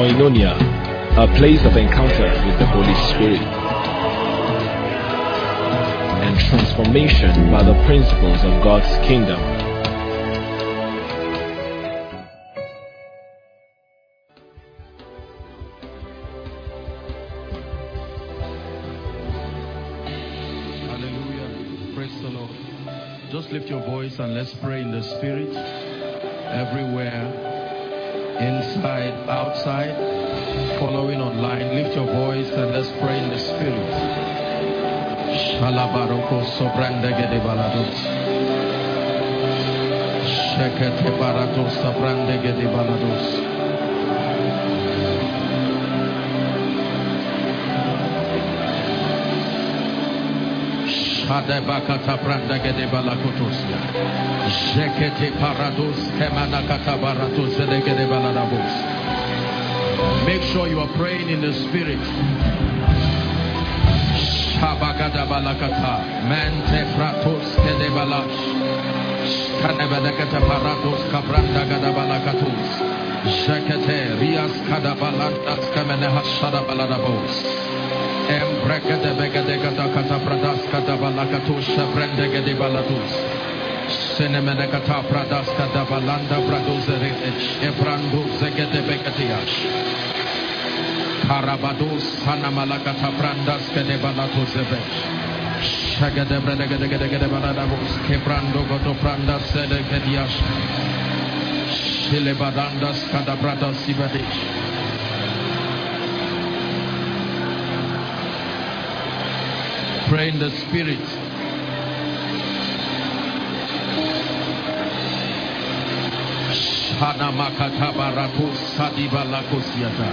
Koinonia, a place of encounter with the Holy Spirit and transformation by the principles of God's kingdom. Hallelujah. Praise the Lord. Just lift your voice and let's pray in the Spirit. Everywhere, inside, outside, following online, lift your voice and let's pray in the Spirit. Shalabaroko sobrandegede balados. Shekete baratos sobrandegede balados. Shadebakata brandegede balakotosia. Shekete parados kemanakata baratos zedegede baladabos. Make sure you are praying in the Spirit. Shabagada balakata, mente pratos kedebalash, kanebedekata paratos kabranda gada balakatos, shekete rias kadabalantas kamenehashada baladabos, embrekede begedekata kata pradas kadabalakatos, shabrendegede balados, senemenekata pradas kadabalanda bradozerech, ebrando zegede begediash. Karabados Hanamalakata Brandas Kedebalato Zebesh Shagadebredegede Baladabos Kebrando Godo Brandas Sedekediash Shilebadandas Kadabradas Sibadish. Pray in the Spirit. Shanamakata Baratos Sadibalakosiata.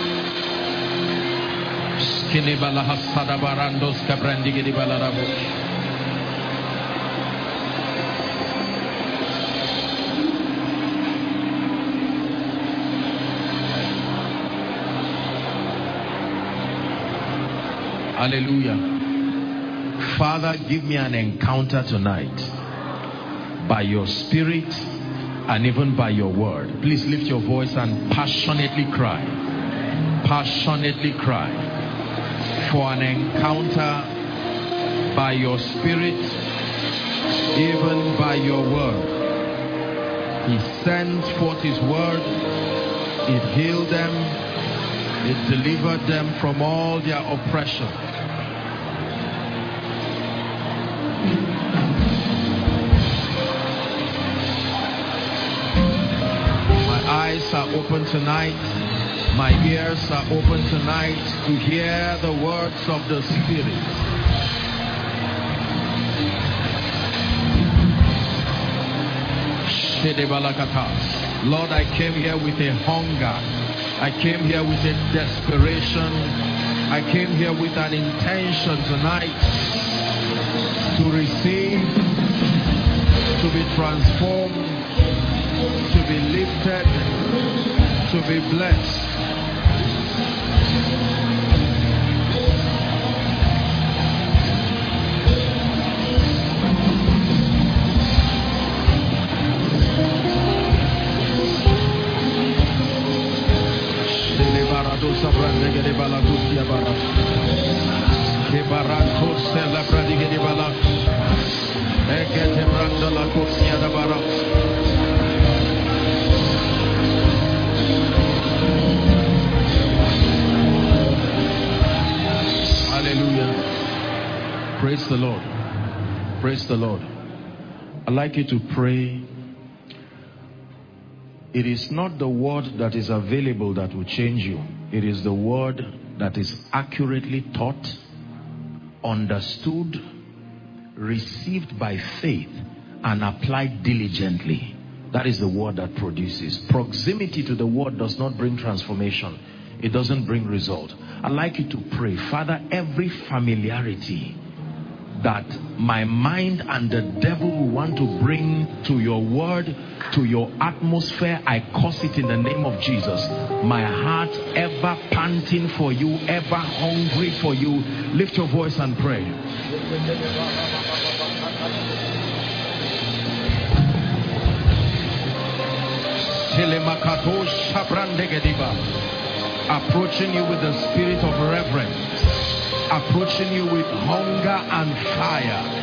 Hallelujah. Father, give me an encounter tonight by your Spirit and even by your word. Please lift your voice and passionately cry. Passionately cry for an encounter by your Spirit, even by your word. He sent forth his word, it healed them, it delivered them from all their oppression. My eyes are open tonight. My ears are open tonight to hear the words of the Spirit. Lord, I came here with a hunger. I came here with a desperation. I came here with an intention tonight to receive, to be transformed, to be lifted, to be blessed. Hallelujah. Praise the Lord. Praise the Lord. I'd like you to pray. It is not the word that is available that will change you. It is the word that is accurately taught, understood, received by faith, and applied diligently. That is the word that produces. Proximity to the word does not bring transformation. It doesn't bring result. I'd like you to pray, Father, every familiarity that my mind and the devil will want to bring to your word, to your atmosphere, I curse it in the name of Jesus. My heart ever panting for you, ever hungry for you. Lift your voice and pray. Approaching you with the spirit of reverence. Approaching you with hunger and fire.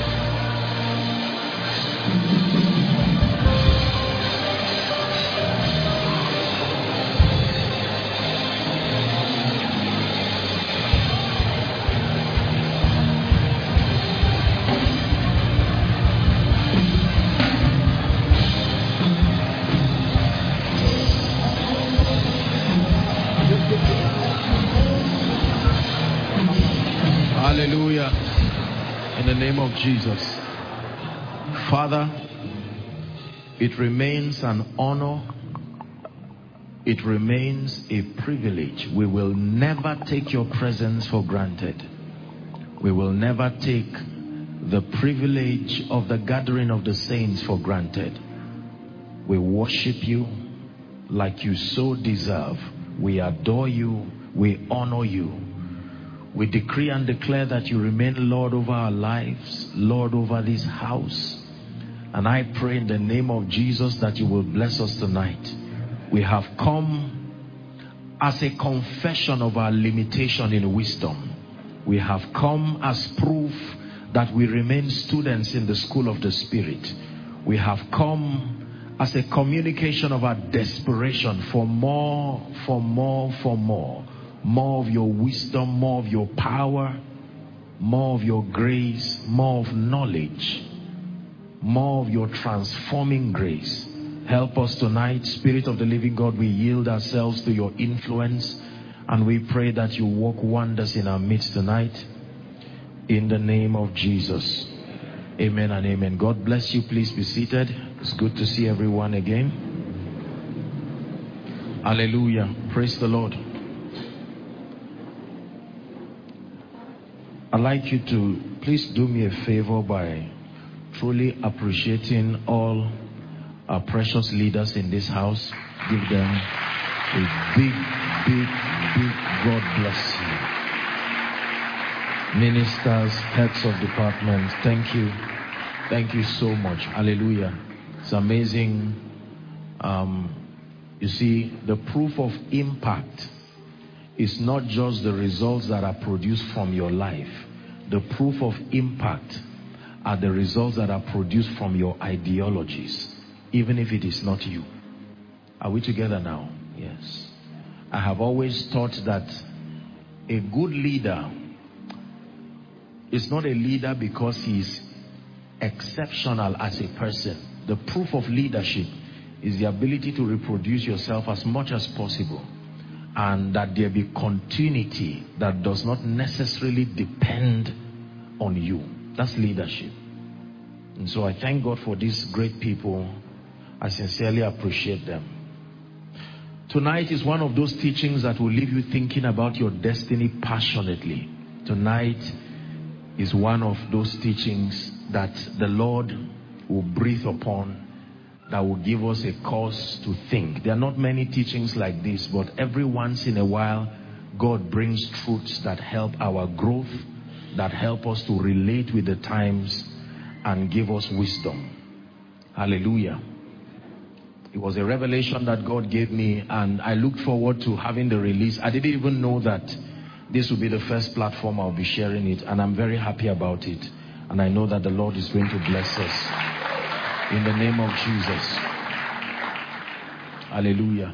Hallelujah. In the name of Jesus. Father, it remains an honor. It remains a privilege. We will never take your presence for granted. We will never take the privilege of the gathering of the saints for granted. We worship you like you so deserve. We adore you. We honor you. We decree and declare that you remain Lord over our lives, Lord over this house. And I pray in the name of Jesus that you will bless us tonight. We have come as a confession of our limitation in wisdom. We have come as proof that we remain students in the school of the Spirit. We have come as a communication of our desperation for more, for more, for more. More of your wisdom, more of your power, more of your grace, more of knowledge, more of your transforming grace. Help us tonight, Spirit of the living God. We yield ourselves to your influence and we pray that you work wonders in our midst tonight. In the name of Jesus. Amen and amen. God bless you. Please be seated. It's good to see everyone again. Hallelujah. Praise the Lord. I'd like you to please do me a favor by truly appreciating all our precious leaders in this house. Give them a big God bless you. Ministers, heads of departments, thank you. Thank you so much. Hallelujah. It's amazing. You see, the proof of impact is not just the results that are produced from your life. The proof of impact are the results that are produced from your ideologies, even if it is not you. Are we together now? Yes. I have always thought that a good leader is not a leader because he is exceptional as a person. The proof of leadership is the ability to reproduce yourself as much as possible, and that there be continuity that does not necessarily depend on you. That's leadership. And so I thank God for these great people. I sincerely appreciate them. Tonight is one of those teachings that will leave you thinking about your destiny passionately. Tonight is one of those teachings that the Lord will breathe upon, that will give us a cause to think. There are not many teachings like this, but every once in a while God brings truths that help our growth, that help us to relate with the times and give us wisdom. Hallelujah. It was a revelation that God gave me, and I looked forward to having the release. I didn't even know that this would be the first platform I'll be sharing it, and I'm very happy about it. And I know that the Lord is going to bless us. In the name of Jesus. Hallelujah.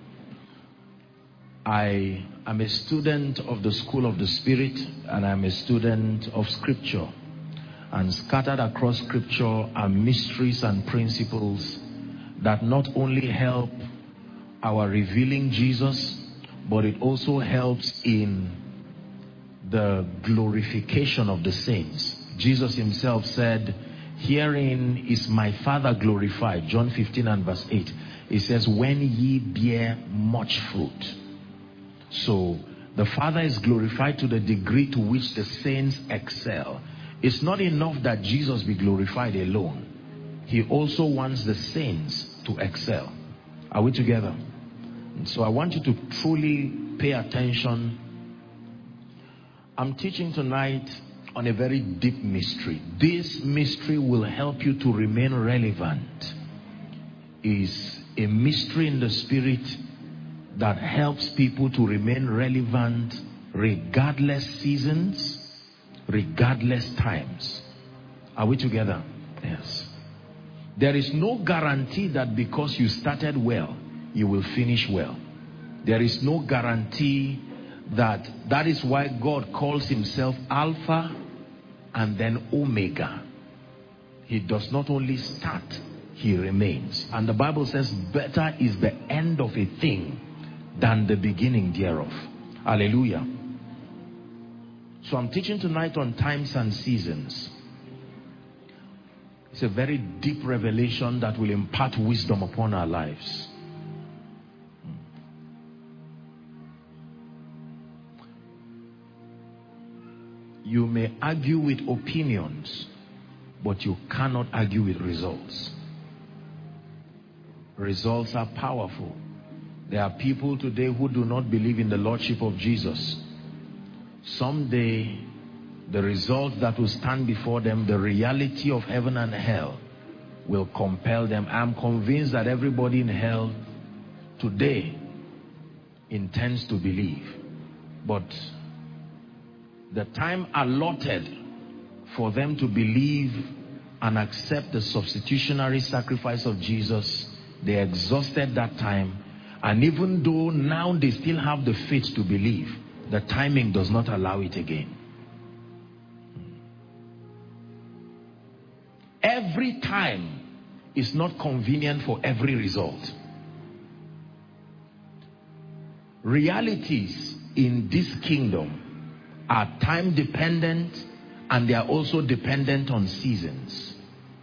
I am a student of the School of the Spirit, and I'm a student of Scripture. And scattered across Scripture are mysteries and principles that not only help our revealing Jesus, but it also helps in the glorification of the saints. Jesus himself said, "Herein is my Father glorified." John 15 and verse 8. He says, "When ye bear much fruit." So the Father is glorified to the degree to which the saints excel. It's not enough that Jesus be glorified alone. He also wants the saints to excel. Are we together? And so I want you to truly pay attention. I'm teaching tonight on a very deep mystery. This mystery will help you to remain relevant. It's a mystery in the spirit that helps people to remain relevant regardless seasons, regardless times. Are we together? Yes. There is no guarantee that because you started well, you will finish well. There is no guarantee that is why God calls himself Alpha and then Omega. He does not only start, he remains. And the Bible says, better is the end of a thing than the beginning thereof. Hallelujah. So I'm teaching tonight on times and seasons. It's a very deep revelation that will impart wisdom upon our lives. You may argue with opinions, but you cannot argue with results. Results are powerful. There are people today who do not believe in the Lordship of Jesus. Someday, the result that will stand before them, the reality of heaven and hell, will compel them. I'm convinced that everybody in hell today intends to believe. But the time allotted for them to believe and accept the substitutionary sacrifice of Jesus, they exhausted that time. And even though now they still have the faith to believe, the timing does not allow it again. Every time is not convenient for every result. Realities in this kingdom are time dependent, and they are also dependent on seasons.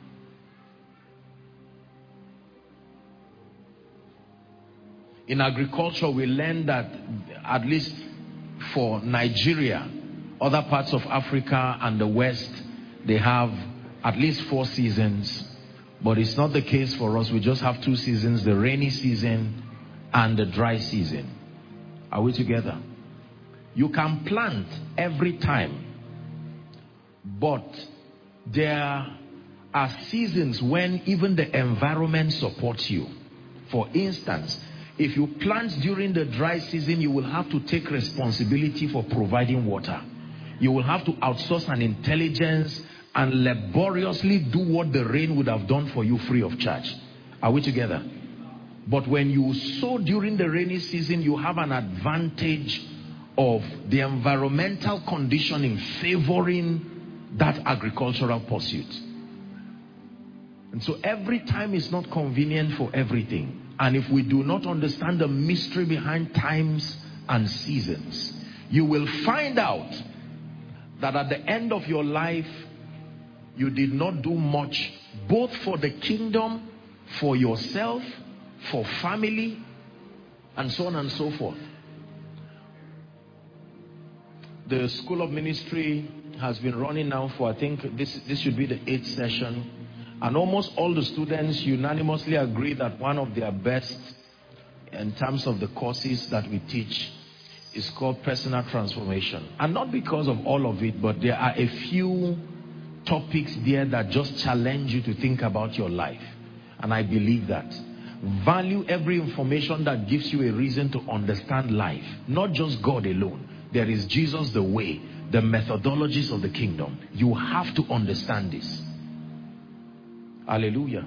In agriculture, we learn that at least for Nigeria, other parts of Africa and the West, they have at least 4 seasons. But it's not the case for us. We just have 2 seasons, the rainy season and the dry season. Are we together? You can plant every time, but there are seasons when even the environment supports you. For instance, if you plant during the dry season, you will have to take responsibility for providing water. You will have to outsource an intelligence and laboriously do what the rain would have done for you free of charge. Are we together? But when you sow during the rainy season, you have an advantage of the environmental conditioning favoring that agricultural pursuit. And so every time is not convenient for everything. And if we do not understand the mystery behind times and seasons, you will find out that at the end of your life, you did not do much, both for the kingdom, for yourself, for family, and so on and so forth. The School of Ministry has been running now for, I think this should be the 8th session. And almost all the students unanimously agree that one of their best in terms of the courses that we teach is called personal transformation. And not because of all of it, but there are a few topics there that just challenge you to think about your life. And I believe that. Value every information that gives you a reason to understand life. Not just God alone. There is Jesus the way, the methodologies of the kingdom. You have to understand this. Hallelujah.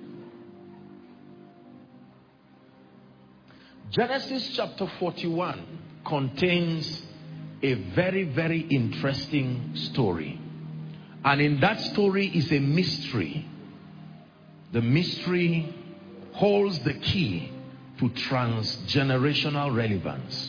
Genesis chapter 41 contains a very, very interesting story. And in that story is a mystery. The mystery holds the key to transgenerational relevance.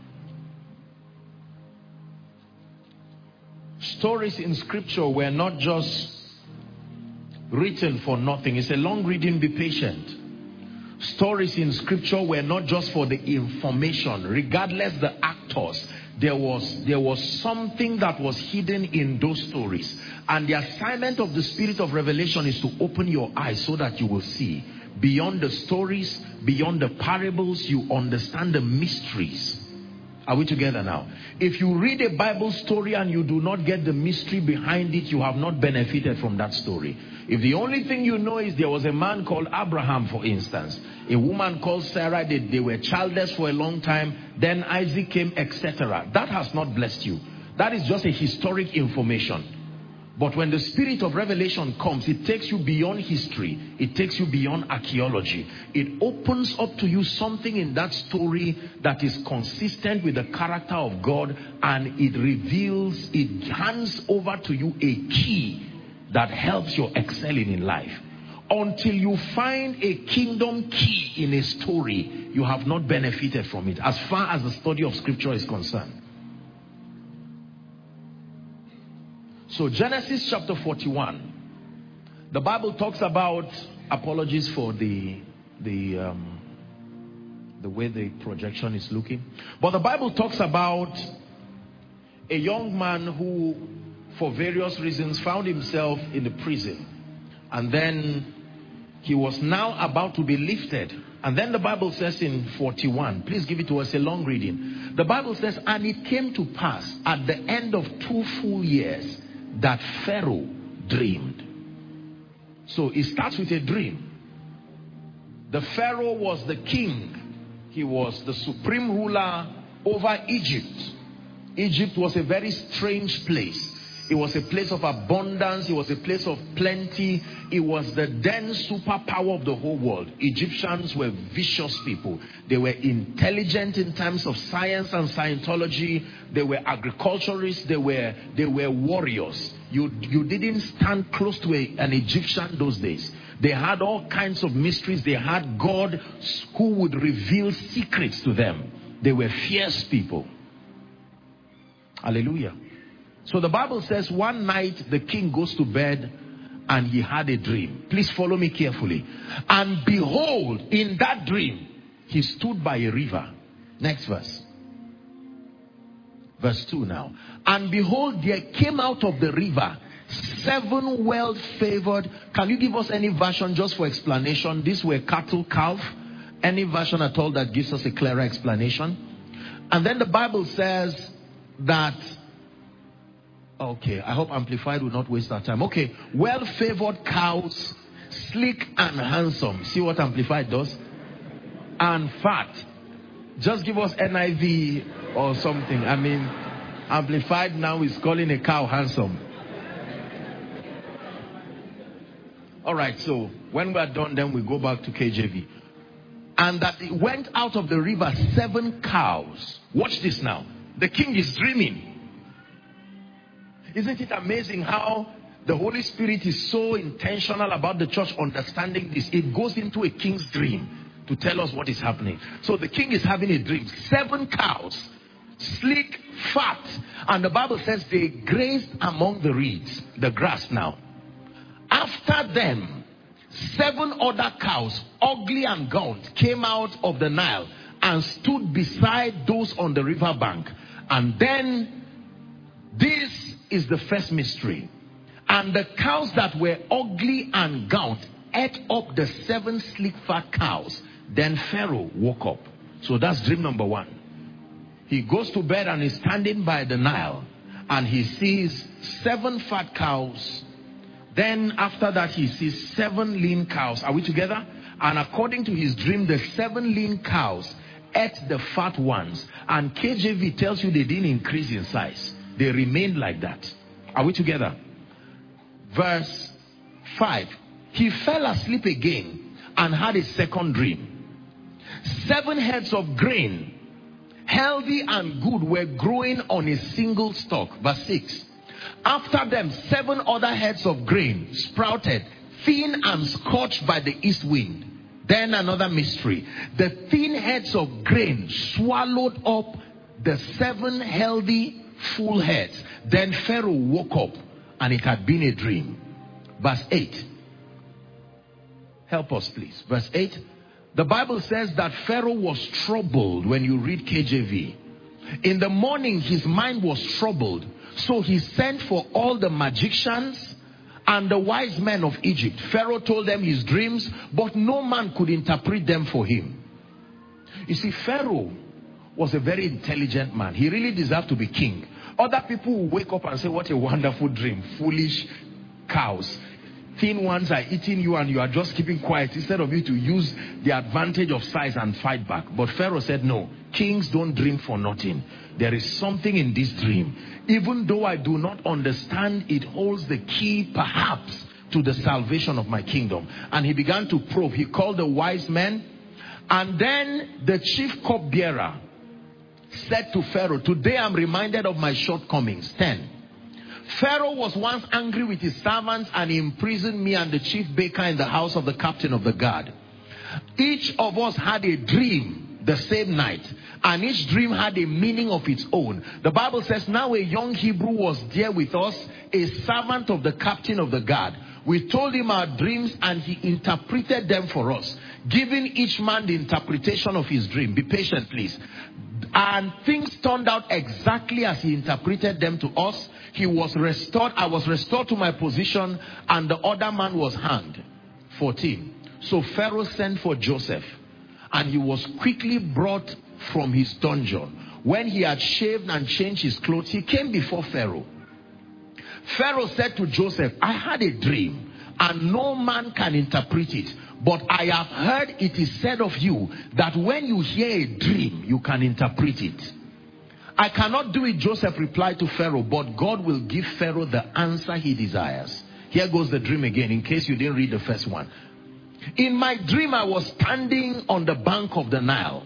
Stories in scripture were not just written for nothing. It's a long reading, be patient. Stories in scripture were not just for the information. Regardless the actors, there was something that was hidden in those stories. And the assignment of the Spirit of revelation is to open your eyes so that you will see. Beyond the stories, beyond the parables, you understand the mysteries. Are we together now? If you read a Bible story and you do not get the mystery behind it, you have not benefited from that story. If the only thing you know is there was a man called Abraham, for instance, a woman called Sarah, they were childless for a long time, then Isaac came, etc. That has not blessed you. That is just a historic information. But when the spirit of revelation comes, it takes you beyond history. It takes you beyond archaeology. It opens up to you something in that story that is consistent with the character of God, and it reveals, it hands over to you a key that helps you excelling in life. Until you find a kingdom key in a story, you have not benefited from it as far as the study of scripture is concerned. So Genesis chapter 41, the Bible talks about, apologies for the way the projection is looking, but the Bible talks about a young man who, for various reasons, found himself in the prison, and then he was now about to be lifted. And then the Bible says in 41, please give it to us, a long reading. The Bible says, and it came to pass at the end of 2 full years that Pharaoh dreamed. So it starts with a dream. The Pharaoh was the king. He was the supreme ruler over Egypt. Egypt was a very strange place. It was a place of abundance. It was a place of plenty. It was the then superpower of the whole world. Egyptians were vicious people. They were intelligent in terms of science and Scientology. They were agriculturists. They were warriors. You didn't stand close to an Egyptian those days. They had all kinds of mysteries. They had God who would reveal secrets to them. They were fierce people. Hallelujah. So the Bible says one night the king goes to bed and he had a dream. Please follow me carefully. And behold, in that dream, he stood by a river. Next verse. Verse 2 now. And behold, there came out of the river 7 well-favored. Can you give us any version just for explanation? These were cattle, calf. Any version at all that gives us a clearer explanation? And then the Bible says that, okay, I hope Amplified will not waste our time. Okay, well-favored cows, sleek and handsome. See what Amplified does? And fat. Just give us NIV or something. I mean, Amplified now is calling a cow handsome. Alright, so when we are done, then we go back to KJV. And that it went out of the river 7 cows. Watch this now. The king is dreaming. Isn't it amazing how the Holy Spirit is so intentional about the church understanding this? It goes into a king's dream to tell us what is happening. So the king is having a dream. 7 cows, sleek, fat. And the Bible says they grazed among the reeds, the grass now. After them, 7 other cows, ugly and gaunt, came out of the Nile and stood beside those on the river bank. And then, this is the first mystery. And the cows that were ugly and gaunt ate up the 7 sleek fat cows. Then Pharaoh woke up. So that's dream number 1. He goes to bed and is standing by the Nile. And he sees 7 fat cows. Then after that he sees 7 lean cows. Are we together? And according to his dream, the 7 lean cows ate the fat ones. And KJV tells you they didn't increase in size. They remained like that. Are we together? Verse 5. He fell asleep again and had a second dream. 7 heads of grain, healthy and good, were growing on a single stalk. Verse 6. After them, 7 other heads of grain sprouted, thin and scorched by the east wind. Then another mystery. The thin heads of grain swallowed up the 7 healthy full heads. Then Pharaoh woke up and it had been a dream. Verse 8. Help us please. Verse 8. The Bible says that Pharaoh was troubled. When you read KJV, in the morning his mind was troubled. So he sent for all the magicians and the wise men of Egypt. Pharaoh told them his dreams, but no man could interpret them for him. You see, Pharaoh was a very intelligent man. He really deserved to be king. Other people will wake up and say, what a wonderful dream. Foolish cows. Thin ones are eating you and you are just keeping quiet instead of you to use the advantage of size and fight back. But Pharaoh said, no, kings don't dream for nothing. There is something in this dream. Even though I do not understand, it holds the key perhaps to the salvation of my kingdom. And he began to probe. He called the wise men, and then the chief cupbearer said to Pharaoh, today I'm reminded of my shortcomings. 10. Pharaoh was once angry with his servants and he imprisoned me and the chief baker in the house of the captain of the guard. Each of us had a dream the same night, and each dream had a meaning of its own. The Bible says, now a young Hebrew was there with us, a servant of the captain of the guard. We told him our dreams and he interpreted them for us, giving each man the interpretation of his dream. Be patient, please. And things turned out exactly as he interpreted them to us. He was restored. I was restored to my position, and the other man was hanged. 14. So Pharaoh sent for Joseph, and he was quickly brought from his dungeon. When he had shaved and changed his clothes, he came before Pharaoh. Pharaoh said to Joseph, I had a dream, and no man can interpret it. But I have heard it is said of you that when you hear a dream, you can interpret it. I cannot do it, Joseph replied to Pharaoh, but God will give Pharaoh the answer he desires. Here goes the dream again, in case you didn't read the first one. In my dream, I was standing on the bank of the Nile.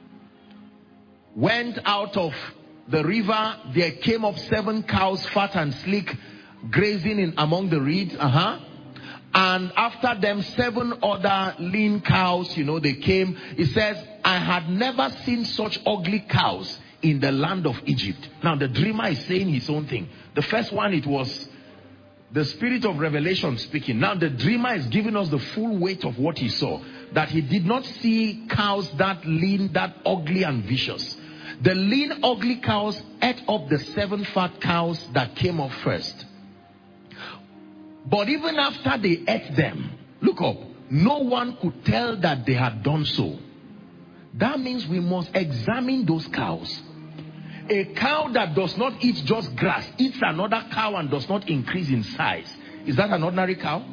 Went out of the river, there came up 7 cows, fat and sleek, grazing in among the reeds. And after them 7 other lean cows, they came. It says, I had never seen such ugly cows in the land of Egypt. Now the dreamer is saying his own thing. The first one, it was the spirit of revelation speaking. Now the dreamer is giving us the full weight of what he saw. That he did not see cows that lean, that ugly and vicious. The lean, ugly cows ate up the 7 fat cows that came up first. But even after they ate them, look up, no one could tell that they had done so. That means we must examine those cows. A cow that does not eat just grass, eats another cow and does not increase in size. Is that an ordinary cow?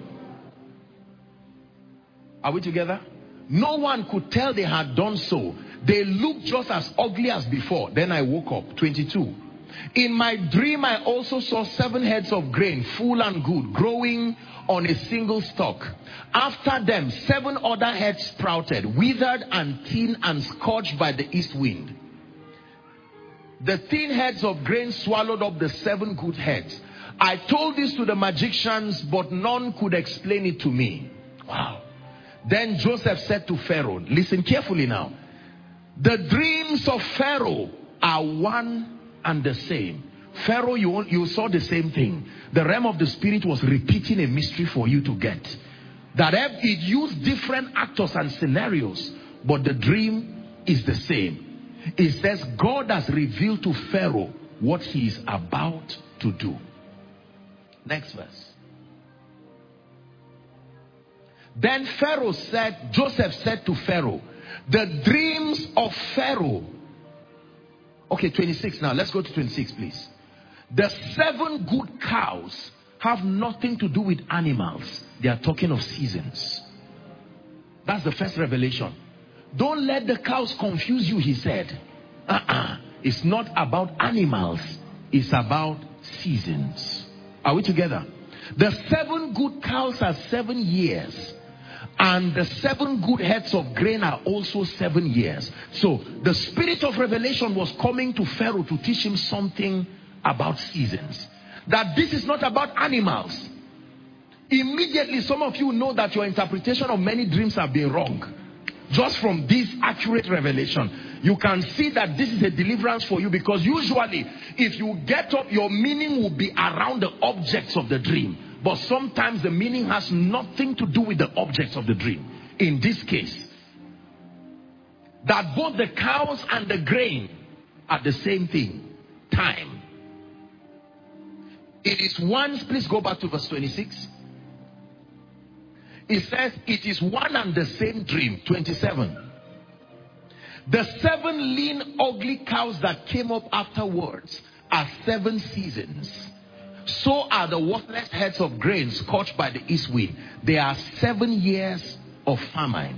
Are we together? No one could tell they had done so. They looked just as ugly as before. Then I woke up. 22. In my dream, I also saw 7 heads of grain, full and good, growing on a single stalk. After them, 7 other heads sprouted, withered and thin and scorched by the east wind. The thin heads of grain swallowed up the 7 good heads. I told this to the magicians, but none could explain it to me. Wow. Then Joseph said to Pharaoh, listen carefully now. The dreams of Pharaoh are one and the same. Pharaoh, you saw the same thing. The realm of the spirit was repeating a mystery for you to get. That it used different actors and scenarios, but the dream is the same. It says God has revealed to Pharaoh what he is about to do. Next verse. Then Joseph said to Pharaoh, the dreams of Pharaoh. Okay, 26 now. Let's go to 26, please. The 7 good cows have nothing to do with animals. They are talking of seasons. That's the first revelation. Don't let the cows confuse you, he said. It's not about animals. It's about seasons. Are we together? The 7 good cows are 7 years. And the 7 good heads of grain are also 7 years. So the spirit of revelation was coming to Pharaoh to teach him something about seasons. That this is not about animals. Immediately some of you know that your interpretation of many dreams have been wrong. Just from this accurate revelation, you can see that this is a deliverance for you, because usually if you get up, your meaning will be around the objects of the dream. But sometimes the meaning has nothing to do with the objects of the dream. In this case, that both the cows and the grain are the same thing. Time. It is one, please go back to verse 26. It says it is one and the same dream. 27. The 7 lean, ugly cows that came up afterwards are 7 seasons. So are the worthless heads of grain scorched by the east wind. They are 7 years of famine.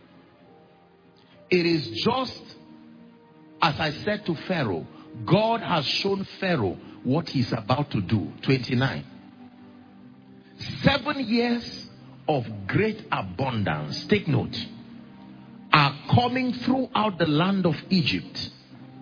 It is just as I said to Pharaoh. God has shown Pharaoh what he's about to do. 29. 7 years of great abundance, take note, are coming throughout the land of Egypt.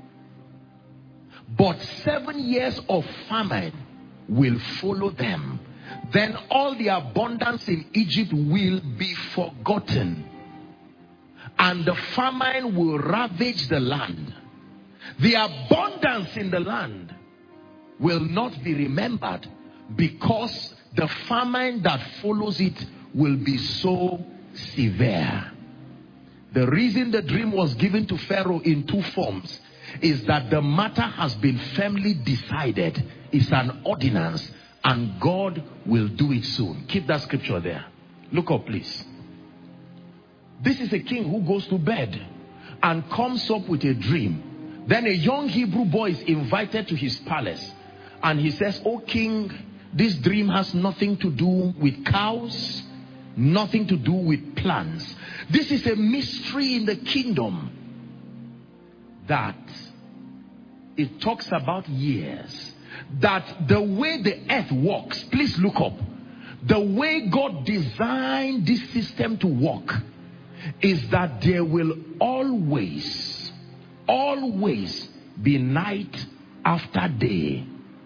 But 7 years of famine will follow them. Then all the abundance in Egypt will be forgotten, and the famine will ravage the land. The abundance in the land will not be remembered, because the famine that follows it will be so severe. The reason the dream was given to Pharaoh in 2 forms is that the matter has been firmly decided. It's an ordinance, and God will do it soon. Keep that scripture there. Look up, please. This is a king who goes to bed and comes up with a dream. Then a young Hebrew boy is invited to his palace, and he says, "Oh king, this dream has nothing to do with cows, nothing to do with plants. This is a mystery in the kingdom that it talks about years. That the way the earth works," please look up, the way God designed this system to work is that there will always be night after day.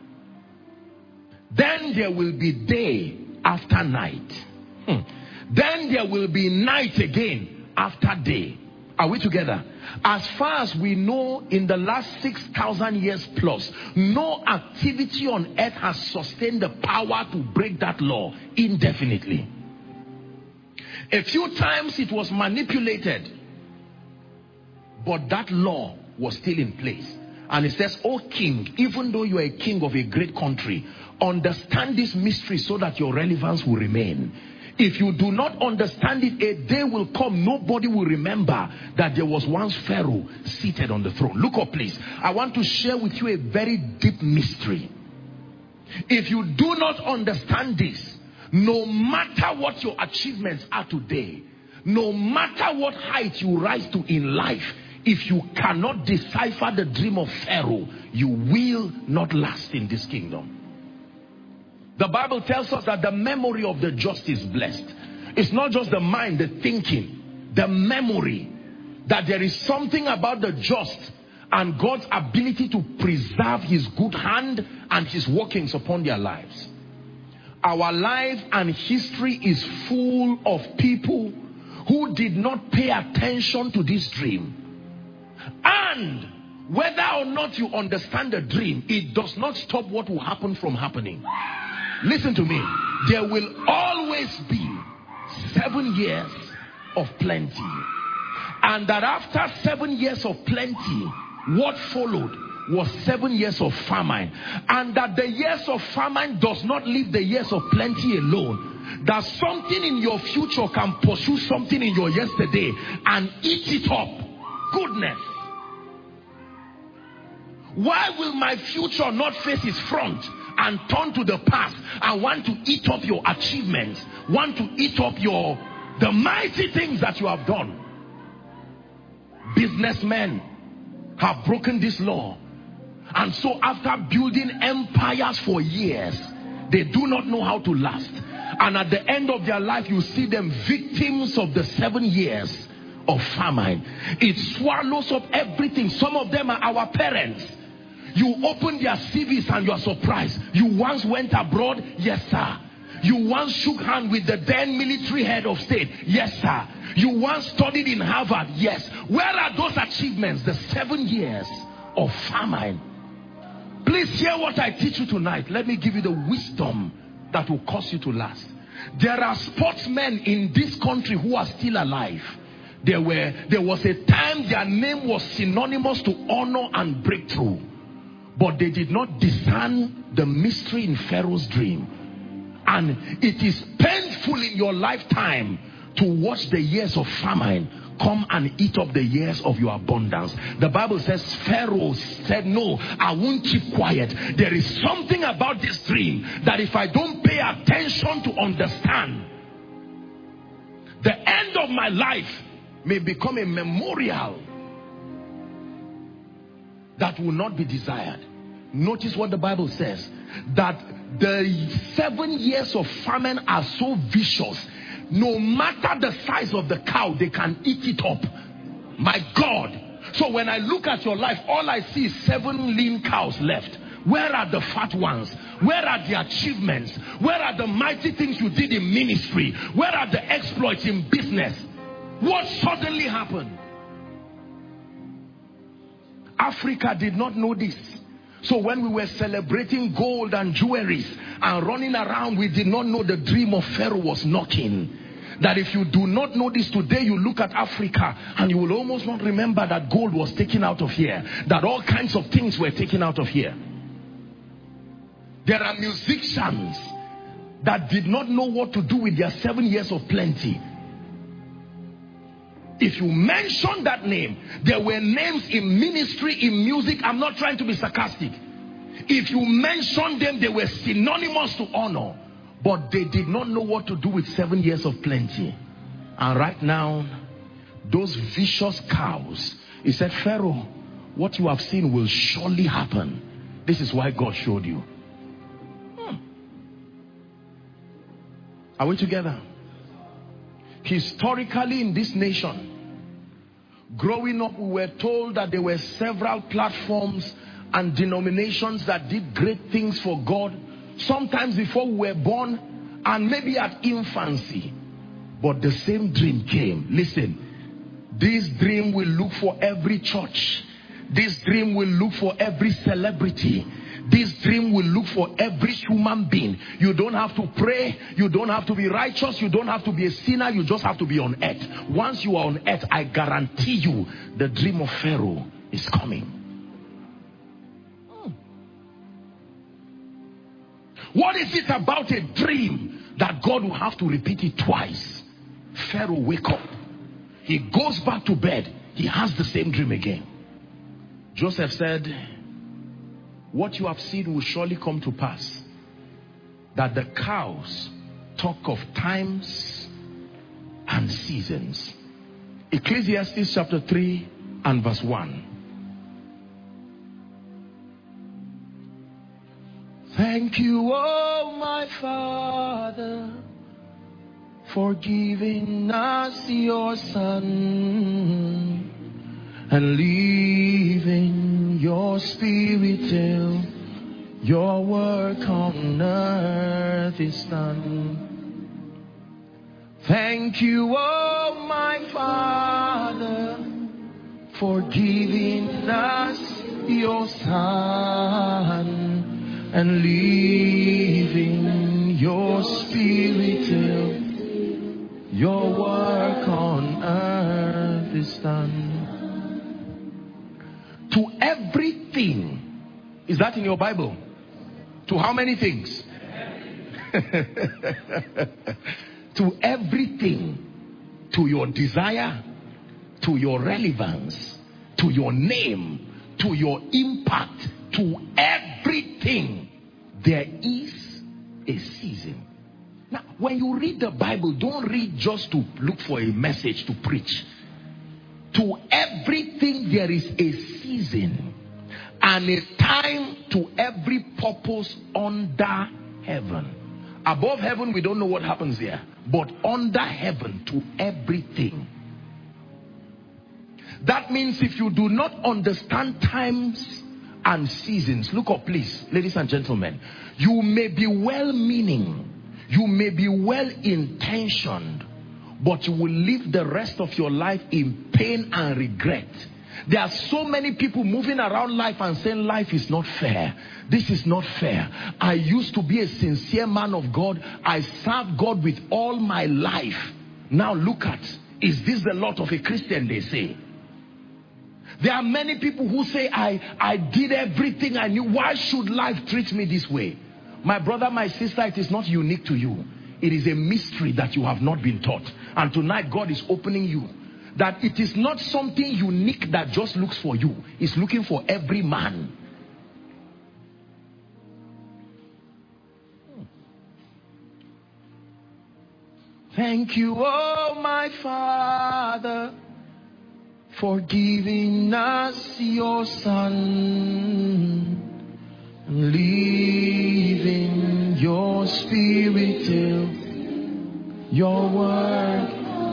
Then there will be day after night. Then there will be night again after day. Are we together? As far as we know, in the last 6,000 years plus, no activity on earth has sustained the power to break that law indefinitely. A few times it was manipulated, but that law was still in place. And it says, "Oh king, even though you are a king of a great country, understand this mystery so that your relevance will remain. If you do not understand it, a day will come, nobody will remember that there was once Pharaoh seated on the throne." Look up, please. I want to share with you a very deep mystery. If you do not understand this, no matter what your achievements are today, no matter what height you rise to in life, if you cannot decipher the dream of Pharaoh, you will not last in this kingdom. The Bible tells us that the memory of the just is blessed. It's not just the mind, the thinking, the memory. That there is something about the just and God's ability to preserve his good hand and his workings upon their lives. Our life and history is full of people who did not pay attention to this dream. And whether or not you understand the dream, it does not stop what will happen from happening. Listen to me. There will always be 7 years of plenty. And that after 7 years of plenty, what followed was 7 years of famine. And that the years of famine does not leave the years of plenty alone. That something in your future can pursue something in your yesterday and eat it up. Goodness. Why will my future not face its front and turn to the past and want to eat up your achievements, want to eat up the mighty things that you have done? Businessmen have broken this law, and so after building empires for years, they do not know how to last, and at the end of their life you see them victims of the 7 years of famine. It swallows up everything. Some of them are our parents. You open their CVs and you are surprised. You once went abroad? Yes, sir. You once shook hands with the then military head of state? Yes, sir. You once studied in Harvard? Yes. Where are those achievements? The 7 years of famine. Please hear what I teach you tonight. Let me give you the wisdom that will cause you to last. There are sportsmen in this country who are still alive. There was a time their name was synonymous to honor and breakthrough. But they did not discern the mystery in Pharaoh's dream. And it is painful in your lifetime to watch the years of famine come and eat up the years of your abundance. The Bible says Pharaoh said, no, I won't keep quiet. There is something about this dream that if I don't pay attention to understand, the end of my life may become a memorial that will not be desired. Notice what the Bible says, that the 7 years of famine are so vicious. No matter the size of the cow, they can eat it up. My God. So when I look at your life, all I see is 7 lean cows left. Where are the fat ones? Where are the achievements? Where are the mighty things you did in ministry? Where are the exploits in business? What suddenly happened? Africa did not know this. So when we were celebrating gold and jewelries and running around, we did not know the dream of Pharaoh was knocking. That if you do not know this today, you look at Africa and you will almost not remember that gold was taken out of here. That all kinds of things were taken out of here. There are musicians that did not know what to do with their 7 years of plenty. If you mention that name, there were names in ministry, in music. I'm not trying to be sarcastic. If you mention them, they were synonymous to honor. But they did not know what to do with 7 years of plenty. And right now, those vicious cows, he said, Pharaoh, what you have seen will surely happen. This is why God showed you. Are we together? Historically in this nation, growing up, we were told that there were several platforms and denominations that did great things for God, sometimes before we were born and maybe at infancy. But the same dream came. Listen, this dream will look for every church. This dream will look for every celebrity. This dream will look for every human being. You don't have to pray. You don't have to be righteous. You don't have to be a sinner. You just have to be on earth. Once you are on earth, I guarantee you the dream of Pharaoh is coming. What is it about a dream that God will have to repeat it twice? Pharaoh wake up. He goes back to bed. He has the same dream again. Joseph said, what you have seen will surely come to pass. That the cows talk of times and seasons. Ecclesiastes chapter 3 and verse 1. Thank you, oh my Father, for giving us your Son and leaving your Spirit till your work on earth is done. Thank you, oh my Father, for giving us your Son and leaving your Spirit till your work on earth is done. To everything. Is that in your Bible? To how many things? To everything. To your desire, to your relevance, to your name, to your impact, to everything, there is a season. Now, when you read the Bible, don't read just to look for a message to preach. To everything there is a season and a time to every purpose under heaven. Above heaven, we don't know what happens there. But under heaven, to everything. That means if you do not understand times and seasons, look up please, ladies and gentlemen. You may be well-meaning, you may be well-intentioned, but you will live the rest of your life in pain and regret. There are so many people moving around life and saying life is not fair. This is not fair. I used to be a sincere man of God. I served God with all my life. Now look at, is this the lot of a Christian, they say. There are many people who say, I did everything I knew. Why should life treat me this way? My brother, my sister, it is not unique to you. It is a mystery that you have not been taught. And tonight God is opening you. that it is not something unique that just looks for you. It's looking for every man. Thank you, oh my Father, for giving us your Son and leaving your Spirit till your word.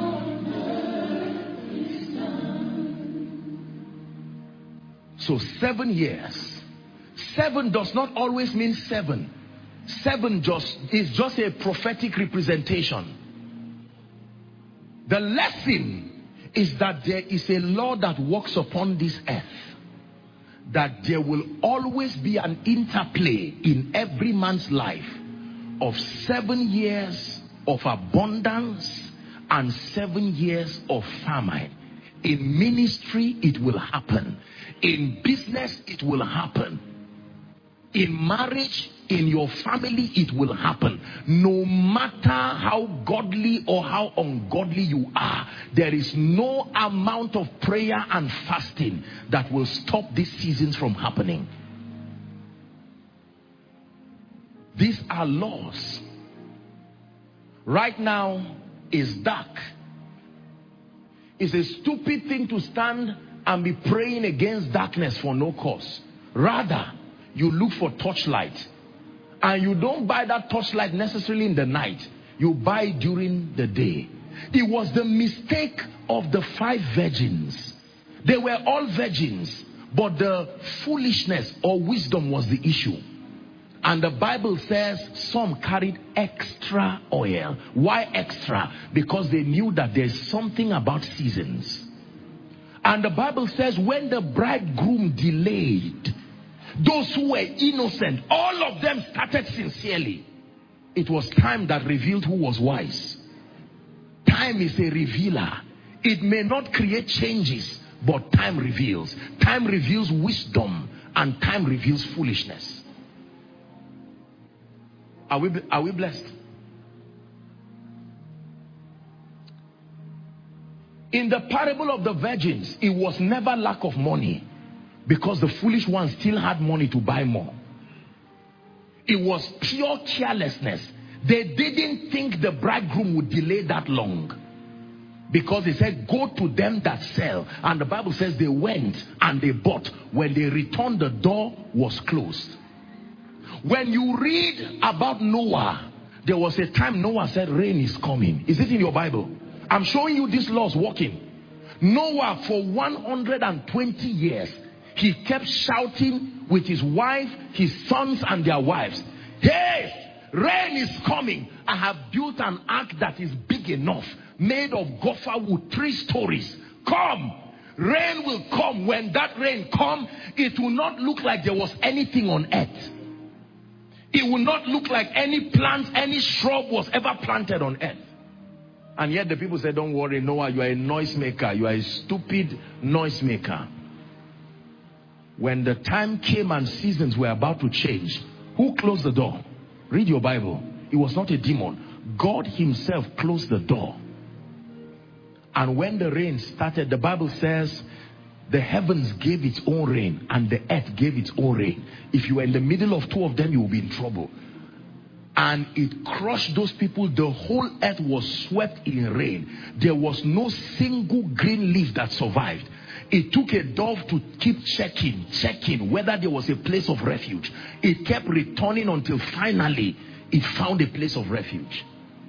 So 7 years. 7 does not always mean 7. 7 is just a prophetic representation. The lesson is that there is a law that works upon this earth, that there will always be an interplay in every man's life of 7 years of abundance and 7 years of famine. In ministry, it will happen. In business, it will happen. In marriage, in your family, it will happen. No matter how godly or how ungodly you are, there is no amount of prayer and fasting that will stop these seasons from happening. These are laws. Right now is dark. It's a stupid thing to stand and be praying against darkness for no cause. Rather, you look for torchlight. And you don't buy that torchlight necessarily in the night. You buy it during the day. It was the mistake of the 5 virgins. They were all virgins, but the foolishness or wisdom was the issue. And the Bible says some carried extra oil. Why extra? Because they knew that there's something about seasons. And the Bible says when the bridegroom delayed, those who were innocent, all of them started sincerely. It was time that revealed who was wise. Time is a revealer. It may not create changes, but time reveals. Time reveals wisdom, and time reveals foolishness. Are we blessed? In the parable of the virgins, it was never lack of money, because the foolish ones still had money to buy more. It was pure carelessness. They didn't think the bridegroom would delay that long, because he said, go to them that sell. And the Bible says they went and they bought. When they returned, the door was closed. When you read about Noah, there was a time Noah said rain is coming. Is it in your Bible? I'm showing you these laws working. Noah, for 120 years, he kept shouting with his wife, his sons and their wives, hey, rain is coming. I have built an ark that is big enough, made of gopher wood, 3 stories. Come, rain will come. When that rain comes, it will not look like there was anything on earth. It will not look like any plant, any shrub was ever planted on earth. And yet the people said, don't worry, Noah, you are a noisemaker. You are a stupid noisemaker. When the time came and seasons were about to change, who closed the door? Read your Bible. It was not a demon. God himself closed the door. And when the rain started, the Bible says the heavens gave its own rain and the earth gave its own rain. If you were in the middle of 2 of them, you will be in trouble. And it crushed those people. The whole earth was swept in rain. There was no single green leaf that survived. It took a dove to keep checking whether there was a place of refuge. It kept returning until finally it found a place of refuge.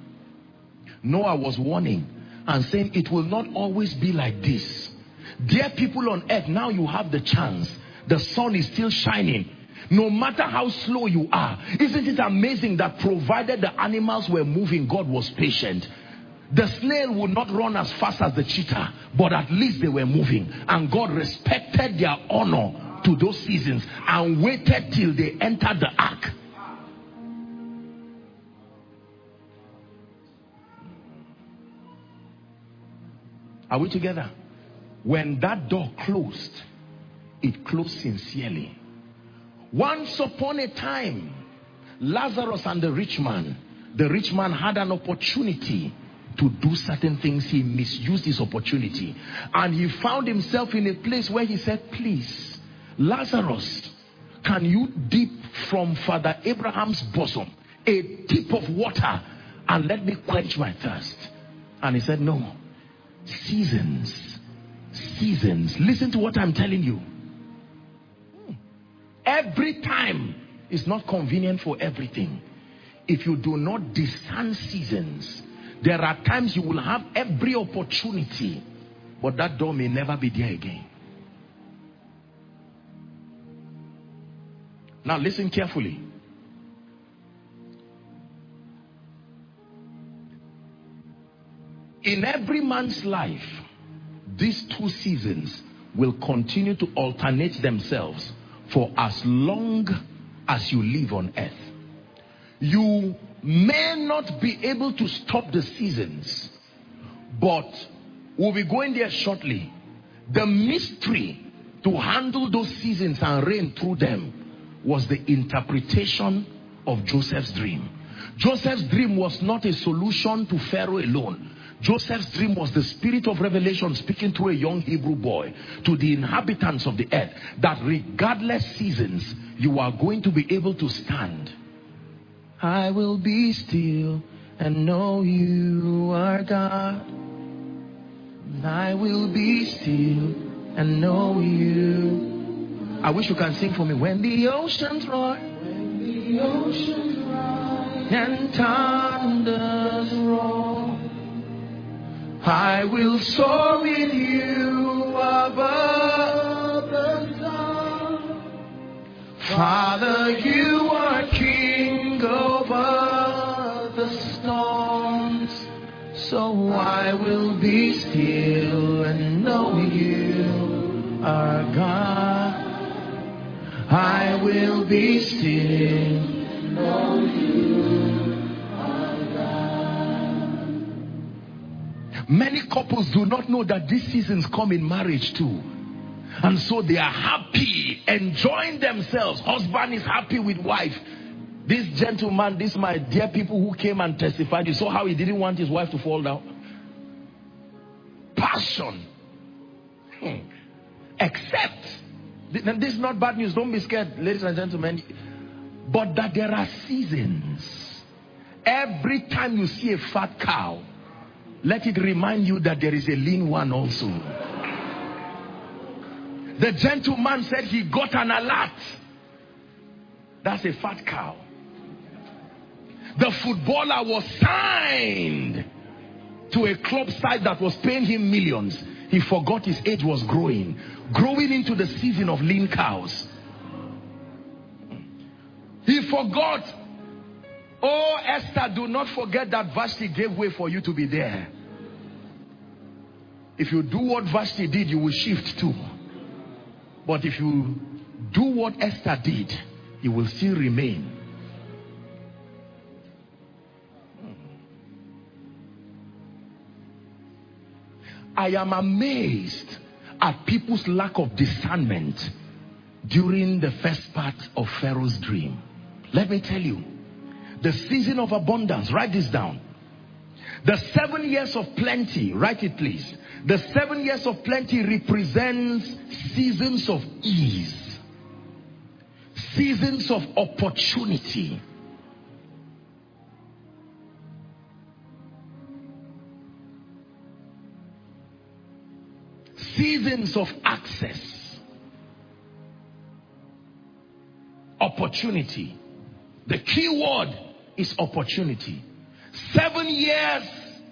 Noah was warning and saying it will not always be like this. Dear people on earth, now you have the chance. The sun is still shining. No matter how slow you are. Isn't it amazing that provided the animals were moving, God was patient? The snail would not run as fast as the cheetah, but at least they were moving. And God respected their honor to those seasons and waited till they entered the ark. Are we together? When that door closed, it closed sincerely. Once upon a time, Lazarus and the rich man had an opportunity to do certain things, he misused his opportunity. And he found himself in a place where he said, please, Lazarus, can you dip from Father Abraham's bosom a tip of water and let me quench my thirst? And he said, no. Seasons. Listen to what I'm telling you. Every time is not convenient for everything. If you do not discern seasons, there are times you will have every opportunity, but that door may never be there again. Now listen carefully. In every man's life, these two seasons will continue to alternate themselves for as long as you live on earth. You may not be able to stop the seasons, but we'll be going there shortly. The mystery to handle those seasons and reign through them was the interpretation of Joseph's dream. Joseph's dream was not a solution to Pharaoh alone. Joseph's dream was the spirit of revelation speaking through a young Hebrew boy to the inhabitants of the earth, that regardless seasons, you are going to be able to stand. I will be still and know you are God. I will be still and know you. I wish you can sing for me. When the oceans roar, and thunders roar, I will soar with you above the sun. Father, you are King over the storms, so I will be still and know you are God. I will be still and know you are God. Many couples do not know that these seasons come in marriage too. And so they are happy, enjoying themselves. Husband is happy with wife. This gentleman, this my dear people who came and testified, you saw how he didn't want his wife to fall down. Passion. Except, this is not bad news, don't be scared, ladies and gentlemen, but that there are seasons. Every time you see a fat cow, let it remind you that there is a lean one also. The gentleman said he got an alert. That's a fat cow. The footballer was signed to a club side that was paying him millions. He forgot his age was growing into the season of lean cows. He forgot. Oh, Esther, do not forget that Vashti gave way for you to be there. If you do what Vashti did, you will shift too. But if you do what Esther did, you will still remain. I am amazed at people's lack of discernment during the first part of Pharaoh's dream. Let me tell you, the season of abundance, write this down. The 7 years of plenty, write it please. The 7 years of plenty represents seasons of ease, seasons of opportunity. Seasons of access, opportunity. The key word is opportunity. 7 years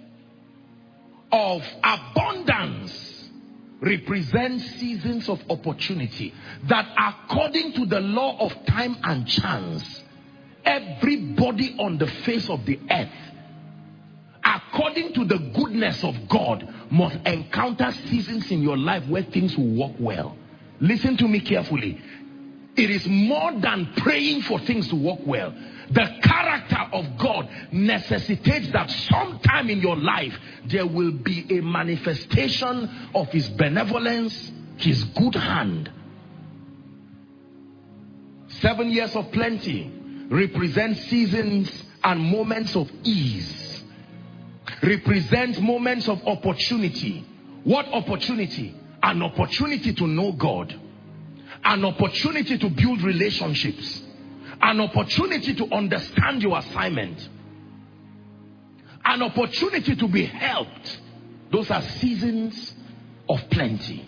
of abundance represent seasons of opportunity that, according to the law of time and chance, everybody on the face of the earth, according to the goodness of God, must encounter seasons in your life where things will work well. Listen to me carefully. It is more than praying for things to work well. The character of God necessitates that sometime in your life there will be a manifestation of His benevolence, His good hand. 7 years of plenty represent seasons and moments of ease. represent moments of opportunity. What opportunity? An opportunity to know God. An opportunity to build relationships. An opportunity to understand your assignment. An opportunity to be helped. Those are seasons of plenty.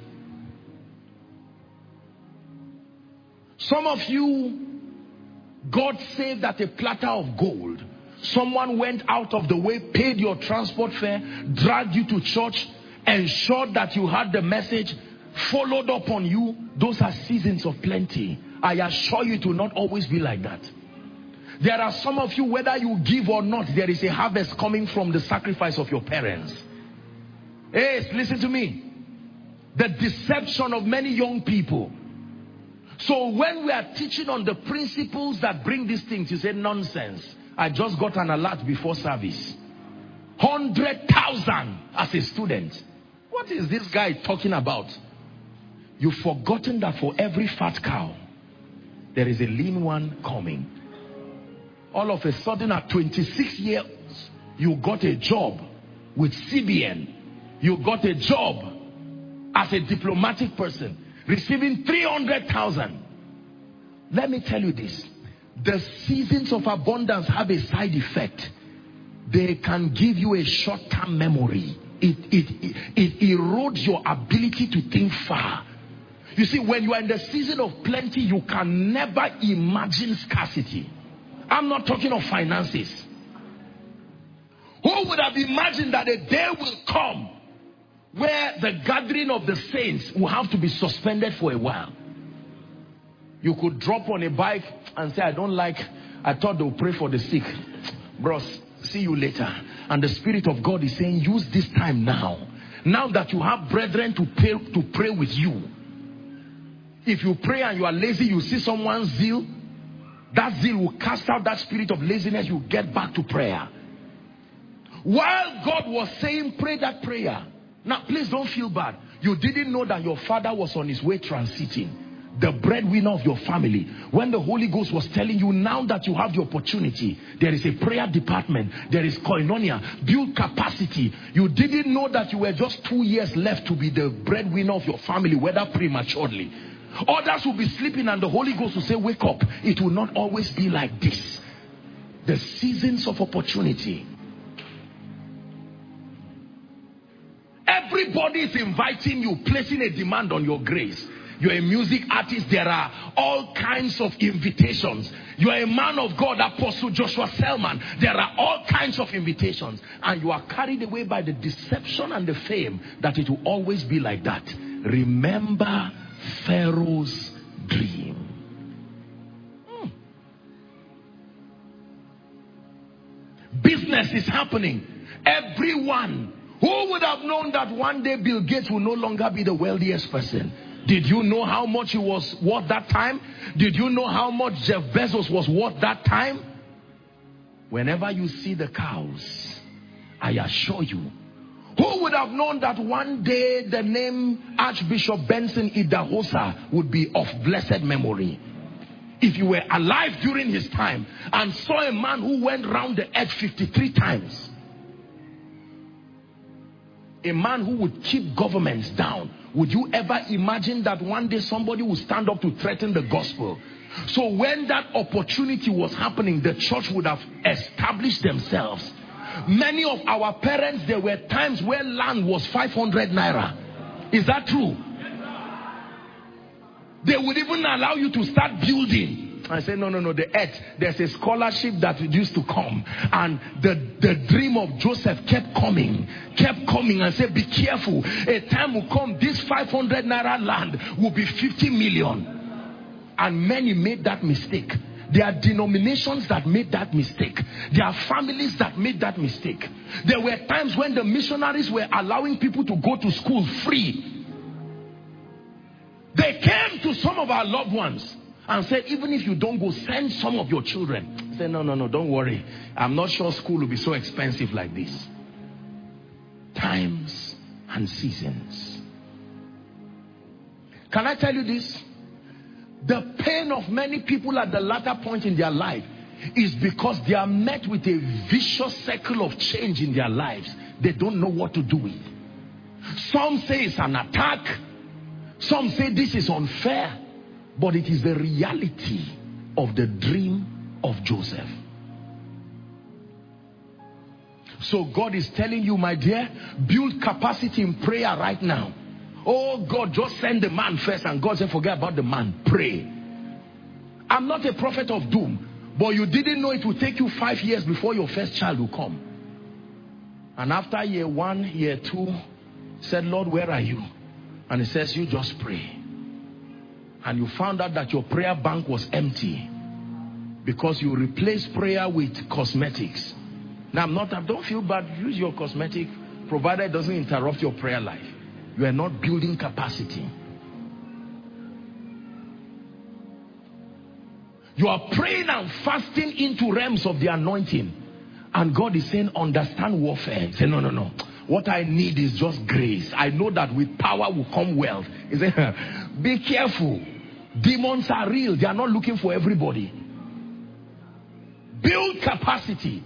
Some of you, God saved at a platter of gold. Someone went out of the way, paid your transport fare, dragged you to church, ensured that you had the message, followed up on you. Those are seasons of plenty. I assure you it will not always be like that. There are some of you, whether you give or not, there is a harvest coming from the sacrifice of your parents. Hey, listen to me. The deception of many young people. So when we are teaching on the principles that bring these things, you say nonsense. I just got an alert before service. 100,000 as a student. What is this guy talking about? You've forgotten that for every fat cow, there is a lean one coming. All of a sudden at 26 years, you got a job with CBN. You got a job as a diplomatic person, receiving 300,000. Let me tell you this. The seasons of abundance have a side effect. They can give you a short-term memory. It erodes your ability to think far. You see, when you are in the season of plenty, you can never imagine scarcity. I'm not talking of finances. Who would have imagined that a day will come where the gathering of the saints will have to be suspended for a while? You could drop on a bike and say, I thought they would pray for the sick. Bros, see you later. And the Spirit of God is saying, use this time now. Now that you have brethren to pray with you. If you pray and you are lazy, you see someone's zeal, that zeal will cast out that spirit of laziness. You get back to prayer. While God was saying, pray that prayer. Now, please don't feel bad. You didn't know that your father was on his way transiting, the breadwinner of your family. When the Holy Ghost was telling you, now that you have the opportunity, there is a prayer department, there is koinonia, build capacity. You didn't know that you were just 2 years left to be the breadwinner of your family, whether prematurely. Others will be sleeping and the Holy Ghost will say, wake up. It will not always be like this. The seasons of opportunity. Everybody is inviting you, placing a demand on your grace. You're a music artist, there are all kinds of invitations. You're a man of God, Apostle Joshua Selman, there are all kinds of invitations. And you are carried away by the deception and the fame that it will always be like that. Remember Pharaoh's dream. Business is happening. Everyone. Who would have known that one day Bill Gates will no longer be the wealthiest person? Did you know how much he was worth that time? Did you know how much Jeff Bezos was worth that time? Whenever you see the cows, I assure you, who would have known that one day the name Archbishop Benson Idahosa would be of blessed memory? If you were alive during his time and saw a man who went round the earth 53 times, a man who would keep governments down, would you ever imagine that one day somebody would stand up to threaten the gospel? So when that opportunity was happening, the church would have established themselves. Many of our parents, there were times where land was 500 naira. Is that true? They would even allow you to start building. I said, no, the earth. There's a scholarship that used to come. And the dream of Joseph kept coming and said, be careful. A time will come, this 500 naira land will be 50 million. And many made that mistake. There are denominations that made that mistake. There are families that made that mistake. There were times when the missionaries were allowing people to go to school free. They came to some of our loved ones and said, even if you don't go, send some of your children. I said, no, don't worry. I'm not sure school will be so expensive like this. Times and seasons. Can I tell you this? The pain of many people at the latter point in their life is because they are met with a vicious cycle of change in their lives they don't know what to do with. Some say it's an attack. Some say this is unfair. But it is the reality of the dream of Joseph. So God is telling you, my dear, build capacity in prayer right now. Oh God, just send the man first. And God said, forget about the man. Pray. I'm not a prophet of doom. But you didn't know it would take you 5 years before your first child will come. And after year 1, year 2, said, Lord, where are you? And he says, you just pray. And you found out that your prayer bank was empty because you replaced prayer with cosmetics. Now, don't feel bad. Use your cosmetic, provided it doesn't interrupt your prayer life. You are not building capacity. You are praying and fasting into realms of the anointing. And God is saying, understand warfare. He said, no. What I need is just grace. I know that with power will come wealth. He said, be careful. Demons are real. They are not looking for everybody. Build capacity.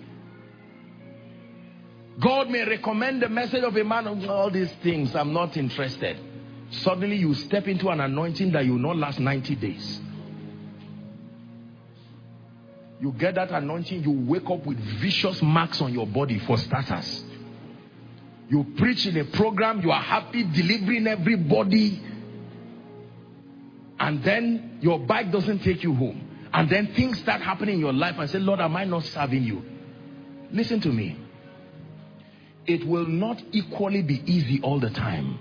God may recommend the message of a man of all these things. I'm not interested. Suddenly you step into an anointing that you will not last 90 days. You get that anointing, you wake up with vicious marks on your body for starters. You preach in a program, you are happy delivering everybody. And then your bike doesn't take you home. And then things start happening in your life and say, Lord, am I not serving you? Listen to me. It will not equally be easy all the time.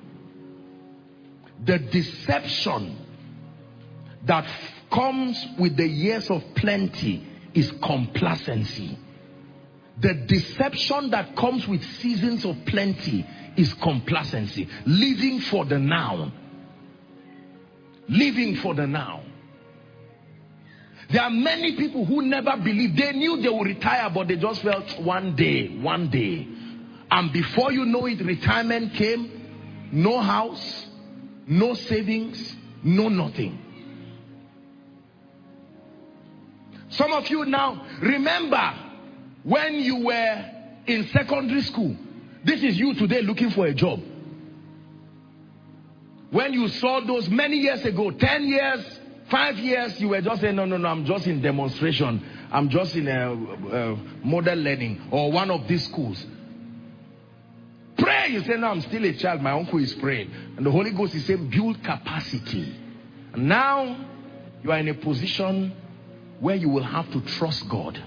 The deception that comes with the years of plenty is complacency. The deception that comes with seasons of plenty is complacency. Living for the now. Living for the now. There are many people who never believed. They knew they would retire, but they just felt one day. And before you know it, retirement came. No house, no savings, no nothing. Some of you now, remember when you were in secondary school. This is you today looking for a job. When you saw those many years ago, 10 years, 5 years, you were just saying, no, I'm just in demonstration. I'm just in a model learning or one of these schools. Pray. You say, no, I'm still a child. My uncle is praying. And the Holy Ghost is saying, build capacity. And now you are in a position where you will have to trust God.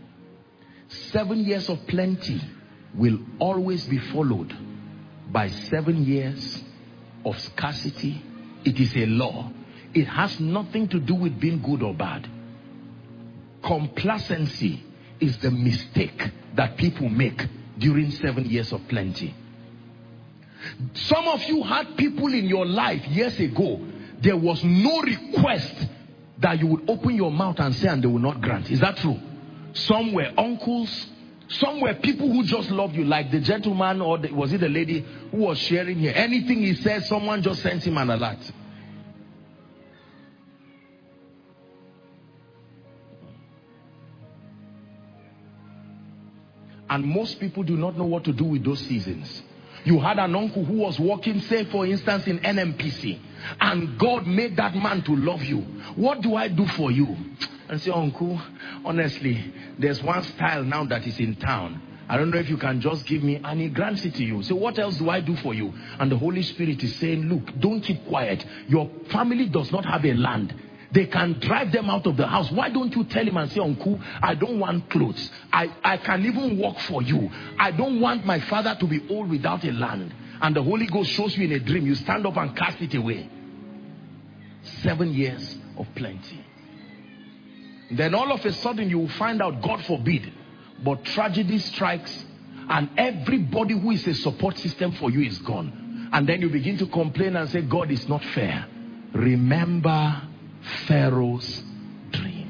7 years of plenty will always be followed by 7 years of scarcity. It is a law. It has nothing to do with being good or bad. Complacency is the mistake that people make during 7 years of plenty. Some of you had people in your life years ago. There was no request that you would open your mouth and say and they will not grant. Is that true? Some were uncles. Some were people who just loved you, like the gentleman, or was it the lady who was sharing here? Anything he said, someone just sent him an alert. And most people do not know what to do with those seasons. You had an uncle who was working, say for instance, in NMPC, and God made that man to love you. What do I do for you? And say, uncle, honestly, there's one style now that is in town. I don't know if you can just give me, and he grants it to you. So what else do I do for you? And the Holy Spirit is saying, look, don't keep quiet. Your family does not have a land. They can drive them out of the house. Why don't you tell him and say, uncle, I don't want clothes. I can even work for you. I don't want my father to be old without a land. And the Holy Ghost shows you in a dream. You stand up and cast it away. 7 years of plenty. Then all of a sudden you will find out, God forbid, but tragedy strikes and everybody who is a support system for you is gone. And then you begin to complain and say, God is not fair. Remember Pharaoh's dream.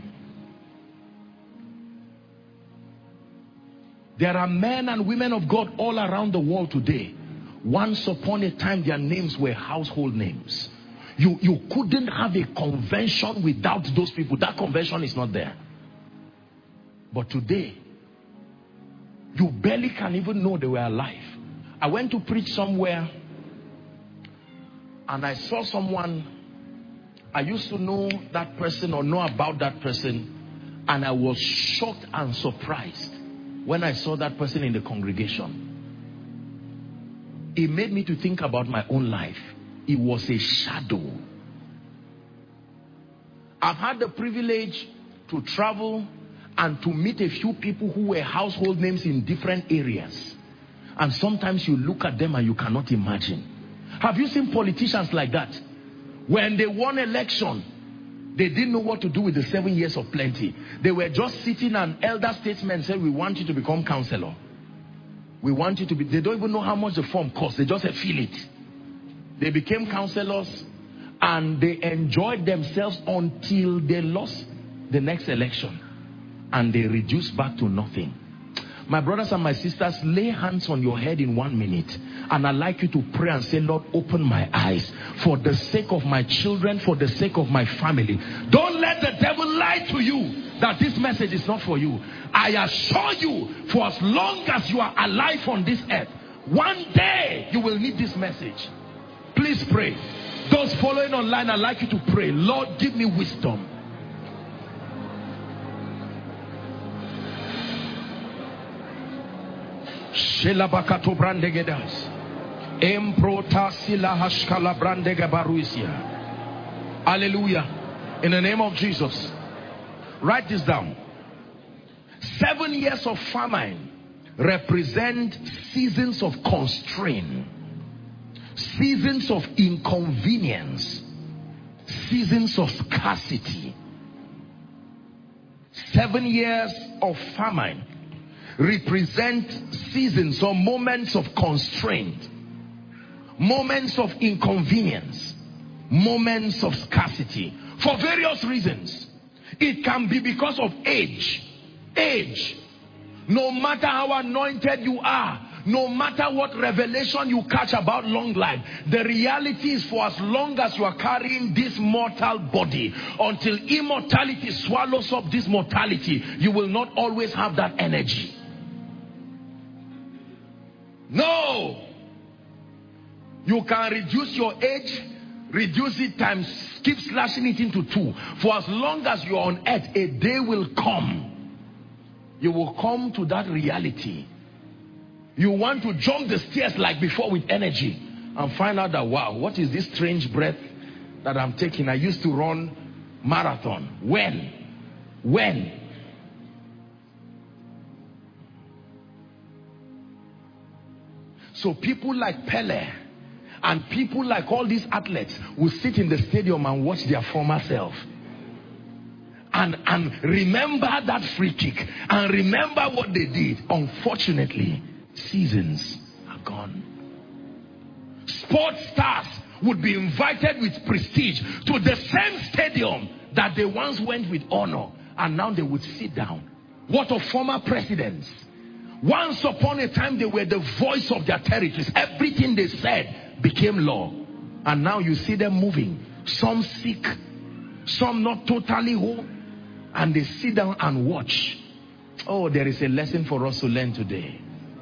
There are men and women of God all around the world today. Once upon a time, their names were household names. You couldn't have a convention without those people. That convention is not there. But today, you barely can even know they were alive. I went to preach somewhere and I saw someone. I used to know that person or know about that person, and I was shocked and surprised when I saw that person in the congregation. It made me to think about my own life. It was a shadow. I've had the privilege to travel and to meet a few people who were household names in different areas. And sometimes you look at them and you cannot imagine. Have you seen politicians like that? When they won election, they didn't know what to do with the 7 years of plenty. They were just sitting, and elder statesmen said, we want you to become councillor. We want you to be, they don't even know how much the form costs. They just said, feel it. They became councillors and they enjoyed themselves until they lost the next election. And they reduced back to nothing. My brothers and my sisters, lay hands on your head in 1 minute. And I'd like you to pray and say, Lord, open my eyes for the sake of my children, for the sake of my family. Don't let the devil lie to you that this message is not for you. I assure you, for as long as you are alive on this earth, one day you will need this message. Please pray. Those following online, I'd like you to pray, Lord, give me wisdom. Shelabakato brandegedas. Emprota sila hashkala brandega baruisia. Hallelujah. In the name of Jesus. Write this down. 7 years of famine represent seasons of constraint, seasons of inconvenience, seasons of scarcity. 7 years of famine represent seasons or moments of constraint, moments of inconvenience, moments of scarcity, for various reasons. It can be because of age. No matter how anointed you are, no matter what revelation you catch about long life, the reality is, for as long as you are carrying this mortal body, until immortality swallows up this mortality, you will not always have that energy. No. You can reduce your age, reduce it times, keep slashing it into 2. For as long as you are on earth, a day will come. You will come to that reality. You want to jump the stairs like before with energy and find out that, wow, what is this strange breath that I'm taking? I used to run marathon. When? So people like Pele and people like all these athletes will sit in the stadium and watch their former self. And remember that free kick. And remember what they did. Unfortunately, seasons are gone. Sports stars would be invited with prestige to the same stadium that they once went with honor. And now they would sit down. What of former presidents? Once upon a time, they were the voice of their territories. Everything they said became law. And now you see them moving. Some sick, some not totally whole. And they sit down and watch. Oh, there is a lesson for us to learn today.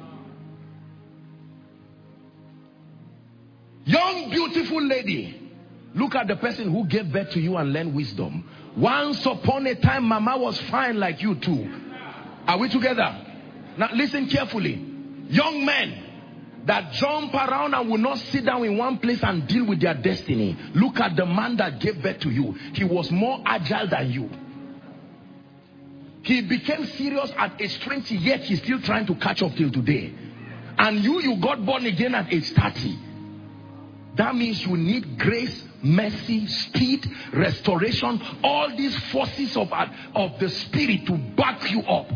Young, beautiful lady, look at the person who gave birth to you and learned wisdom. Once upon a time, Mama was fine like you too. Are we together? Now listen carefully. Young men that jump around and will not sit down in one place and deal with their destiny. Look at the man that gave birth to you. He was more agile than you. He became serious at age 20, yet he's still trying to catch up till today. And you got born again at age 30. That means you need grace, mercy, speed, restoration, all these forces of the spirit to back you up.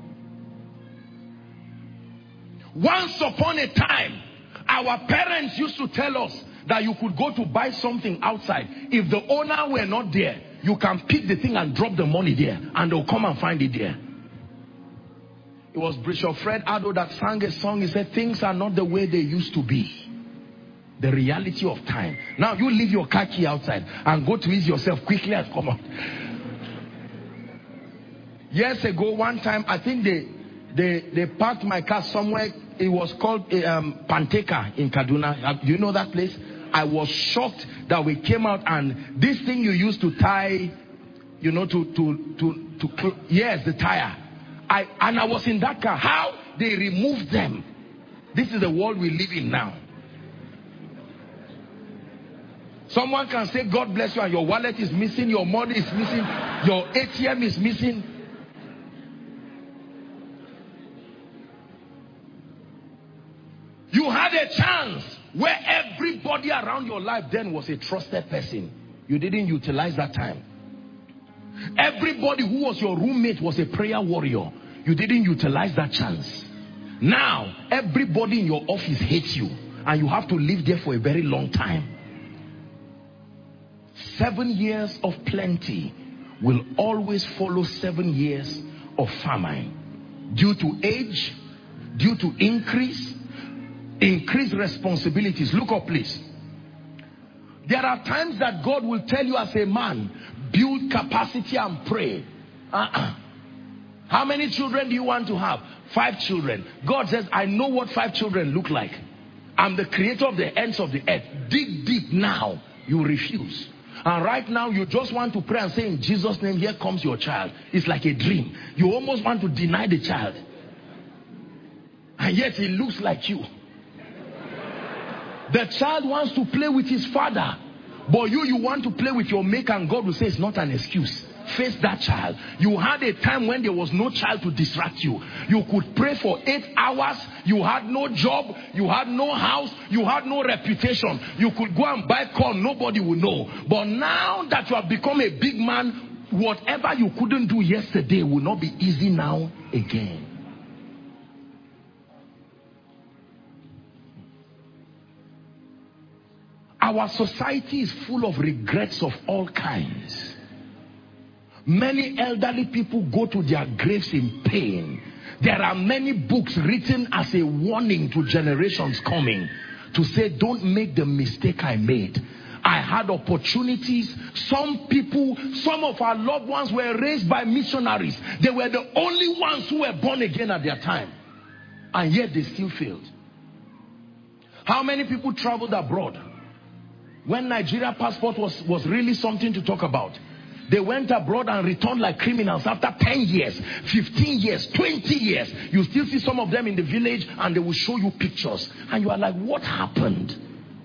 Once upon a time, our parents used to tell us that you could go to buy something outside. If the owner were not there, you can pick the thing and drop the money there, and they'll come and find it there. It was Bishop Fred Addo that sang a song. He said, things are not the way they used to be. The reality of time. Now you leave your car key outside and go to ease yourself quickly and come out. Years ago, one time, I think they parked my car somewhere. It was called Panteka in Kaduna. Do you know that place? I was shocked that we came out and this thing you used to tie, you know, yes, the tire. I was in that car. How? They removed them. This is the world we live in now. Someone can say, God bless you, and your wallet is missing, your money is missing, your ATM is missing. You had a chance where everybody around your life then was a trusted person. You didn't utilize that time. Everybody who was your roommate was a prayer warrior. You didn't utilize that chance. Now, everybody in your office hates you, and you have to live there for a very long time. 7 years of plenty will always follow 7 years of famine. Due to age, due to increased responsibilities. Look up, please. There are times that God will tell you as a man, build capacity and pray. How many children do you want to have? 5 children. God says, I know what 5 children look like. I'm the creator of the ends of the earth. Dig deep now. You refuse. And right now you just want to pray and say, in Jesus' name, here comes your child. It's like a dream. You almost want to deny the child. And yet he looks like you. The child wants to play with his father. But you want to play with your maker, and God will say it's not an excuse. Face that child. You had a time when there was no child to distract you. You could pray for 8 hours. You had no job. You had no house. You had no reputation. You could go and buy corn. Nobody would know. But now that you have become a big man, whatever you couldn't do yesterday will not be easy now again. Our society is full of regrets of all kinds. Many elderly people go to their graves in pain. There are many books written as a warning to generations coming to say, don't make the mistake I made. I had opportunities. Some people, some of our loved ones were raised by missionaries. They were the only ones who were born again at their time. And yet they still failed. How many people traveled abroad? When Nigeria passport was really something to talk about, they went abroad and returned like criminals after 10 years, 15 years, 20 years. You still see some of them in the village and they will show you pictures. And you are like, what happened?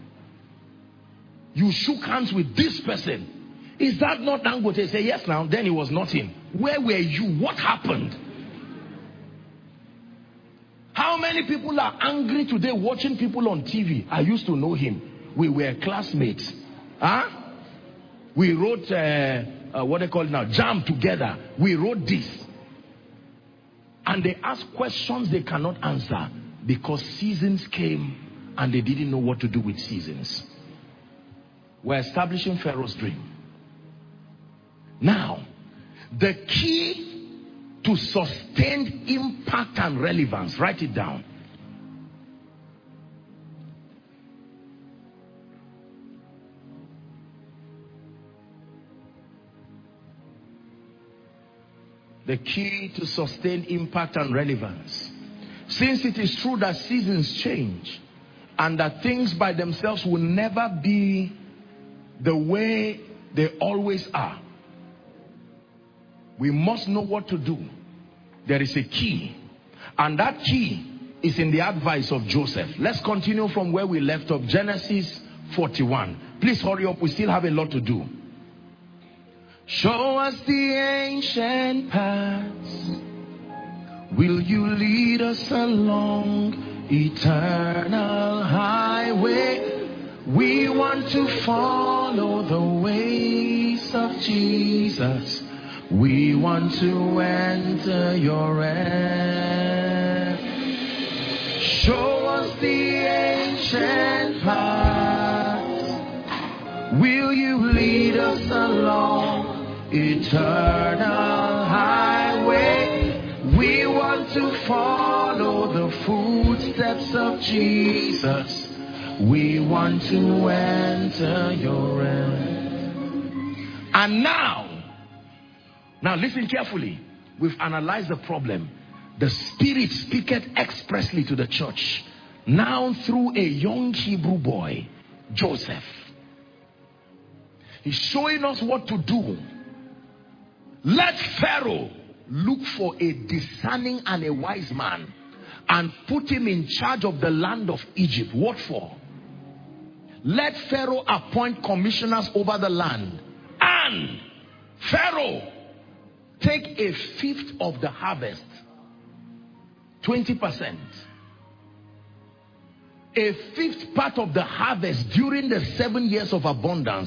You shook hands with this person. Is that not Dangote? Say yes now. Then it was not him. Where were you? What happened? How many people are angry today watching people on TV? I used to know him. We were classmates. We wrote, what they call it now, jam together. We wrote this. And they ask questions they cannot answer because seasons came and they didn't know what to do with seasons. We're establishing Pharaoh's dream. Now, the key to sustained impact and relevance, write it down. The key to sustain impact and relevance. Since it is true that seasons change and that things by themselves will never be the way they always are, we must know what to do. There is a key, and that key is in the advice of Joseph. Let's continue from where we left off. Genesis 41. Please hurry up. We still have a lot to do. Show us the ancient paths. Will you lead us along eternal highway? We want to follow the ways of Jesus. We want to enter your rest. Show us the ancient paths. Will you lead us along eternal highway? We want to follow the footsteps of Jesus. We want to enter your rest. And now listen carefully. we've analyzed the problem. The Spirit speaketh expressly to the church now through a young Hebrew boy, Joseph. He's showing us what to do. Let Pharaoh look for a discerning and a wise man and put him in charge of the land of Egypt. What for? Let Pharaoh appoint commissioners over the land, and Pharaoh take a fifth of the harvest, 20%. A fifth part of the harvest during the 7 years of abundance.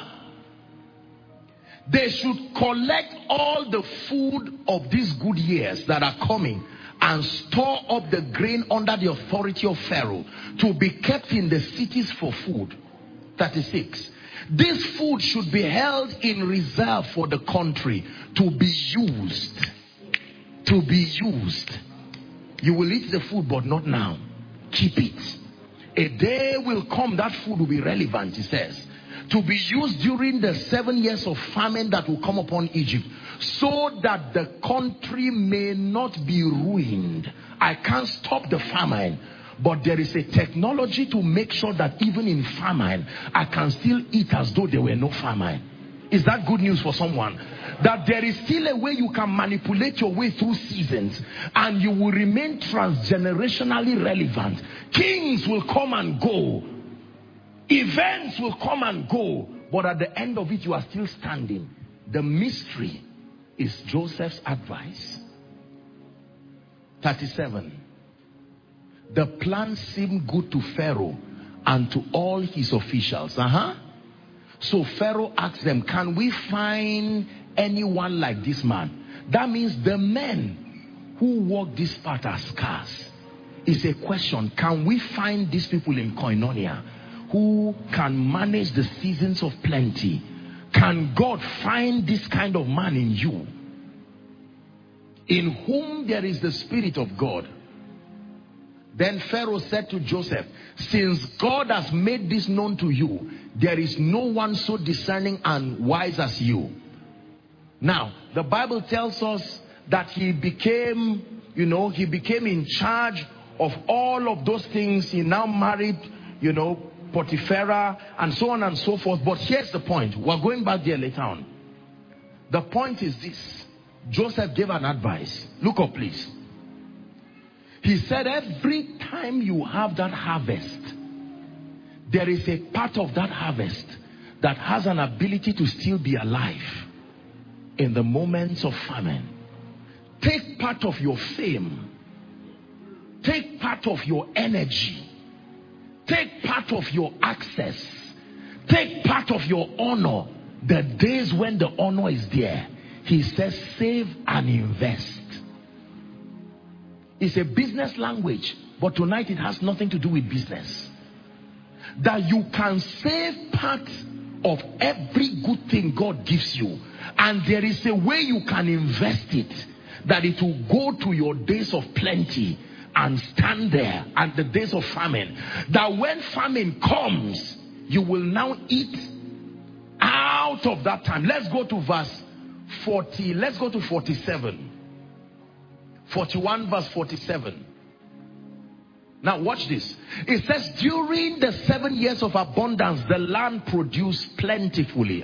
They should collect all the food of these good years that are coming and store up the grain under the authority of Pharaoh to be kept in the cities for food. 36. This food should be held in reserve for the country to be used. To be used. You will eat the food, but not now. Keep it. A day will come that food will be relevant, he says, to be used during the 7 years of famine that will come upon Egypt, so that the country may not be ruined. I can't stop the famine, but there is a technology to make sure that even in famine, I can still eat as though there were no famine. Is that good news for someone? That there is still a way you can manipulate your way through seasons and you will remain transgenerationally relevant. Kings will come and go. Events will come and go. But at the end of it, you are still standing. The mystery is Joseph's advice. 37. The plan seemed good to Pharaoh and to all his officials. So Pharaoh asked them, can we find anyone like this man? That means the men who walk this path are scarce. It's a question. Can we find these people in Koinonia who can manage the seasons of plenty? Can God find this kind of man in you, in whom there is the Spirit of God? Then Pharaoh said to Joseph, since God has made this known to you, there is no one so discerning and wise as you. Now, the Bible tells us that he became in charge of all of those things. He now married, Potiphera and so on and so forth. But here's the point. We're going back there later on. The point is this. Joseph gave an advice. Look up, please. He said, every time you have that harvest, there is a part of that harvest that has an ability to still be alive in the moments of famine. Take part of your fame. Take part of your energy. Take part of your access. Take part of your honor. The days when the honor is there. He says, save and invest. It's a business language, but tonight it has nothing to do with business. That you can save part of every good thing God gives you, and there is a way you can invest it, that it will go to your days of plenty and stand there and the days of famine. That when famine comes, you will now eat out of that time. Let's go to verse 40. Let's go to 47. 41 verse 47. Now watch this. It says, during the 7 years of abundance, the land produced plentifully.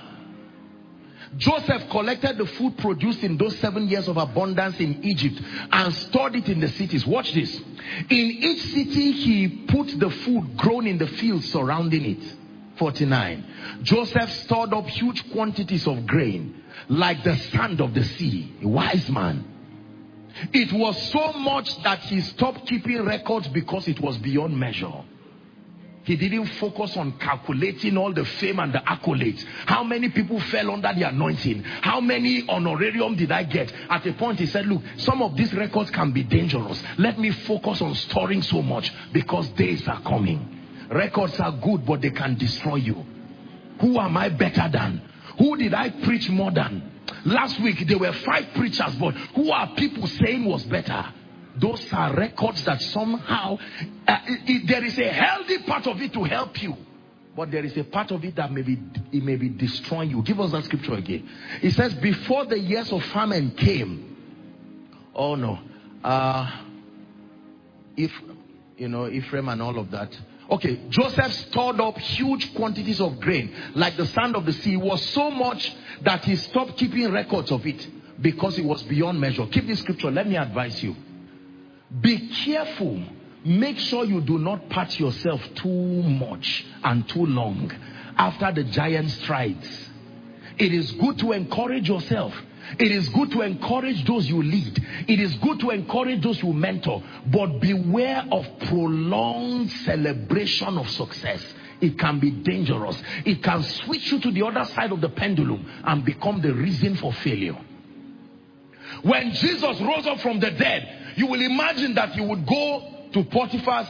Joseph collected the food produced in those 7 years of abundance in Egypt and stored it in the cities. Watch this. In each city, he put the food grown in the fields surrounding it. 49. Joseph stored up huge quantities of grain, like the sand of the sea. A wise man. It was so much that he stopped keeping records because it was beyond measure. He didn't focus on calculating all the fame and the accolades. How many people fell under the anointing? How many honorarium did I get? At a point he said, look, some of these records can be dangerous. Let me focus on storing so much, because days are coming. Records are good, but they can destroy you. Who am I better than? Who did I preach more than? Last week there were 5 preachers, but who are people saying was better? Those are records that somehow there is a healthy part of it to help you. but there is a part of it that may be destroying you. Give us that scripture again. It says, before the years of famine came. Oh no. Ephraim and all of that. Okay, Joseph stored up huge quantities of grain, like the sand of the sea. It was so much that he stopped keeping records of it because it was beyond measure. Keep this scripture. Let me advise you. Be careful. Make sure you do not pat yourself too much and too long after the giant strides. It is good to encourage yourself. It is good to encourage those you lead. It is good to encourage those you mentor. But beware of prolonged celebration of success. It can be dangerous. It can switch you to the other side of the pendulum and become the reason for failure. When Jesus rose up from the dead, you will imagine that he would go to Potiphar's,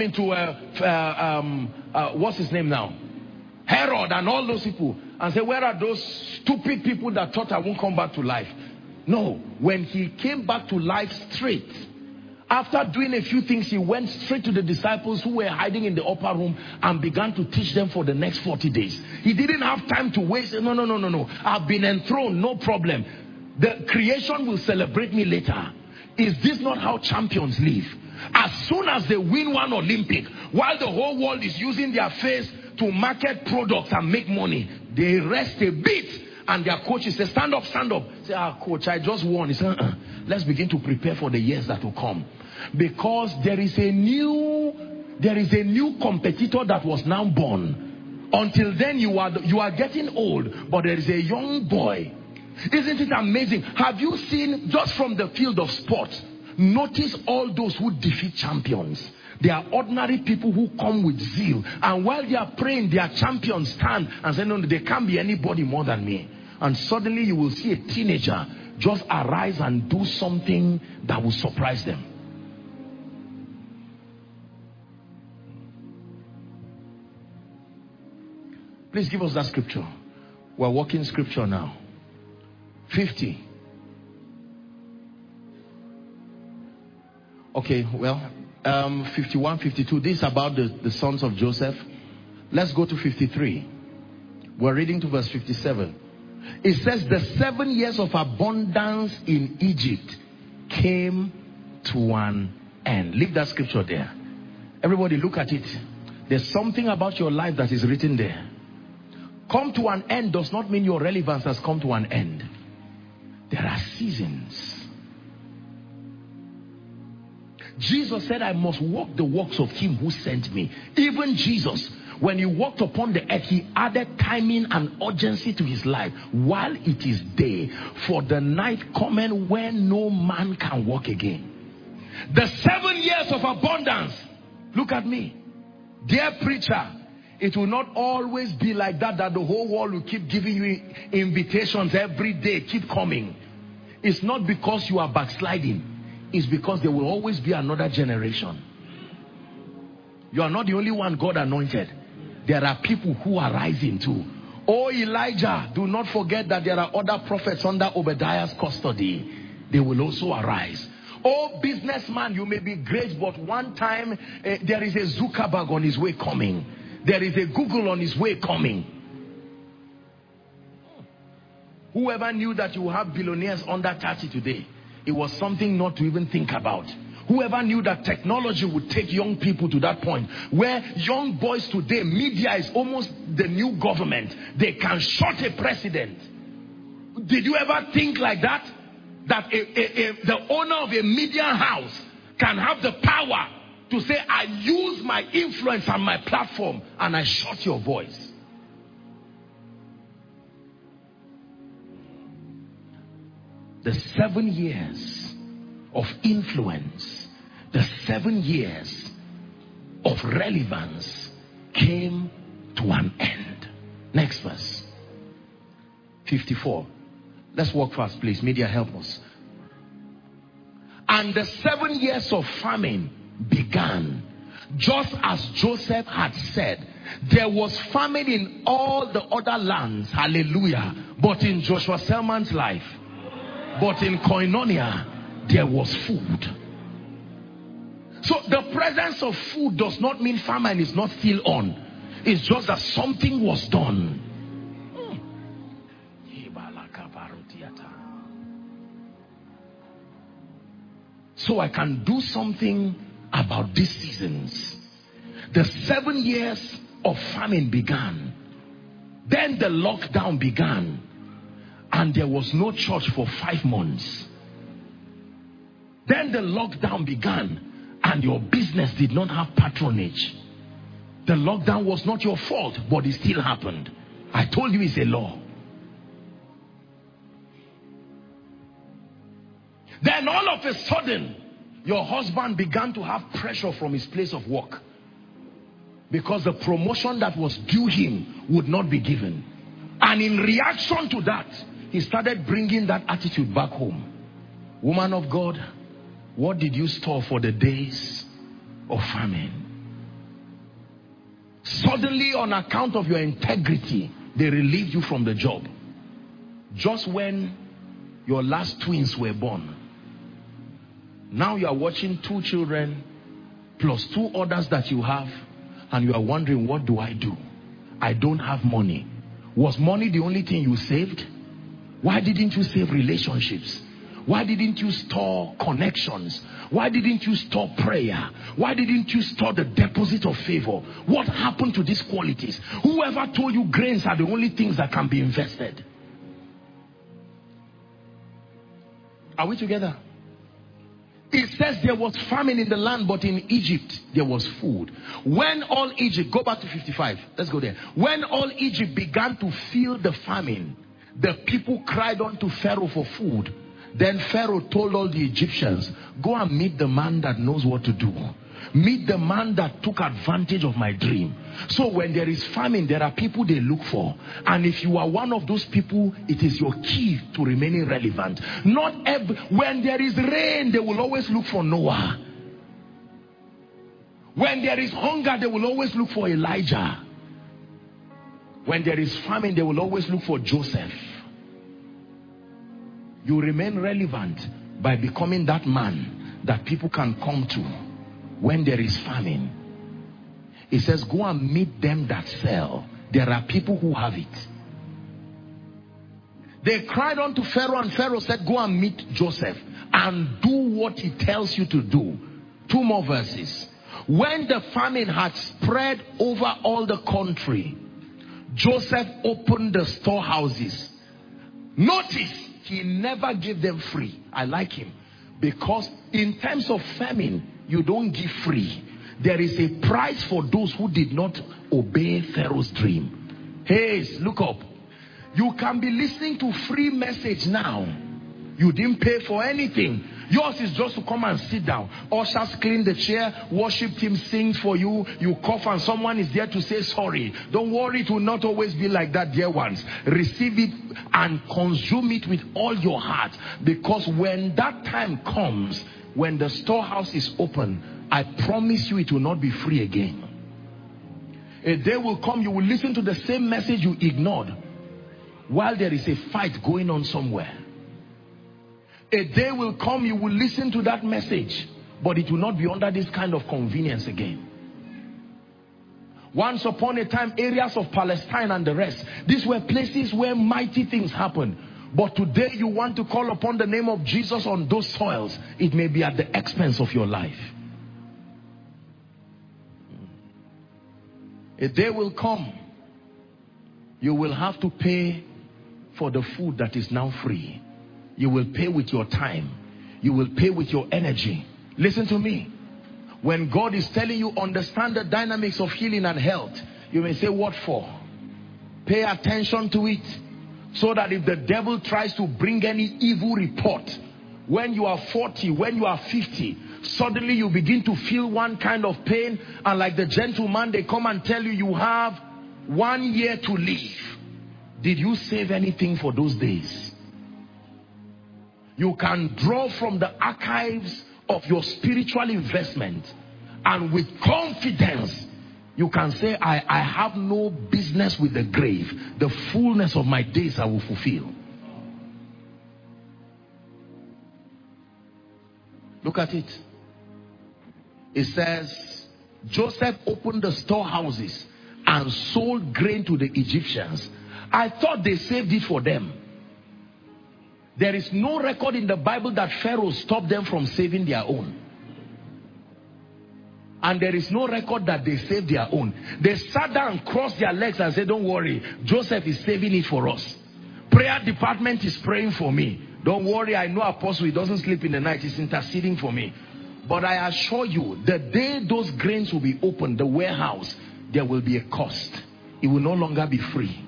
what's his name now? Herod and all those people, and say, where are those stupid people that thought I won't come back to life? No, when he came back to life straight, after doing a few things, he went straight to the disciples who were hiding in the upper room and began to teach them for the next 40 days. He didn't have time to waste. No. I've been enthroned, no problem. The creation will celebrate me later. Is this not how champions live? As soon as they win one Olympic, while the whole world is using their face to market products and make money, they rest a bit and their coaches say, stand up. Say, coach, I just won. He said, let's begin to prepare for the years that will come. Because there is a new competitor that was now born. Until then, you are getting old, but there is a young boy. Isn't it amazing? Have you seen, just from the field of sports, notice all those who defeat champions? They are ordinary people who come with zeal. And while they are praying, their champions stand and say, no, they can't be anybody more than me. And suddenly you will see a teenager just arise and do something that will surprise them. Please give us that scripture. We're walking scripture now. 50. Okay, well, 51, 52. This is about the sons of Joseph. Let's go to 53. We're reading to verse 57. It says, the 7 years of abundance in Egypt came to an end. Leave that scripture there. Everybody look at it. There's something about your life that is written there. Come to an end does not mean your relevance has come to an end. There are seasons. Jesus said, I must walk the works of him who sent me. Even Jesus, when he walked upon the earth, he added timing and urgency to his life. While it is day, for the night cometh when no man can walk again. The 7 years of abundance. Look at me. Dear preacher, it will not always be like that the whole world will keep giving you invitations every day. Keep coming. It's not because you are backsliding. It's because there will always be another generation. You are not the only one God anointed. There are people who are rising too. Oh Elijah, do not forget that there are other prophets under Obadiah's custody. They will also arise. Oh businessman, you may be great, but one time there is a Zuckerberg on his way coming. There is a Google on his way coming. Whoever knew that you have billionaires under 30 today, it was something not to even think about. Whoever knew that technology would take young people to that point where young boys today, media is almost the new government. They can shut a president. Did you ever think like that? That the owner of a media house can have the power to say, I use my influence and my platform and I shut your voice. The 7 years of influence, the 7 years of relevance came to an end. Next verse. 54. Let's walk fast, please. Media, help us. And the 7 years of famine began, just as Joseph had said. There was famine in all the other lands. Hallelujah. But in Joshua Selman's life, but in Koinonia, there was food. So the presence of food does not mean famine is not still on. It's just that something was done. So I can do something about these seasons. The 7 years of famine began. Then the lockdown began. And there was no church for 5 months. Then the lockdown began. And your business did not have patronage. The lockdown was not your fault, but it still happened. I told you it's a law. Then all of a sudden, your husband began to have pressure from his place of work. Because the promotion that was due him would not be given. And in reaction to that, he started bringing that attitude back home. Woman of God, what did you store for the days of famine? Suddenly, on account of your integrity, they relieved you from the job. Just when your last twins were born. Now you are watching 2 children plus 2 others that you have, and you are wondering, what do I do? I don't have money. Was money the only thing you saved? Why didn't you save relationships? Why didn't you store connections? Why didn't you store prayer? Why didn't you store the deposit of favor? What happened to these qualities? Whoever told you grains are the only things that can be invested? Are we together? It says there was famine in the land, but in Egypt there was food. When all Egypt, go back to 55, let's go there. When all Egypt began to feel the famine, the people cried unto Pharaoh for food. Then Pharaoh told all the Egyptians, go and meet the man that knows what to do. Meet the man that took advantage of my dream. So when there is famine, there are people they look for. And if you are one of those people, it is your key to remaining relevant. When there is rain, they will always look for Noah. When there is hunger, they will always look for Elijah. When there is famine, they will always look for Joseph. You remain relevant by becoming that man that people can come to when there is famine. It says, go and meet them that sell. There are people who have it. They cried unto Pharaoh, and Pharaoh said, go and meet Joseph and do what he tells you to do. 2 more verses. When the famine had spread over all the country, Joseph opened the storehouses. Notice, he never gave them free. I like him. Because in times of famine, you don't give free. There is a price for those who did not obey Pharaoh's dream. Hey, look up. You can be listening to free message now. You didn't pay for anything. Yours is just to come and sit down. Ushers clean the chair, worship team sings for you, you cough and someone is there to say sorry. Don't worry, it will not always be like that, dear ones. Receive it and consume it with all your heart. Because when that time comes, when the storehouse is open, I promise you it will not be free again. A day will come, you will listen to the same message you ignored while there is a fight going on somewhere. A day will come, you will listen to that message, but it will not be under this kind of convenience again. Once upon a time, areas of Palestine and the rest, these were places where mighty things happened. But today you want to call upon the name of Jesus on those soils. It may be at the expense of your life. A day will come, you will have to pay for the food that is now free. You will pay with your time. You will pay with your energy. Listen to me. When God is telling you, understand the dynamics of healing and health, you may say, what for? Pay attention to it. So that if the devil tries to bring any evil report, when you are 40, when you are 50, suddenly you begin to feel one kind of pain. And like the gentleman, they come and tell you, you have 1 year to live. Did you save anything for those days? You can draw from the archives of your spiritual investment, and with confidence you can say, I have no business with the grave. The fullness of my days I will fulfill. Look at it. It says Joseph opened the storehouses and sold grain to the Egyptians. I thought they saved it for them. There is no record in the Bible that Pharaoh stopped them from saving their own. And there is no record that they saved their own. They sat down, crossed their legs and said, don't worry, Joseph is saving it for us. Prayer department is praying for me. Don't worry, I know Apostle, he doesn't sleep in the night, he's interceding for me. But I assure you, the day those grains will be opened, the warehouse, there will be a cost. It will no longer be free.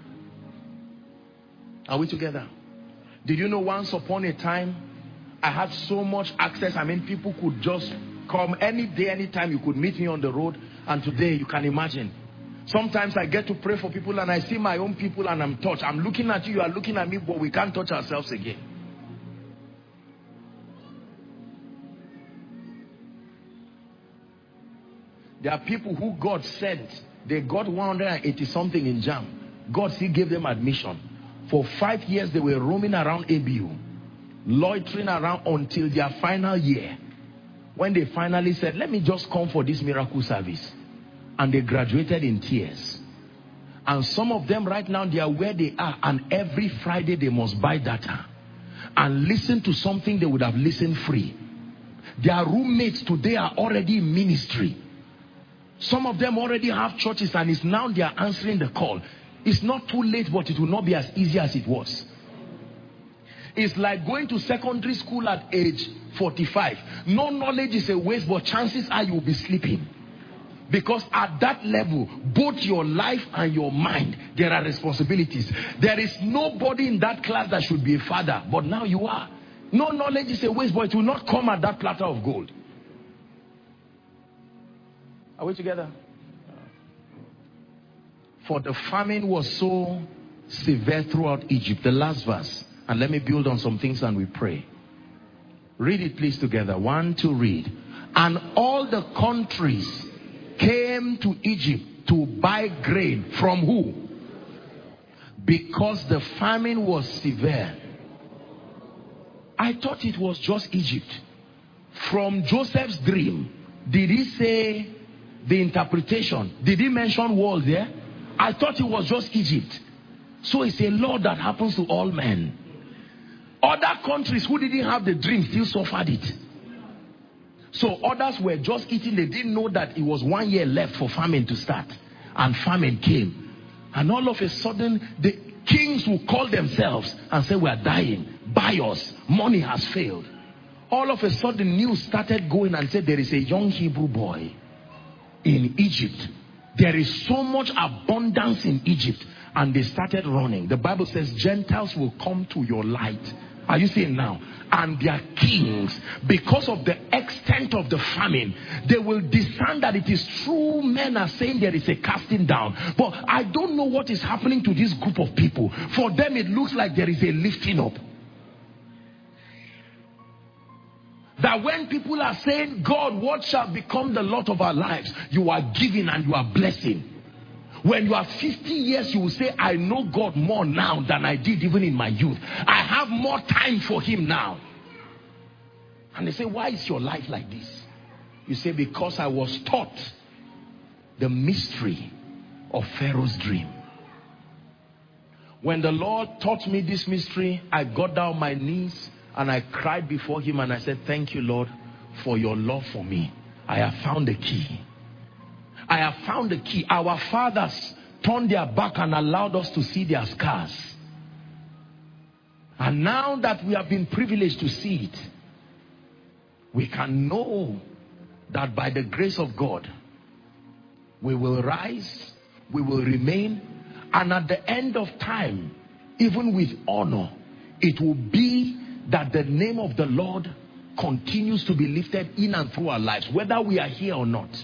Are we together? Did you know once upon a time, I had so much access. I mean, people could just come any day, anytime. You could meet me on the road. And today, you can imagine. Sometimes I get to pray for people and I see my own people and I'm touched. I'm looking at you, you are looking at me, but we can't touch ourselves again. There are people who God sent. They got 180 something in JAMB. God still gave them admission. For 5 years they were roaming around ABU, loitering around until their final year, when they finally said, let me just come for this miracle service. And they graduated in tears. And some of them right now, they are where they are, and every Friday they must buy data and listen to something they would have listened free. Their roommates today are already in ministry. Some of them already have churches, and it's now they are answering the call. It's not too late, but it will not be as easy as it was. It's like going to secondary school at age 45. No knowledge is a waste, but chances are you will be sleeping. Because at that level, both your life and your mind, there are responsibilities. There is nobody in that class that should be a father, but now you are. No knowledge is a waste, but it will not come at that platter of gold. Are we together? For the famine was so severe throughout Egypt. The last verse. And let me build on some things and we pray. Read it please together. 1, 2, read. And all the countries came to Egypt to buy grain. From who? Because the famine was severe. I thought it was just Egypt. From Joseph's dream, did he say the interpretation? Did he mention world there? I thought it was just Egypt. So it's a law that happens to all men. Other countries who didn't have the dream still suffered it. So others were just eating. They didn't know that it was 1 year left for famine to start. And famine came. And all of a sudden, the kings will call themselves and say, we are dying. Buy us. Money has failed. All of a sudden, news started going and said, there is a young Hebrew boy in Egypt. There is so much abundance in Egypt. And they started running. The Bible says Gentiles will come to your light. Are you seeing now? And their kings, because of the extent of the famine, they will discern that it is true. Men are saying there is a casting down. But I don't know what is happening to this group of people. For them it looks like there is a lifting up. That when people are saying, God, what shall become the lot of our lives? You are giving and you are blessing. When you are 50 years, you will say, I know God more now than I did even in my youth. I have more time for him now. And they say, why is your life like this? You say, because I was taught the mystery of Pharaoh's dream. When the Lord taught me this mystery, I got down on my knees and I cried before him and I said, thank you, Lord, for your love for me. I have found the key. I have found the key. Our fathers turned their back and allowed us to see their scars. And now that we have been privileged to see it, we can know that by the grace of God, we will rise, we will remain, and at the end of time, even with honor, it will be that the name of the Lord continues to be lifted in and through our lives, whether we are here or not.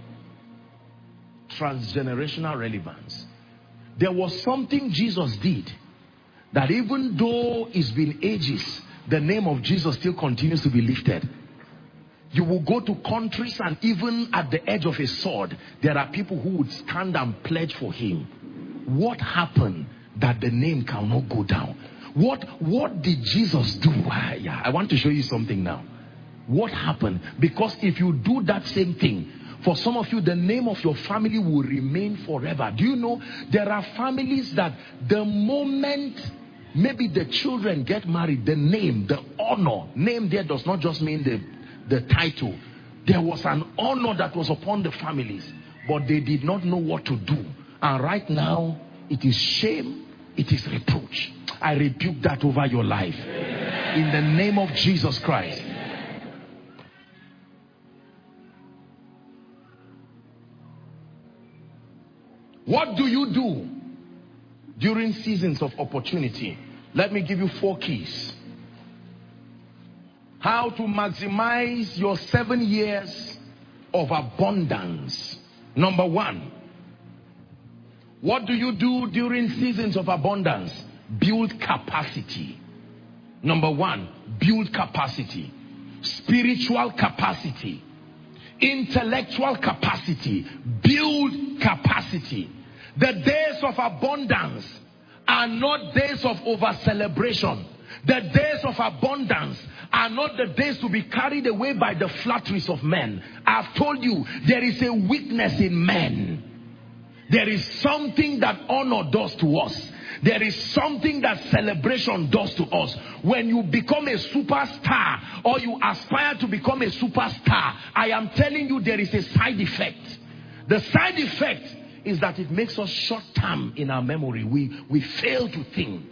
Transgenerational relevance. There was something Jesus did that even though it's been ages, the name of Jesus still continues to be lifted. You will go to countries and even at the edge of a sword, there are people who would stand and pledge for him. What happened that the name cannot go down? What did Jesus do? I want to show you something now. What happened? Because if you do that same thing, For some of you, the name of your family will remain forever. Do you know there are families that the moment maybe the children get married, the name, the honor, name there does not just mean the title. There was an honor that was upon the families, but they did not know what to do. And right now, it is shame, it is reproach. I rebuke that over your life. In the name of Jesus Christ. What do you do during seasons of opportunity? Let me give you 4 keys. How to maximize your 7 years of abundance. Number 1. What do you do during seasons of abundance? Build capacity. Number 1, build capacity. Spiritual capacity. Intellectual capacity. Build capacity. The days of abundance are not days of over celebration. The days of abundance are not the days to be carried away by the flatteries of men. I've told you, there is a weakness in men. There is something that honor does to us. There is something that celebration does to us. When you become a superstar or you aspire to become a superstar, I am telling you there is a side effect. The side effect is that it makes us short-term in our memory. We fail to think.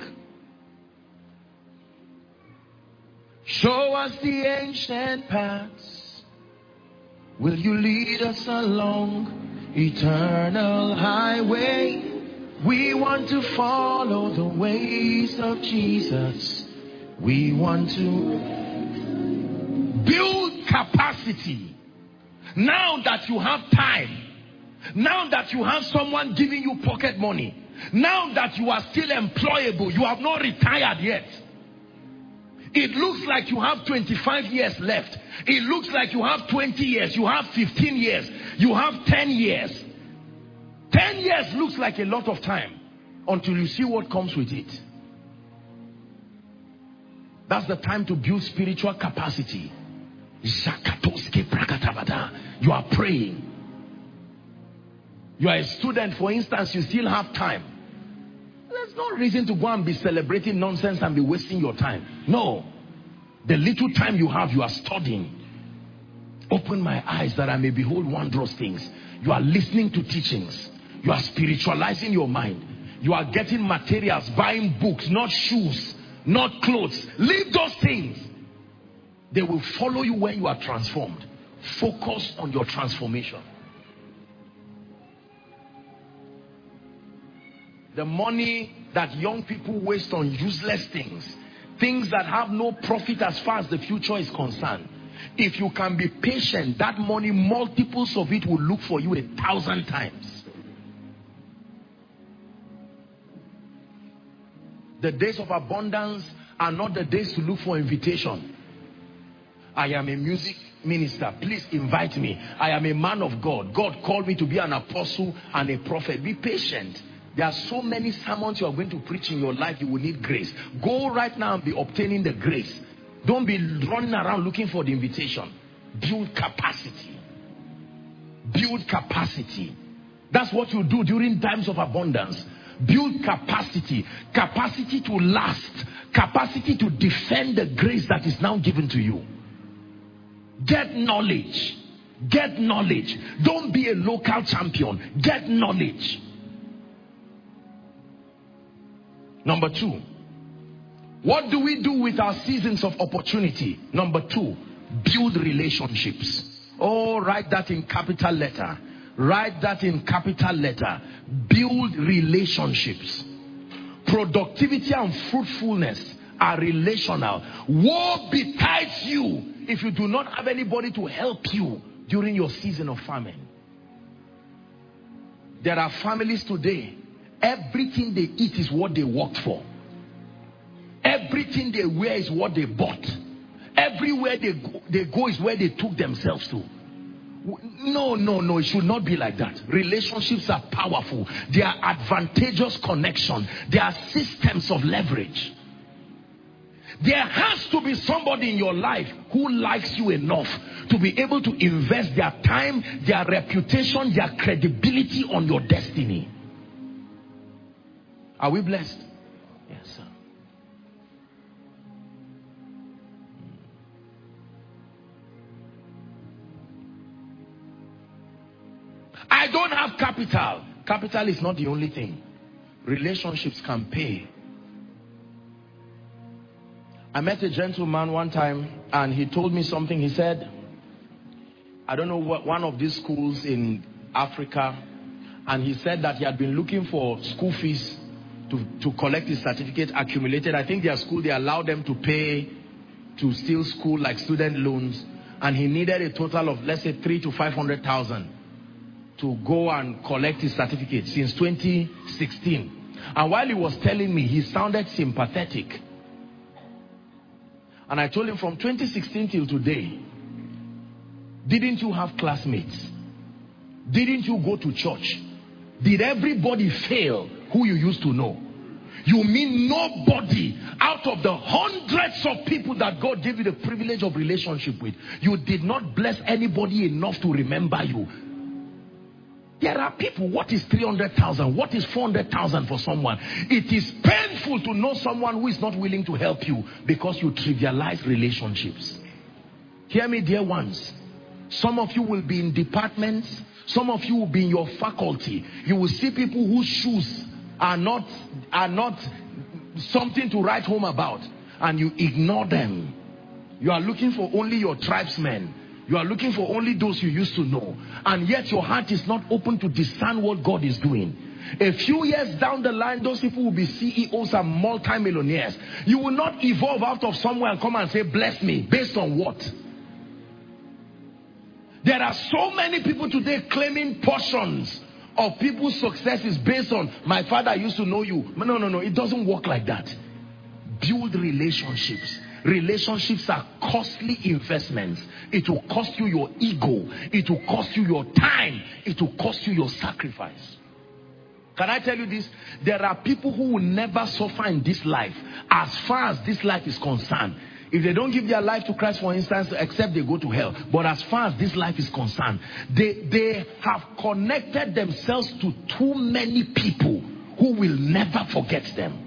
Show us the ancient paths. Will you lead us along eternal highway? We want to follow the ways of Jesus. We want to build capacity. Now that you have time, now that you have someone giving you pocket money, now that you are still employable, you have not retired yet. It looks like you have 25 years left. It looks like you have 20 years. You have 15 years. You have 10 years. 10 years looks like a lot of time until you see what comes with it. That's the time to build spiritual capacity. You are praying. You are a student, for instance, you still have time. There's no reason to go and be celebrating nonsense and be wasting your time. No. The little time you have, you are studying. Open my eyes that I may behold wondrous things. You are listening to teachings. You are spiritualizing your mind. You are getting materials, buying books, not shoes, not clothes. Leave those things. They will follow you when you are transformed. Focus on your transformation. The money that young people waste on useless things, things that have no profit as far as the future is concerned. If you can be patient, that money, multiples of it will look for you 1,000 times. The days of abundance are not the days to look for invitation. I am a music minister. Please invite me. I am a man of God. God called me to be an apostle and a prophet. Be patient. There are so many sermons you are going to preach in your life. You will need grace. Go right now and be obtaining the grace. Don't be running around looking for the invitation. Build capacity. Build capacity. That's what you do during times of abundance. Build capacity. Capacity to last. Capacity to defend the grace that is now given to you. Get knowledge. Get knowledge. Don't be a local champion. Get knowledge. Number 2. What do we do with our seasons of opportunity? Number 2. Build relationships. Oh, write that in capital letter. Write that in capital letter. Build relationships. Productivity and fruitfulness are relational. Woe betides you if you do not have anybody to help you during your season of famine. There are families today, everything they eat is what they worked for. Everything they wear is what they bought. Everywhere they go is where they took themselves to. No, it should not be like that. Relationships are powerful. They are advantageous connection. They are systems of leverage. There has to be somebody in your life who likes you enough to be able to invest their time, their reputation, their credibility on your destiny. Are we blessed? Yes, sir. I don't have capital. Capital is not the only thing. Relationships can pay. I met a gentleman one time and he told me something. He said, I don't know what, one of these schools in Africa, and he said that he had been looking for school fees to collect his certificate accumulated. I think their school, they allowed them to pay to still school like student loans, and he needed a total of, let's say, 300,000 to 500,000 to go and collect his certificate since 2016. And while he was telling me, he sounded sympathetic. And I told him, from 2016 till today, didn't you have classmates? Didn't you go to church? Did everybody fail who you used to know? You mean nobody out of the hundreds of people that God gave you the privilege of relationship with, you did not bless anybody enough to remember you? There are people, what is 300,000? What is 400,000 for someone? It is painful to know someone who is not willing to help you because you trivialize relationships. Hear me, dear ones. Some of you will be in departments. Some of you will be in your faculty. You will see people whose shoes are not something to write home about, and you ignore them. You are looking for only your tribesmen. You are looking for only those you used to know, and yet your heart is not open to discern what God is doing. A few years down the line, those people will be CEOs and multi-millionaires. You will not evolve out of somewhere and come and say, bless me. Based on what? There are so many people today claiming portions of people's successes based on, my father used to know you. No. It doesn't work like that. Build relationships. Relationships are costly investments. It will cost you your ego. It will cost you your time. It will cost you your sacrifice. Can I tell you this? There are people who will never suffer in this life as far as this life is concerned. If they don't give their life to Christ, for instance, except they go to hell. But as far as this life is concerned, they have connected themselves to too many people who will never forget them.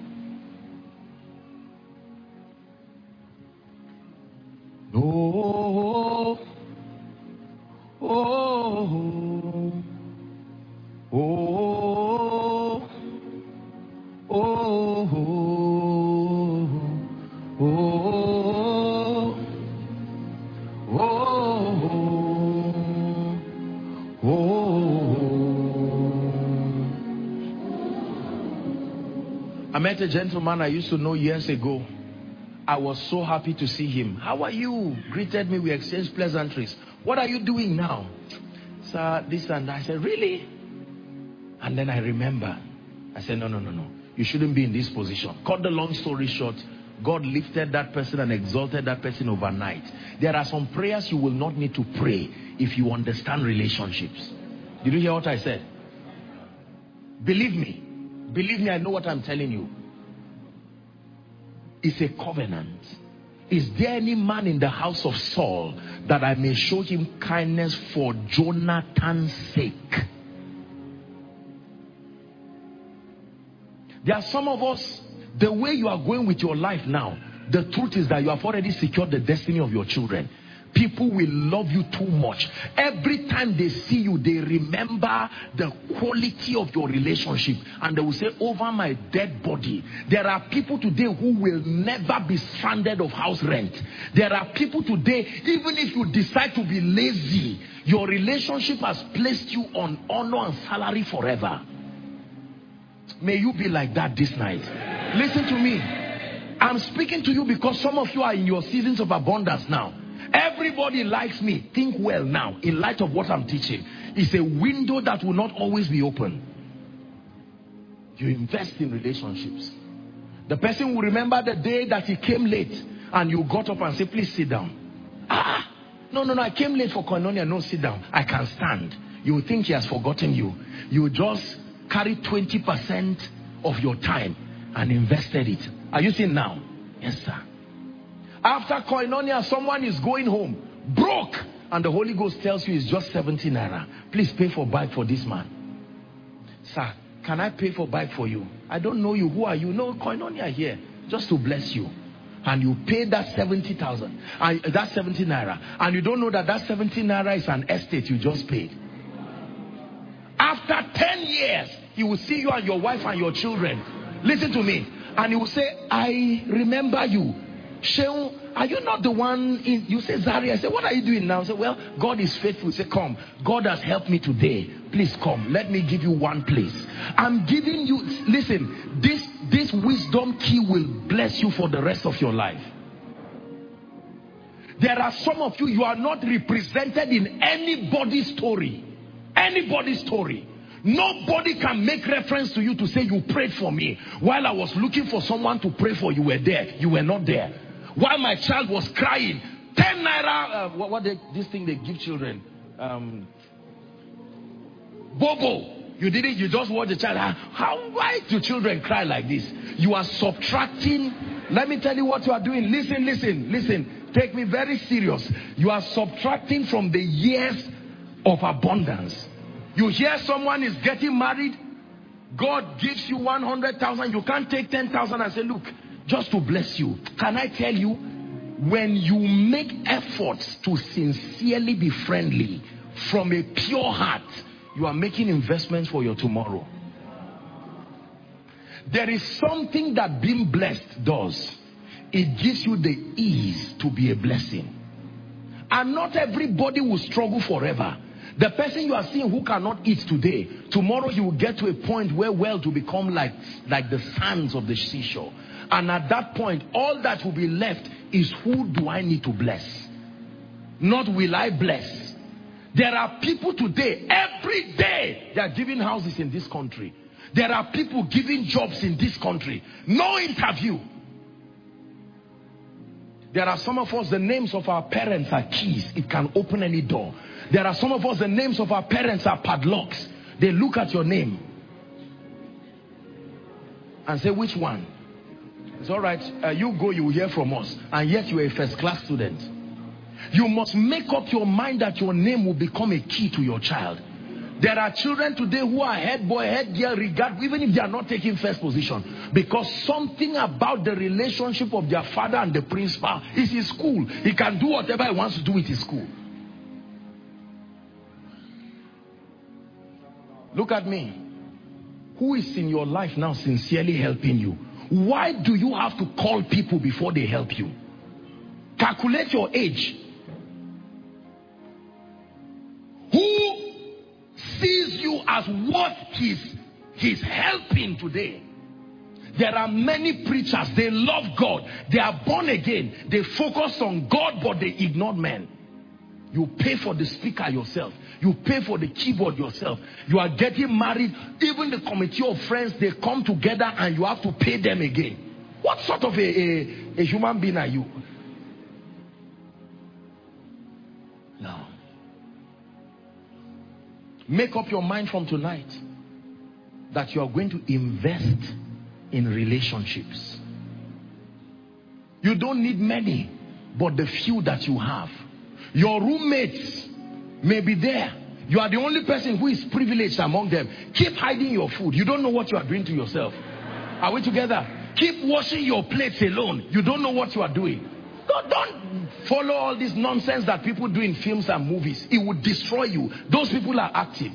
Oh, oh, oh, oh, oh, oh, oh, I met a gentleman I used to know years ago. I was so happy to see him. How are you? Greeted me. We exchanged pleasantries. What are you doing now? Sir, this and that. I said, really? And then I remember. I said, no. You shouldn't be in this position. Cut the long story short. God lifted that person and exalted that person overnight. There are some prayers you will not need to pray if you understand relationships. Did you hear what I said? Believe me. Believe me, I know what I'm telling you. It's a covenant. Is there any man in the house of Saul that I may show him kindness for Jonathan's sake? There are some of us, the way you are going with your life now, the truth is that you have already secured the destiny of your children. People will love you too much. Every time they see you, they remember the quality of your relationship, and they will say, over my dead body. There are people today who will never be stranded of house rent. There are people today, even if you decide to be lazy, your relationship has placed you on honor and salary forever. May you be like that this night. Listen to me. I'm speaking to you because some of you are in your seasons of abundance now. Everybody likes me. Think well now in light of what I'm teaching. It's a window that will not always be open. You invest in relationships. The person will remember the day that he came late and you got up and said, please sit down. No, I came late for koinonia. No, sit down. I can stand. You will think he has forgotten you. You just carry 20% of your time and invested it. Are you seeing now? Yes, sir. After koinonia, someone is going home, broke, and the Holy Ghost tells you it's just 70 naira. Please pay for bike for this man. Sir, can I pay for bike for you? I don't know you. Who are you? No, koinonia here, just to bless you. And you pay that 70,000, and that's 70 naira, and you don't know that that 70 naira is an estate you just paid. After 10 years, he will see you and your wife and your children. Listen to me. And he will say, I remember you. Sheung, are you not the one in, you say, Zari? I say, what are you doing now? I say, well, God is faithful. Say, come. God has helped me today. Please come. Let me give you one place. I'm giving you, listen, this wisdom key will bless you for the rest of your life. There are some of you, you are not represented in anybody's story. Anybody's story. Nobody can make reference to you to say you prayed for me. While I was looking for someone to pray for, you were there. You were not there. While my child was crying, 10 naira, this thing they give children, Bobo. You did it, you just watch the child. Why do children cry like this? You are subtracting. Let me tell you what you are doing. Listen. Take me very serious. You are subtracting from the years of abundance. You hear someone is getting married, God gives you 100,000, you can't take 10,000 and say, look, just to bless you. Can I tell you, when you make efforts to sincerely be friendly from a pure heart, you are making investments for your tomorrow. There is something that being blessed does. It gives you the ease to be a blessing. And not everybody will struggle forever. The person you are seeing who cannot eat today, tomorrow he will get to a point where wealth will become like the sands of the seashore. And at that point, all that will be left is, who do I need to bless? Not will I bless. There are people today, every day, they are giving houses in this country. There are people giving jobs in this country. No interview. There are some of us, the names of our parents are keys. It can open any door. There are some of us, the names of our parents are padlocks. They look at your name and say, which one? It's all right. You go, you will hear from us. And yet you are a first class student. You must make up your mind that your name will become a key to your child. There are children today who are head boy, head girl, regard, even if they are not taking first position, because something about the relationship of their father and the principal is in school. He can do whatever he wants to do with his school. Look at me. Who is in your life now sincerely helping you? Why do you have to call people before they help you? Calculate your age. Who sees you as what he's helping today? There are many preachers, they love God, they are born again, they focus on God, but they ignore men. You pay for the speaker yourself. You pay for the keyboard yourself. You are getting married. Even the committee of friends, they come together and you have to pay them again. What sort of a human being are you? No. Make up your mind from tonight that you are going to invest in relationships. You don't need many, but the few that you have. Your roommates may be there. You are the only person who is privileged among them. Keep hiding your food. You don't know what you are doing to yourself. Are we together? Keep washing your plates alone. You don't know what you are doing. Don't follow all this nonsense that people do in films and movies. It would destroy you. Those people are active.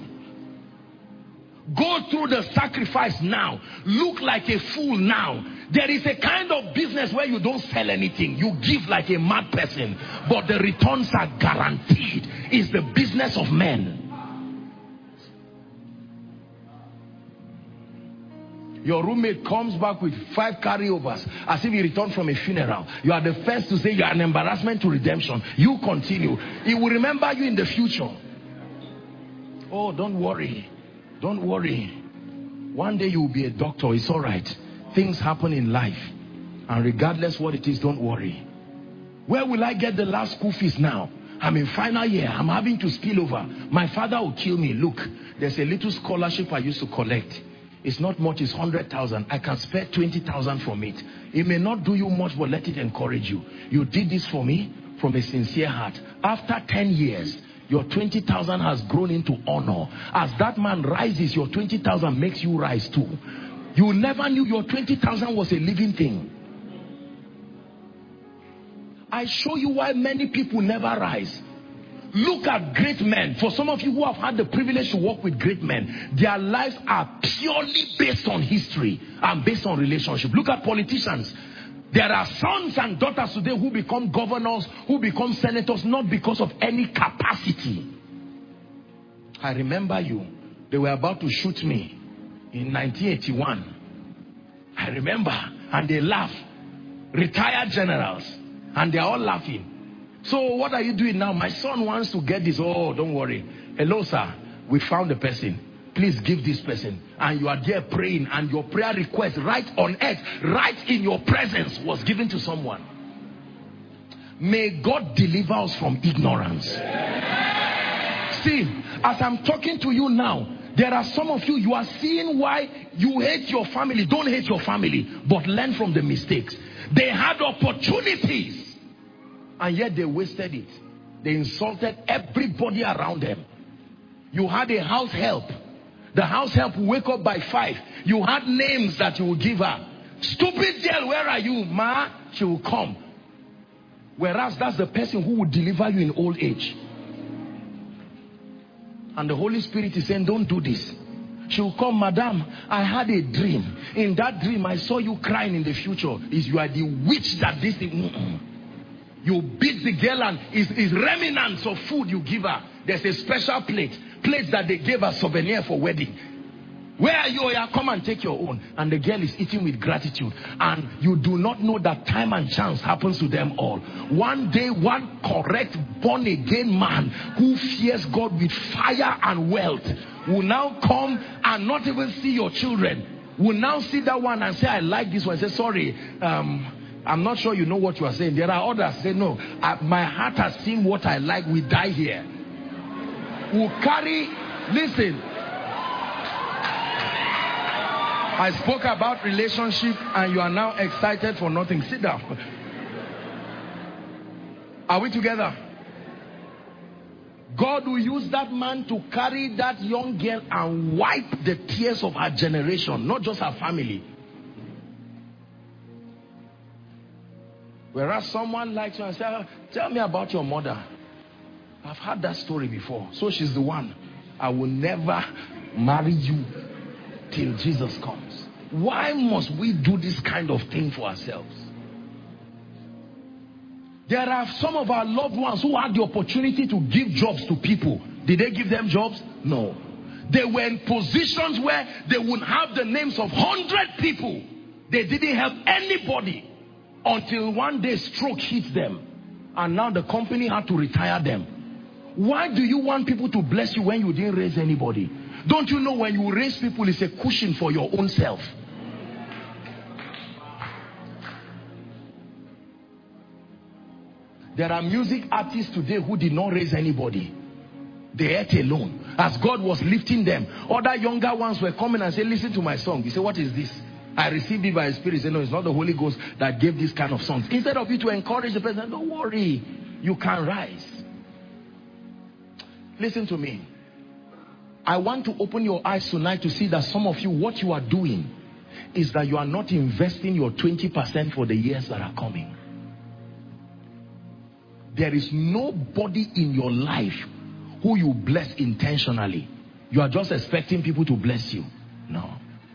Go through the sacrifice now. Look like a fool now. There is a kind of business where you don't sell anything. You give like a mad person, but the returns are guaranteed. It's the business of men. Your roommate comes back with 5 carryovers as if he returned from a funeral. You are the first to say you are an embarrassment to redemption. You continue. He will remember you in the future. Oh, don't worry. Don't worry. One day you will be a doctor. It's all right. Things happen in life. And regardless what it is, don't worry. Where will I get the last school fees now? I'm in final year. I'm having to spill over. My father will kill me. Look, there's a little scholarship I used to collect. It's not much, it's 100,000. I can spare 20,000 from it. It may not do you much, but let it encourage you. You did this for me from a sincere heart. After 10 years, your 20,000 has grown into honor. As that man rises, your 20,000 makes you rise too. You never knew your 20,000 was a living thing. I show you why many people never rise. Look at great men. For some of you who have had the privilege to work with great men, their lives are purely based on history and based on relationship. Look at politicians. There are sons and daughters today who become governors, who become senators, not because of any capacity. I remember you. They were about to shoot me in 1981. I remember. And they laugh. Retired generals. And they are all laughing. So what are you doing now? My son wants to get this. Oh, don't worry. Hello, sir. We found the person. Please give this person. And you are there praying. And your prayer request right on earth, right in your presence, was given to someone. May God deliver us from ignorance. See, as I'm talking to you now, there are some of you, you are seeing why you hate your family. Don't hate your family, but learn from the mistakes. They had opportunities. And yet they wasted it. They insulted everybody around them. You had a house help. The house help will wake up by 5. You had names that you will give her. Stupid girl, where are you? Ma, she will come. Whereas that's the person who will deliver you in old age. And the Holy Spirit is saying, don't do this. She will come, madam, I had a dream. In that dream, I saw you crying in the future. Is you are the witch that this thing... You beat the girl and is remnants of food you give her. There's a special plate. Plates that they gave as souvenir for wedding. Where are you? Yeah, come and take your own. And the girl is eating with gratitude. And you do not know that time and chance happens to them all. One day, one correct born again man who fears God with fire and wealth will now come and not even see your children. Will now see that one and say, I like this one. Say, sorry, I'm not sure you know what you are saying. There are others say, no, my heart has seen what I like. We die here. We'll carry, listen. I spoke about relationship and you are now excited for nothing. Sit down. Are we together? God will use that man to carry that young girl and wipe the tears of her generation, not just her family. Whereas someone likes you and says, tell me about your mother. I've heard that story before. So she's the one. I will never marry you till Jesus comes. Why must we do this kind of thing for ourselves? There are some of our loved ones who had the opportunity to give jobs to people. Did they give them jobs? No. They were in positions where they would have the names of 100 people. They didn't help anybody. Until one day stroke hit them. And now the company had to retire them. Why do you want people to bless you when you didn't raise anybody? Don't you know when you raise people, it's a cushion for your own self? There are music artists today who did not raise anybody. They ate alone. As God was lifting them, other younger ones were coming and saying, listen to my song. You say, what is this? I received it by His Spirit. Say, no, it's not the Holy Ghost that gave this kind of songs. Instead of you to encourage the person, don't worry, you can rise. Listen to me. I want to open your eyes tonight to see that some of you, what you are doing is that you are not investing your 20% for the years that are coming. There is nobody in your life who you bless intentionally. You are just expecting people to bless you. No.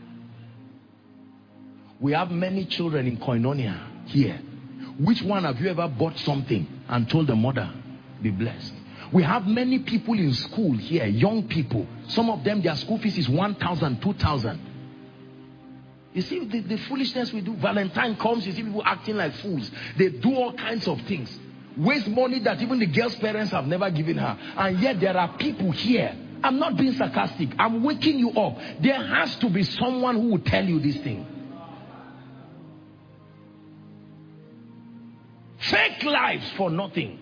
We have many children in Koinonia here. Which one have you ever bought something and told the mother, be blessed? We have many people in school here, young people. Some of them, their school fees is 1,000, 2,000. You see the foolishness we do. Valentine comes, you see people acting like fools. They do all kinds of things. Waste money that even the girl's parents have never given her. And yet there are people here. I'm not being sarcastic. I'm waking you up. There has to be someone who will tell you this thing. Fake lives for nothing.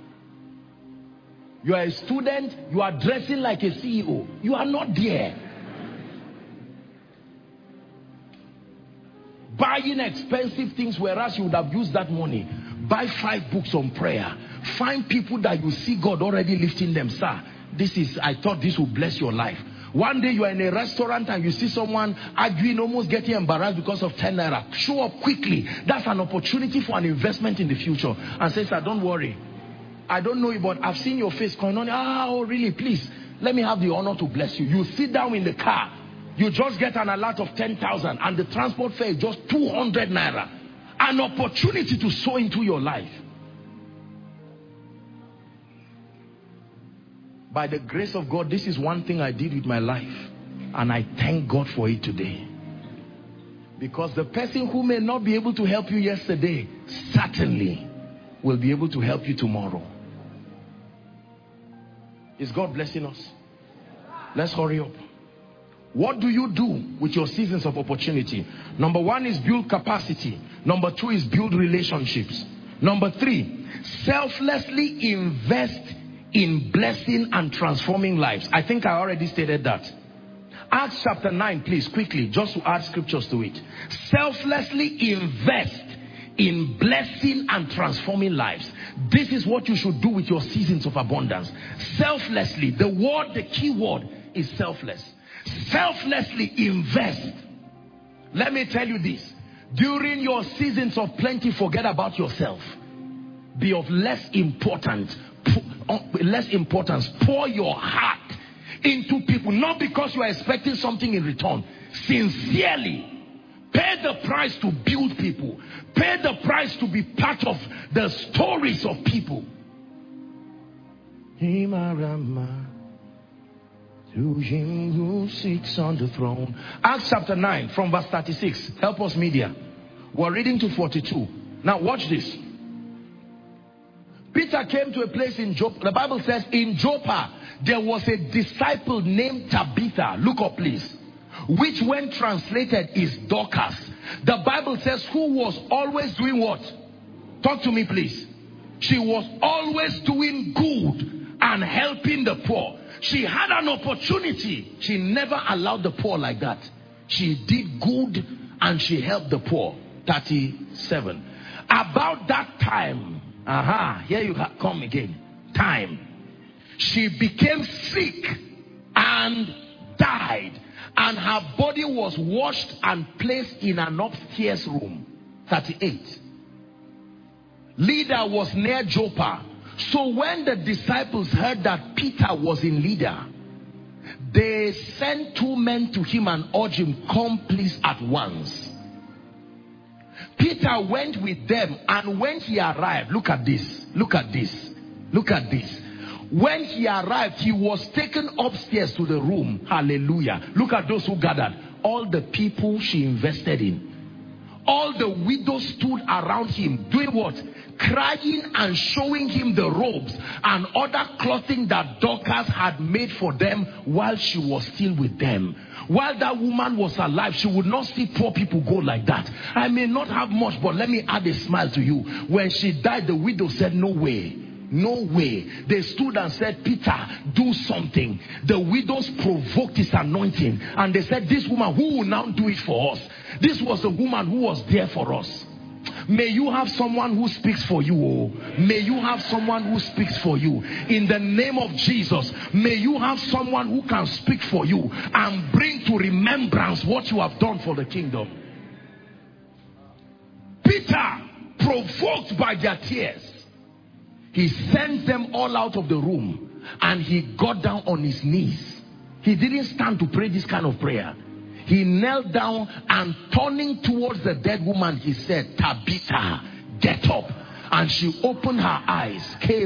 You are a student, you are dressing like a CEO. You are not there. buying expensive things, whereas you would have used that money. Buy 5 books on prayer. Find people that you see God already lifting them. Sir, I thought this would bless your life. One day you are in a restaurant and you see someone arguing, almost getting embarrassed because of 10 naira. Show up quickly. That's an opportunity for an investment in the future. And say, sir, don't worry. I don't know you, but I've seen your face going on. Oh, really? Please, let me have the honor to bless you. You sit down in the car. You just get an alert of 10,000 and the transport fare is just 200 naira. An opportunity to sow into your life. By the grace of God, this is one thing I did with my life. And I thank God for it today. Because the person who may not be able to help you yesterday, certainly will be able to help you tomorrow. Is God blessing us? Let's hurry up. What do you do with your seasons of opportunity? Number 1 is build capacity. Number 2 is build relationships. Number 3, selflessly invest in blessing and transforming lives. I think I already stated that. Acts chapter 9, please, quickly, just to add scriptures to it. Selflessly invest in blessing and transforming lives. This is what you should do with your seasons of abundance. Selflessly, the key word is selfless. Selflessly invest. Let me tell you this. During your seasons of plenty, forget about yourself. Be of less importance. Pour your heart into people, not because you are expecting something in return. Sincerely, pay the price to build people. Pay the price to be part of the stories of people. To him who sits on the throne. Acts chapter 9 from verse 36. Help us, media. We're reading to 42. Now watch this. Peter came to a place in Joppa. The Bible says in Joppa there was a disciple named Tabitha. Look up, please. Which when translated is Dorcas. The Bible says who was always doing what? Talk to me, please. She was always doing good and helping the poor. She had an opportunity. She never allowed the poor like that. She did good and she helped the poor. 37. About that time, here you come again. Time. She became sick and died. And her body was washed and placed in an upstairs room. 38. Lydda was near Joppa. So when the disciples heard that Peter was in Lydda, they sent 2 men to him and urged him, come please at once. Peter went with them, and when he arrived, look at this, look at this, look at this. When he arrived, he was taken upstairs to the room. Hallelujah. Look at those who gathered. All the people she invested in. All the widows stood around him, doing what? Crying and showing him the robes and other clothing that Dorcas had made for them while she was still with them. While that woman was alive, she would not see poor people go like that. I may not have much, but let me add a smile to you. When she died, the widow said, no way. No way. They stood and said, Peter, do something. The widows provoked his anointing. And they said, this woman, who will now do it for us? This was the woman who was there for us. May you have someone who speaks for you. Oh. May you have someone who speaks for you. In the name of Jesus, may you have someone who can speak for you and bring to remembrance what you have done for the kingdom. Peter, provoked by their tears, he sent them all out of the room and he got down on his knees. He didn't stand to pray this kind of prayer. He knelt down and turning towards the dead woman, he said, Tabitha, get up. And she opened her eyes.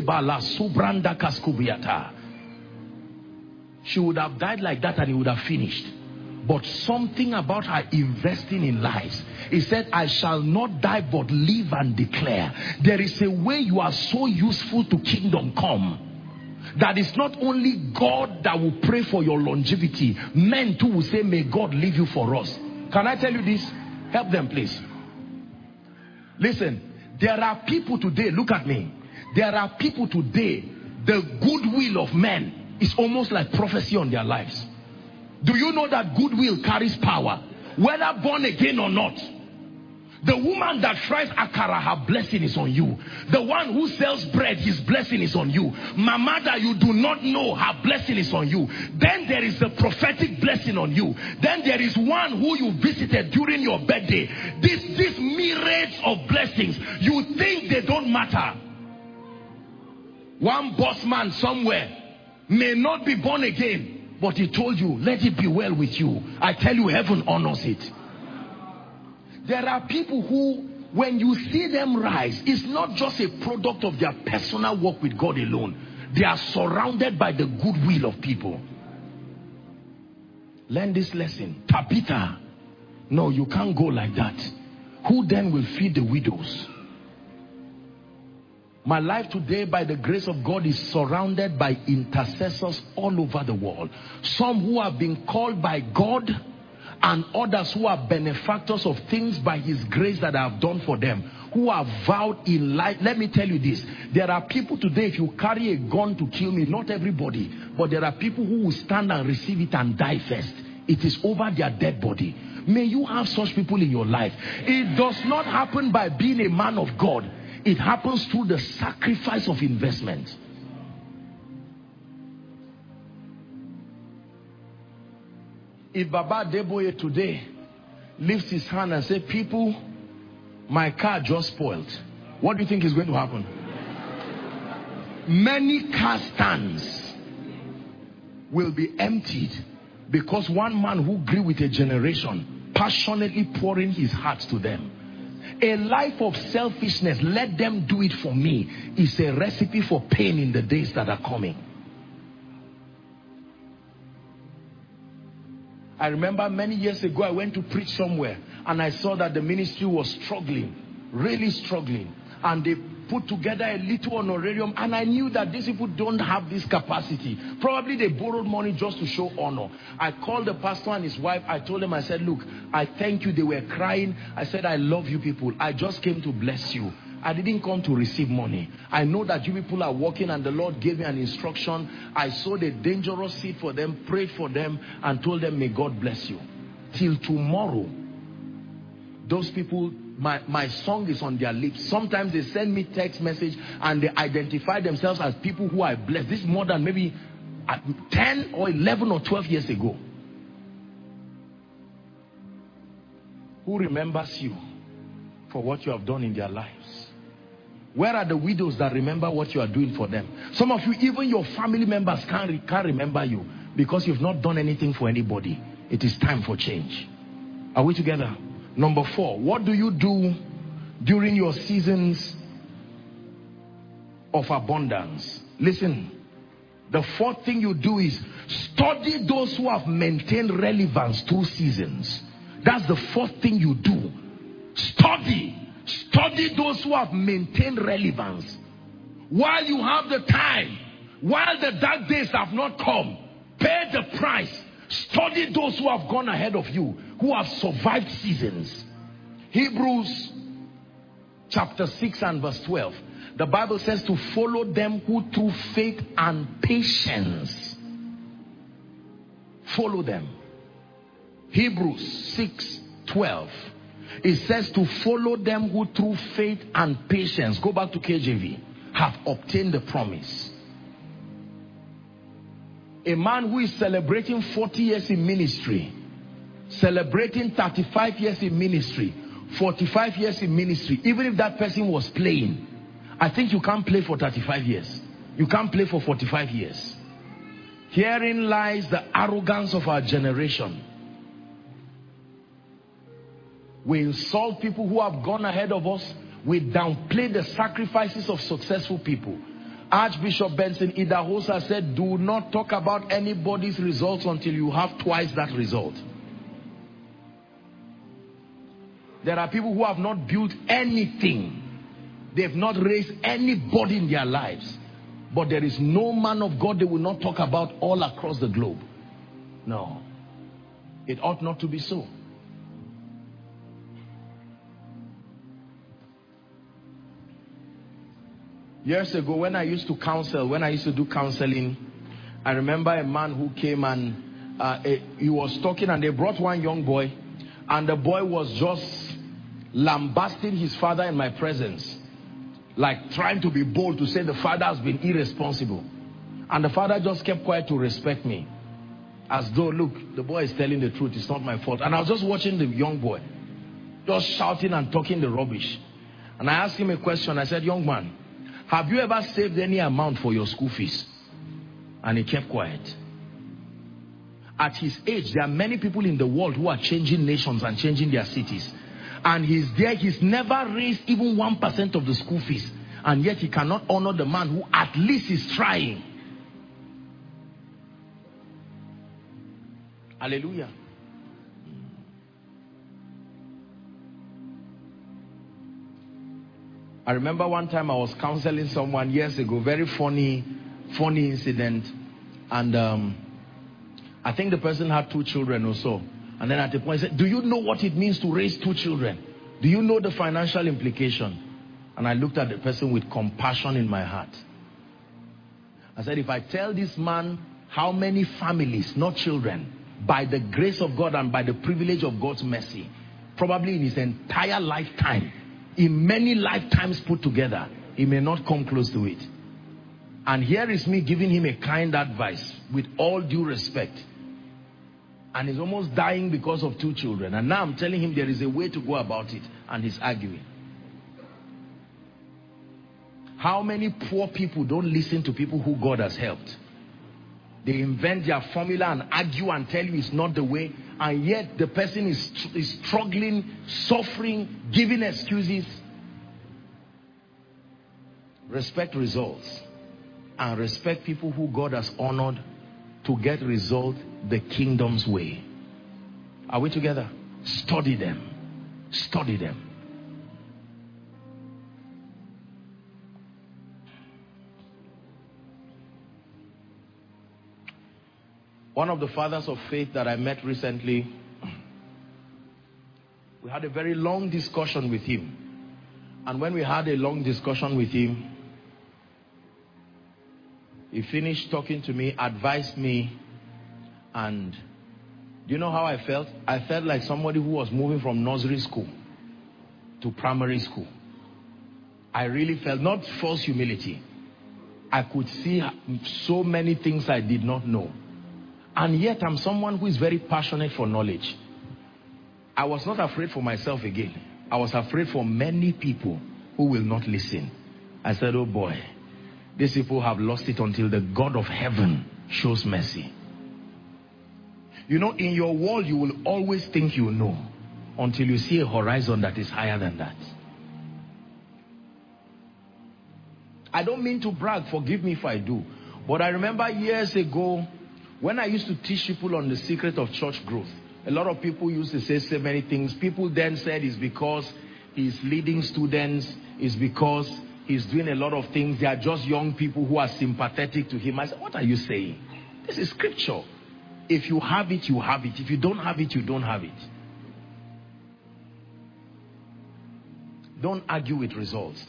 She would have died like that and he would have finished. But something about her investing in lives. He said, I shall not die but live and declare. There is a way you are so useful to kingdom come that it's not only God that will pray for your longevity. Men too will say, may God leave you for us. Can I tell you this? Help them, please. Listen, there are people today, look at me. There are people today, the goodwill of men is almost like prophecy on their lives. Do you know that goodwill carries power? Whether born again or not. The woman that fries akara, her blessing is on you. The one who sells bread, his blessing is on you. Mama that you do not know, her blessing is on you. Then there is the prophetic blessing on you. Then there is one who you visited during your birthday. These myriads of blessings, you think they don't matter. One boss man somewhere may not be born again, but he told you, let it be well with you. I tell you, heaven honors it. There are people who, when you see them rise, it's not just a product of their personal work with God alone. They are surrounded by the goodwill of people. Learn this lesson. Tabitha, no, you can't go like that. Who then will feed the widows? My life today, by the grace of God, is surrounded by intercessors all over the world. Some who have been called by God, and others who are benefactors of things by his grace that I have done for them, who are vowed in life. Let me tell you this, there are people today, if you carry a gun to kill me, not everybody, but there are people who will stand and receive it and die first. It is over their dead body. May you have such people in your life. It does not happen by being a man of God. It happens through the sacrifice of investment. If Baba Adeboye today lifts his hand and says, people, my car just spoiled, what do you think is going to happen? Many car stands will be emptied because one man who grew with a generation, passionately pouring his heart to them. A life of selfishness, let them do it for me, is a recipe for pain in the days that are coming. I remember many years ago, I went to preach somewhere and I saw that the ministry was struggling, really struggling. And they put together a little honorarium, and I knew that these people don't have this capacity. Probably they borrowed money just to show honor. I called the pastor and his wife. I told them, I said, look, I thank you. They were crying. I said, I love you people. I just came to bless you. I didn't come to receive money. I know that you people are working, and the Lord gave me an instruction. I sowed a dangerous seed for them, prayed for them, and told them, may God bless you. Till tomorrow, those people, my song is on their lips. Sometimes they send me text message and they identify themselves as people who are blessed. This is more than maybe 10 or 11 or 12 years ago. Who remembers you for what you have done in their lives? Where are the widows that remember what you are doing for them? Some of you, even your family members can't remember you because you've not done anything for anybody. It is time for change. Are we together? Number 4, what do you do during your seasons of abundance? Listen, the 4th thing you do is study those who have maintained relevance through seasons. That's the 4th thing you do. Study those who have maintained relevance. While you have the time, while the dark days have not come, pay the price. Study those who have gone ahead of you, who have survived seasons. Hebrews chapter 6 and verse 12. The Bible says to follow them who through faith and patience follow them. Hebrews 6:12. It says to follow them who through faith and patience, go back to KJV, have obtained the promise. A man who is celebrating 40 years in ministry, celebrating 35 years in ministry, 45 years in ministry, even if that person was playing, I think you can't play for 35 years. You can't play for 45 years. Herein lies the arrogance of our generation. We insult people who have gone ahead of us. We downplay the sacrifices of successful people. Archbishop Benson Idahosa said, do not talk about anybody's results until you have twice that result. There are people who have not built anything. They've not raised anybody in their lives. But there is no man of God they will not talk about all across the globe. No. It ought not to be so. Years ago, when I used to counsel, when I used to do counseling, I remember a man who came and he was talking, and they brought one young boy, and the boy was just lambasting his father in my presence, like trying to be bold to say the father has been irresponsible. And the father just kept quiet to respect me, as though, look, the boy is telling the truth, it's not my fault. And I was just watching the young boy just shouting and talking the rubbish. And I asked him a question. I said, young man, have you ever saved any amount for your school fees? And he kept quiet. At his age, there are many people in the world who are changing nations and changing their cities. And he's there, he's never raised even 1% of the school fees. And yet he cannot honor the man who at least is trying. Hallelujah. I remember one time I was counseling someone years ago, very funny incident. And I think the person had 2 children or so. And then at the point he said, do you know what it means to raise 2 children? Do you know the financial implication? And I looked at the person with compassion in my heart. I said, if I tell this man how many families, not children, by the grace of God and by the privilege of God's mercy, probably in his entire lifetime, in many lifetimes put together, he may not come close to it. And here is me giving him a kind advice with all due respect. And he's almost dying because of 2 children. And now I'm telling him there is a way to go about it. And he's arguing. How many poor people don't listen to people who God has helped? They invent their formula and argue and tell you it's not the way. And yet the person is struggling, suffering, giving excuses. Respect results. And respect people who God has honored to get results the kingdom's way. Are we together? Study them. Study them. One of the fathers of faith that I met recently, we had a very long discussion with him. And when we had a long discussion with him, he finished talking to me, advised me, and do you know how I felt? I felt like somebody who was moving from nursery school to primary school. I really felt, not false humility, I could see so many things I did not know. And yet I'm someone who is very passionate for knowledge. I was not afraid for myself again. I was afraid for many people who will not listen. I said, oh boy, these people have lost it until the God of heaven shows mercy. You know, in your world, you will always think you know until you see a horizon that is higher than that. I don't mean to brag, forgive me if I do. But I remember years ago, when I used to teach people on the secret of church growth, a lot of people used to say so many things. People then said it's because he's leading students, it's because he's doing a lot of things. They are just young people who are sympathetic to him. I said, what are you saying? This is scripture. If you have it, you have it. If you don't have it, you don't have it. Don't argue with results.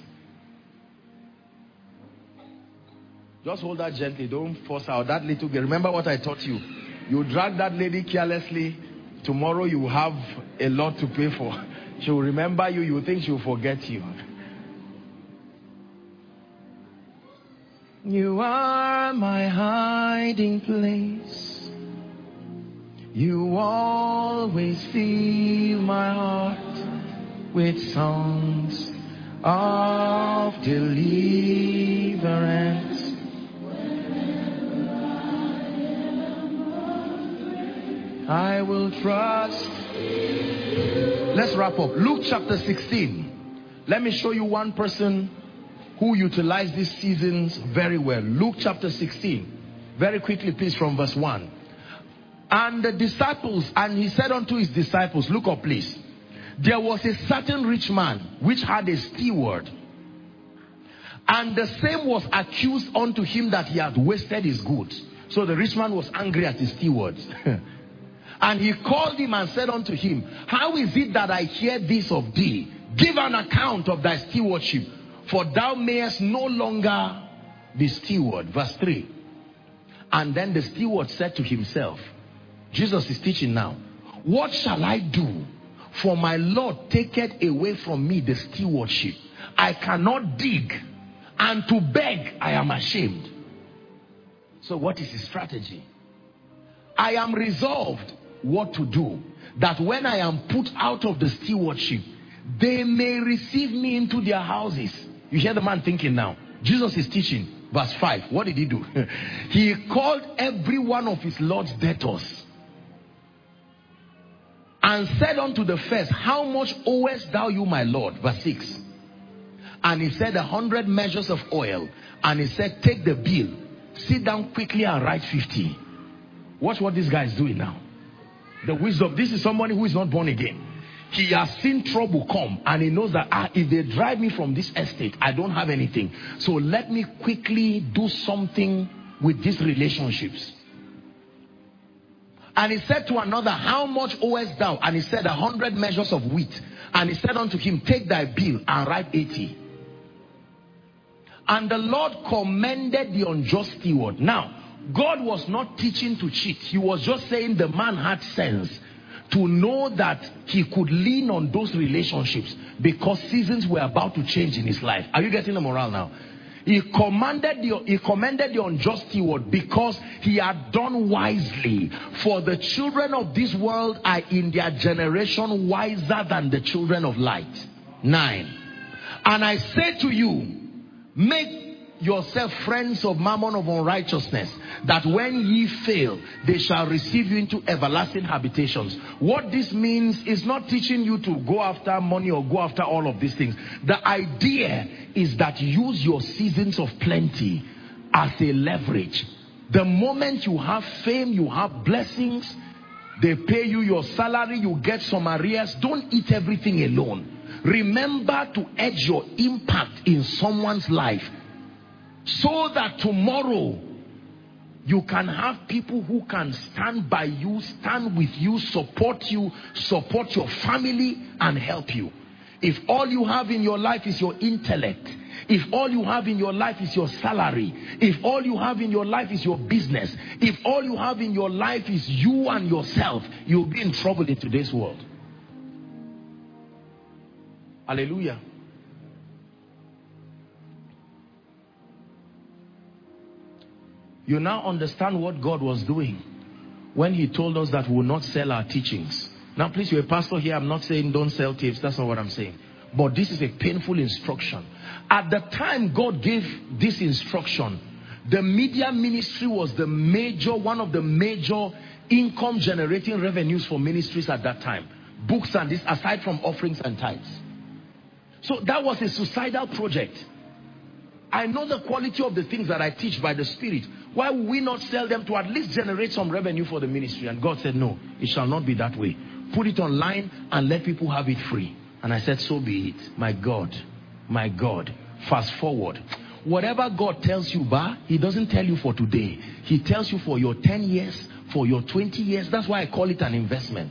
Just hold that gently. Don't force out that little girl. Remember what I taught you. You drag that lady carelessly. Tomorrow you will have a lot to pay for. She will remember you. You will think she will forget you. You are my hiding place. You always fill my heart with songs of deliverance. I will trust. Let's wrap up. Luke chapter 16. Let me show you one person who utilized these seasons very well. Luke chapter 16. Very quickly, please, from verse 1. And the disciples, and he said unto his disciples, look up, please. There was a certain rich man which had a steward, and the same was accused unto him that he had wasted his goods. So the rich man was angry at his stewards. And he called him and said unto him, how is it that I hear this of thee? Give an account of thy stewardship, for thou mayest no longer be steward. Verse 3. And then the steward said to himself, Jesus is teaching now, what shall I do? For my Lord taketh away from me the stewardship. I cannot dig, and to beg I am ashamed. So what is his strategy? I am resolved what to do, that when I am put out of the stewardship, they may receive me into their houses. You hear the man thinking now. Jesus is teaching. Verse 5. What did he do? He called every one of his Lord's debtors and said unto the first, how much owest thou you, my Lord? Verse 6. And he said 100 measures of oil. And he said, take the bill, sit down quickly and write 50. Watch what this guy is doing now. The wisdom. This is somebody who is not born again. He has seen trouble come, and he knows that if they drive me from this estate, I don't have anything. So let me quickly do something with these relationships. And he said to another, how much owest thou? And he said 100 measures of wheat. And he said unto him, take thy bill and write 80. And the Lord commended the unjust steward. Now, God was not teaching to cheat. He was just saying the man had sense to know that he could lean on those relationships because seasons were about to change in his life. Are you getting the moral now? He commended the unjust steward because he had done wisely. For the children of this world are in their generation wiser than the children of light. 9. And I say to you, make yourself friends of mammon of unrighteousness, that when ye fail, they shall receive you into everlasting habitations. What this means is not teaching you to go after money or go after all of these things. The idea is that use your seasons of plenty as a leverage. The moment you have fame, you have blessings, they pay you your salary, you get some arrears. Don't eat everything alone. Remember to edge your impact in someone's life, so that tomorrow you can have people who can stand by you, stand with you, support your family, and help you. If all you have in your life is your intellect, if all you have in your life is your salary, if all you have in your life is your business, if all you have in your life is you and yourself, you'll be in trouble in today's world. Hallelujah. You now understand what God was doing when he told us that we will not sell our teachings. Now please, you're a pastor here. I'm not saying don't sell tapes. That's not what I'm saying. But this is a painful instruction. At the time God gave this instruction, the media ministry was one of the major income generating revenues for ministries at that time. Books and this, aside from offerings and tithes. So that was a suicidal project. I know the quality of the things that I teach by the Spirit. Why would we not sell them to at least generate some revenue for the ministry? And God said, no, it shall not be that way. Put it online and let people have it free. And I said, so be it. My God, my God. Fast forward. Whatever God tells you, he doesn't tell you for today. He tells you for your 10 years, for your 20 years. That's why I call it an investment.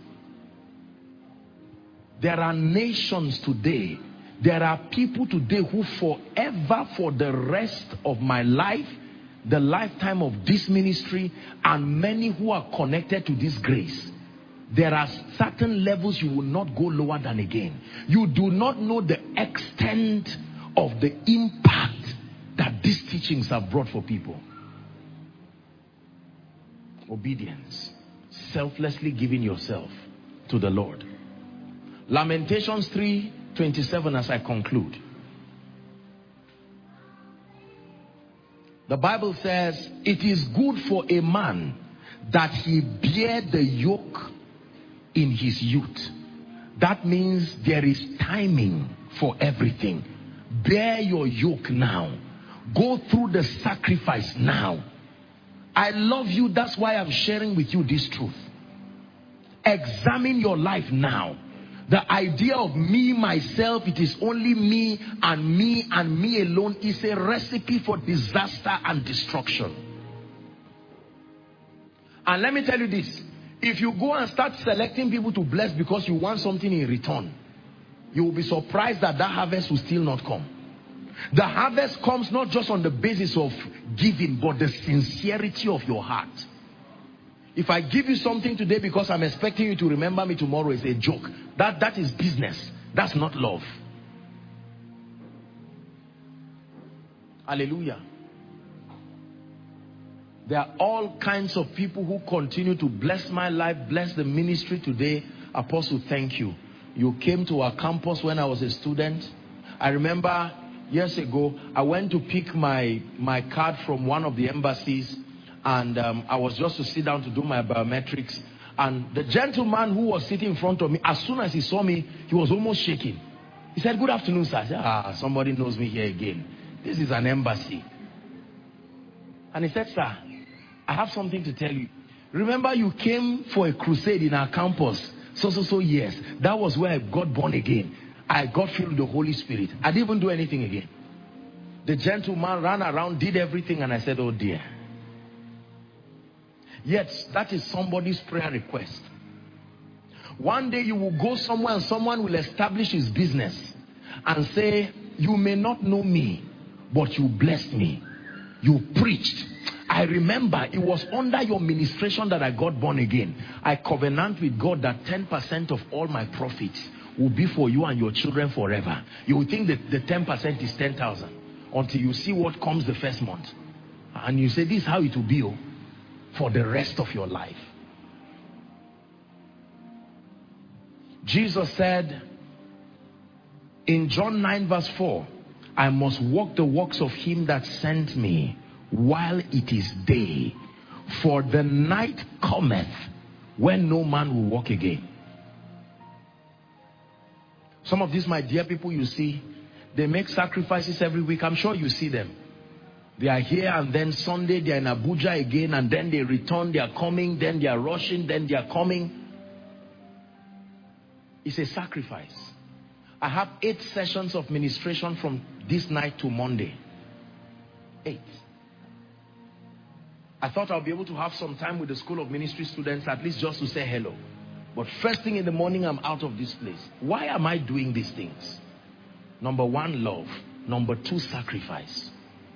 There are nations today. There are people today who forever, for the rest of my life, the lifetime of this ministry, and many who are connected to this grace, there are certain levels you will not go lower than again. You do not know the extent of the impact that these teachings have brought for people. Obedience. Selflessly giving yourself to the Lord. Lamentations 3:27 as I conclude. The Bible says, it is good for a man that he bear the yoke in his youth. That means there is timing for everything. Bear your yoke now. Go through the sacrifice now. I love you. That's why I'm sharing with you this truth. Examine your life now. The idea of me, myself, it is only me and me alone is a recipe for disaster and destruction. And let me tell you this. If you go and start selecting people to bless because you want something in return, you will be surprised that harvest will still not come. The harvest comes not just on the basis of giving, but the sincerity of your heart. If I give you something today because I'm expecting you to remember me tomorrow, it's a joke. That is business. That's not love. Hallelujah. There are all kinds of people who continue to bless my life, bless the ministry today. Apostle, thank you. You came to our campus when I was a student. I remember years ago, I went to pick my card from one of the embassies, and I was just to sit down to do my biometrics. And the gentleman who was sitting in front of me, as soon as he saw me, he was almost shaking. He said, "Good afternoon, sir." I said, somebody knows me here again. This is an embassy. And he said, "Sir, I have something to tell you. Remember you came for a crusade in our campus so years. That was where I got born again. I got filled with the Holy Spirit. I didn't even do anything again." The gentleman ran around, did everything, and I said, "Oh dear." Yet that is somebody's prayer request. One day you will go somewhere and someone will establish his business and say, "You may not know me, but you blessed me. You preached. I remember it was under your ministration that I got born again. I covenant with God that 10% of all my profits will be for you and your children forever." You will think that the 10% is 10,000 until you see what comes the first month. And you say, "This is how it will be for the rest of your life." Jesus said in John 9 verse 4, "I must walk the works of him that sent me while it is day, for the night cometh when no man will walk again." Some of these, my dear people, you see, they make sacrifices every week. I'm sure you see them. They are here, and then Sunday they are in Abuja again, and then they return, they are coming, then they are rushing, then they are coming. It's a sacrifice. I have 8 sessions of ministration from this night to Monday. 8. I thought I'll be able to have some time with the School of Ministry students, at least just to say hello. But first thing in the morning, I'm out of this place. Why am I doing these things? Number 1, love. Number 2, sacrifice.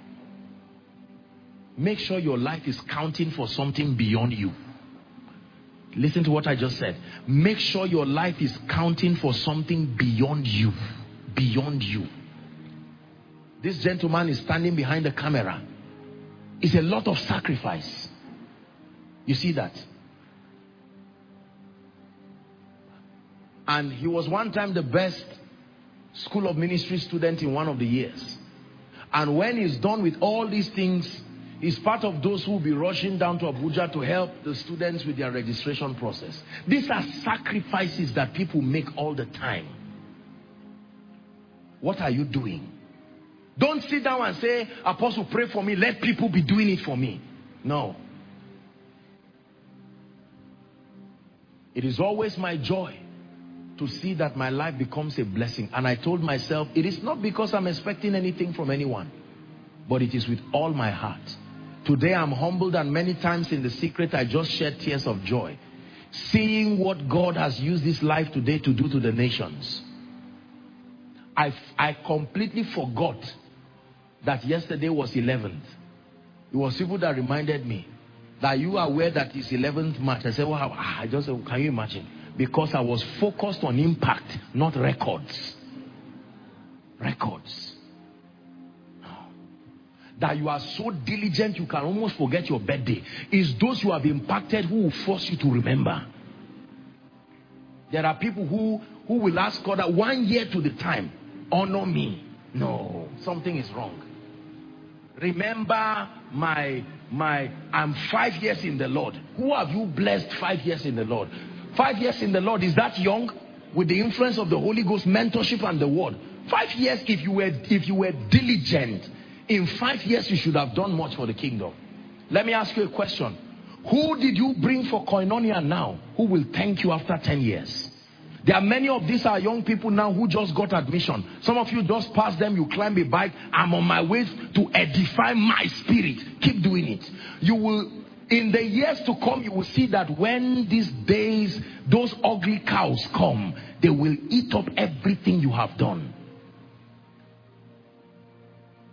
Make sure your life is counting for something beyond you. Listen to what I just said. Make sure your life is counting for something beyond you. Beyond you. This gentleman is standing behind the camera. It's a lot of sacrifice. You see that? And he was one time the best School of Ministry student in one of the years. And when he's done with all these things, he's part of those who will be rushing down to Abuja to help the students with their registration process. These are sacrifices that people make all the time. What are you doing? Don't sit down and say, "Apostle, pray for me. Let people be doing it for me." No. It is always my joy to see that my life becomes a blessing. And I told myself, it is not because I'm expecting anything from anyone, but it is with all my heart. Today I'm humbled, and many times in the secret I just shed tears of joy, seeing what God has used this life today to do to the nations. I completely forgot that yesterday was 11th. It was people that reminded me that you are aware that it's 11th March. I said, "Wow." I just said, "Can you imagine?" Because I was focused on impact, not records. Records. That you are so diligent you can almost forget your birthday. It's those you have impacted who will force you to remember. There are people who will ask God that 1 year to the time, honor me. No, something is wrong. Remember I'm 5 years in the Lord. Who have you blessed 5 years in the Lord? 5 years in the Lord, is that young? With the influence of the Holy Ghost, mentorship and the word. 5 years, if you were diligent, in 5 years you should have done much for the kingdom. Let me ask you a question. Who did you bring for Koinonia now who will thank you after 10 years? There are many of these are young people now who just got admission. Some of you just passed them, you climb a bike. I'm on my way to edify my spirit. Keep doing it. You will, in the years to come, you will see that when these days, those ugly cows come, they will eat up everything you have done.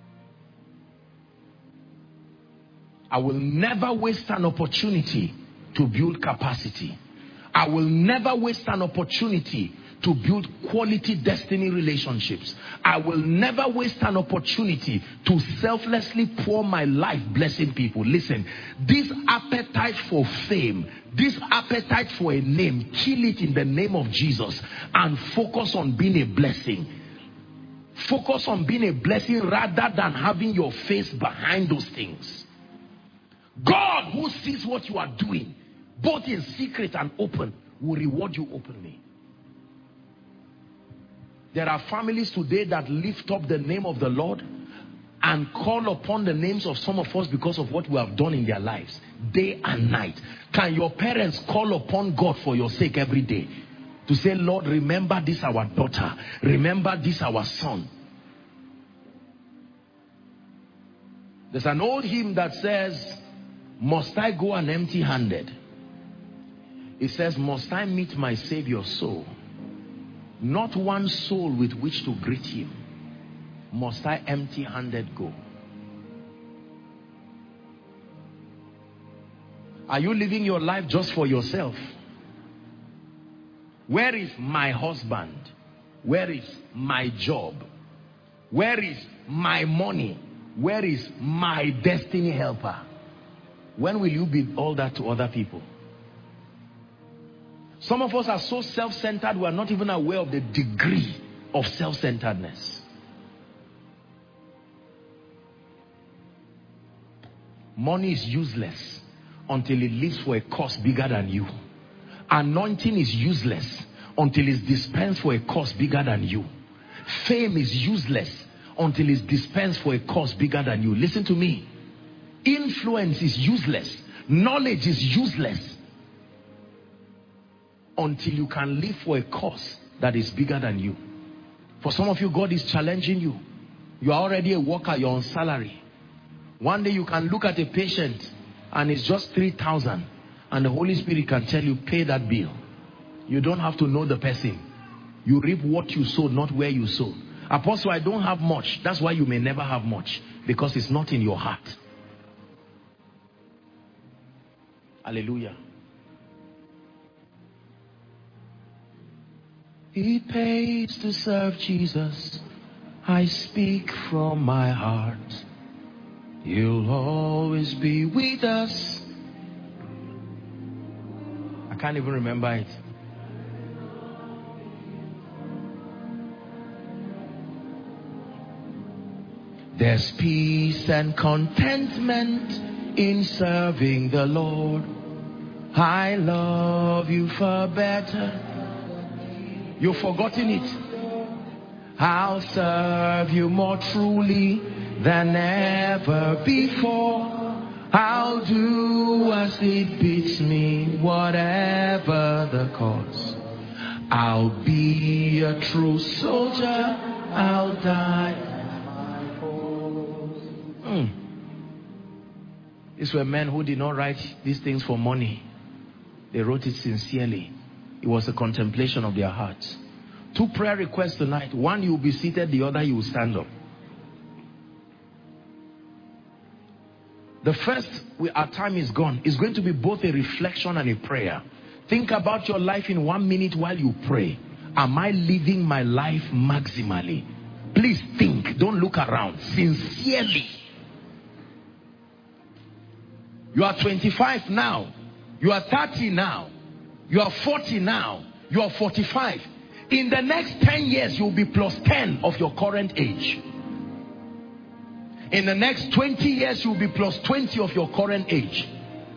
I will never waste an opportunity to build capacity. I will never waste an opportunity to build quality destiny relationships. I will never waste an opportunity to selflessly pour my life blessing people. Listen, this appetite for fame, this appetite for a name, kill it in the name of Jesus and focus on being a blessing. Focus on being a blessing rather than having your face behind those things. God, who sees what you are doing, both in secret and open, will reward you openly. There are families today that lift up the name of the Lord and call upon the names of some of us because of what we have done in their lives, day and night. Can your parents call upon God for your sake every day? To say, Lord, remember this our daughter. Remember this our son. There's an old hymn that says, must I go an empty-handed? It says, must I meet my Savior's soul? Not one soul with which to greet him. Must I empty-handed go? Are you living your life just for yourself? Where is my husband? Where is my job? Where is my money? Where is my destiny helper? When will you be all that to other people? Some of us are so self-centered, we are not even aware of the degree of self-centeredness. Money is useless until it lives for a cause bigger than you. Anointing is useless until it's dispensed for a cause bigger than you. Fame is useless until it's dispensed for a cause bigger than you. Listen to me. Influence is useless. Knowledge is useless until you can live for a cause that is bigger than you. For some of you, God is challenging you. You are already a worker, you're on salary. One day you can look at a patient and it's just 3,000 and the Holy Spirit can tell you, pay that bill. You don't have to know the person. You reap what you sow, not where you sow. Apostle, I don't have much. That's why you may never have much, because it's not in your heart. Hallelujah. It pays to serve Jesus. I speak from my heart. You'll always be with us. I can't even remember it. There's peace and contentment in serving the Lord. I love you for better. You've forgotten it. I'll serve you more truly than ever before. I'll do as it beats me, whatever the cost. I'll be a true soldier. I'll die. These were men who did not write these things for money. They wrote it sincerely. It was a contemplation of their hearts. 2 prayer requests tonight. One, you will be seated. The other, you will stand up. The first, our time is gone, is going to be both a reflection and a prayer. Think about your life in 1 minute while you pray. Am I living my life maximally? Please think. Don't look around. Sincerely. You are 25 now. You are 30 now. You are 40 now. You are 45. In the next 10 years, you will be plus 10 of your current age. In the next 20 years, you will be plus 20 of your current age.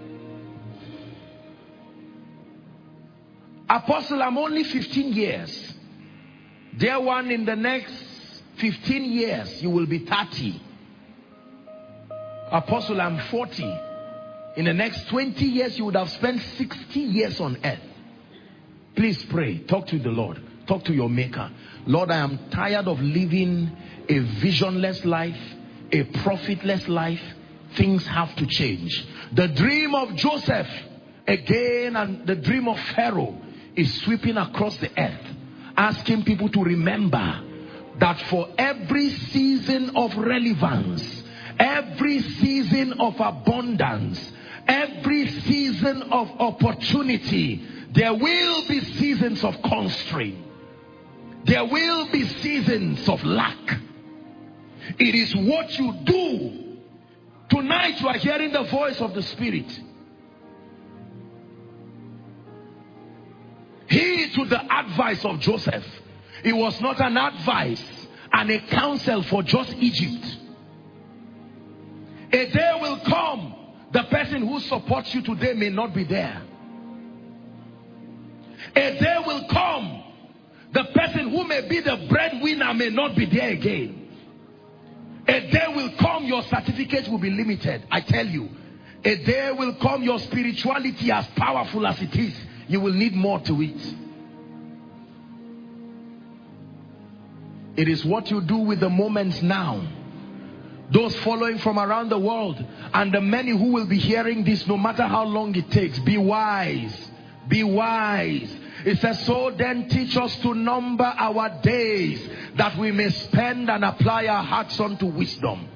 Apostle, I'm only 15 years. Dear one, in the next 15 years, you will be 30. Apostle, I'm 40. In the next 20 years, you would have spent 60 years on earth. Please pray. Talk to the Lord. Talk to your Maker. Lord, I am tired of living a visionless life, a profitless life. Things have to change. The dream of Joseph, again, and the dream of Pharaoh is sweeping across the earth, asking people to remember that for every season of relevance, every season of abundance, every season season of opportunity, there will be seasons of constraint. There will be seasons of lack. It is what you do. Tonight you are hearing the voice of the Spirit. Heed to the advice of Joseph. It was not an advice and a counsel for just Egypt. A day will come, the person who supports you today may not be there. A day will come, the person who may be the breadwinner may not be there again. A day will come, your certificate will be limited. I tell you, a day will come, your spirituality, as powerful as it is, you will need more to it. It is what you do with the moments now. Those following from around the world and the many who will be hearing this, no matter how long it takes, be wise. Be wise. It says, so then teach us to number our days, that we may spend and apply our hearts unto wisdom.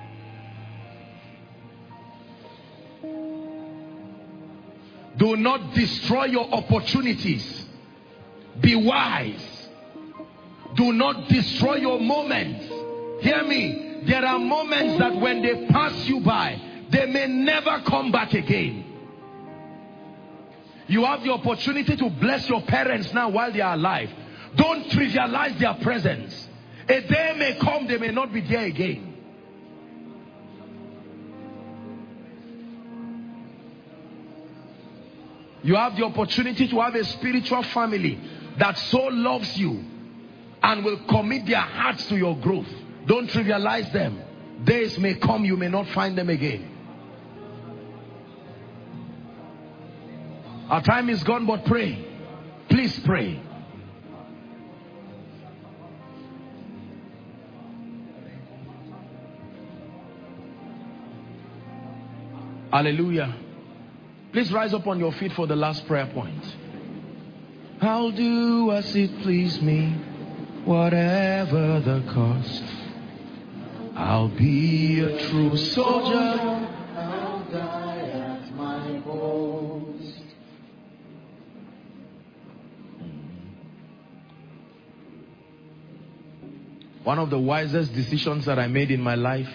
Do not destroy your opportunities. Be wise. Do not destroy your moments. Hear me. There are moments that when they pass you by, they may never come back again. You have the opportunity to bless your parents now while they are alive. Don't trivialize their presence. A day may come, they may not be there again. You have the opportunity to have a spiritual family that so loves you and will commit their hearts to your growth. Don't trivialize them. Days may come, you may not find them again. Our time is gone, but pray. Please pray. Hallelujah. Please rise up on your feet for the last prayer point. I'll do as it please me, whatever the cost. I'll be a true soldier. I'll die at my post. One of the wisest decisions that I made in my life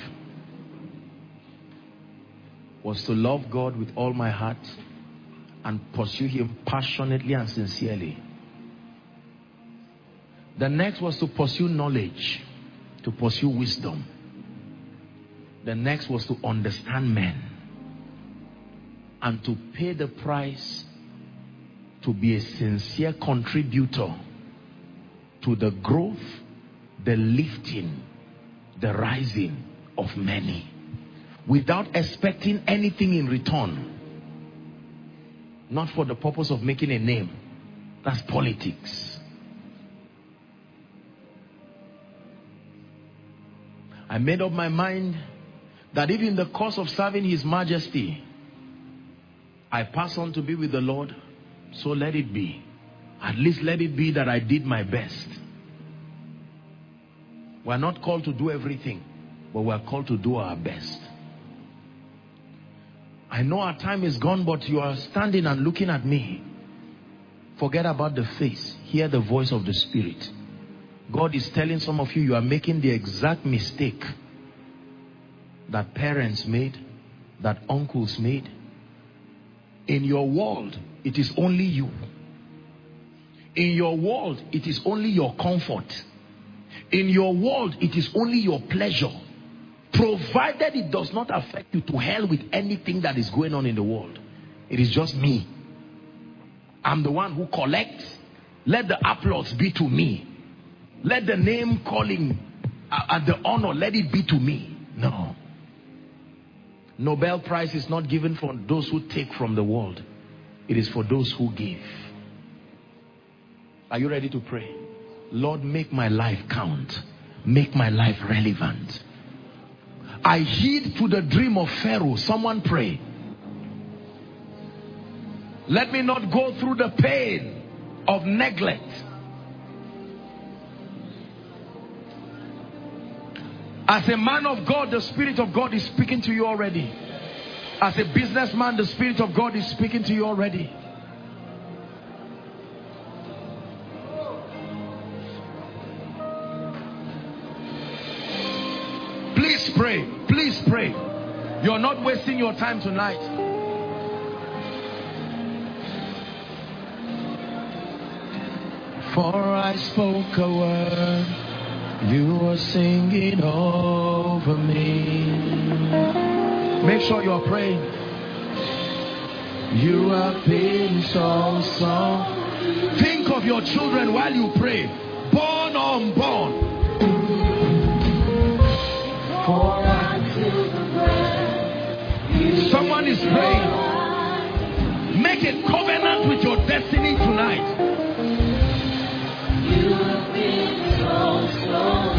was to love God with all my heart and pursue Him passionately and sincerely. The next was to pursue knowledge, to pursue wisdom. The next was to understand men and to pay the price to be a sincere contributor to the growth, the lifting, the rising of many, without expecting anything in return. Not for the purpose of making a name. That's politics. I made up my mind that if in the course of serving His Majesty I pass on to be with the Lord, so let it be. At least let it be that I did my best. We're not called to do everything, but we're called to do our best. I know our time is gone, but you are standing and looking at me. Forget about the face. Hear the voice of the Spirit. God is telling some of you, you are making the exact mistake that parents made, that uncles made. In your world, it is only you. In your world, it is only your comfort. In your world, it is only your pleasure. Provided it does not affect you, to hell with anything that is going on in the world. It is just me. I'm the one who collects. Let the applause be to me. Let the name calling and the honor, let it be to me. No. Nobel Prize is not given for those who take from the world. It is for those who give. Are you ready to pray? Lord, make my life count. Make my life relevant. I heed to the dream of Pharaoh. Someone pray. Let me not go through the pain of neglect. As a man of God, the Spirit of God is speaking to you already. As a businessman, the Spirit of God is speaking to you already. Please pray. Please pray. You're not wasting your time tonight. For I spoke a word, you were singing over me. Make sure you're praying. You have been so strong. Think of your children while you pray. Born or unborn. Someone is praying. Make a covenant with your destiny tonight. You have been so strong.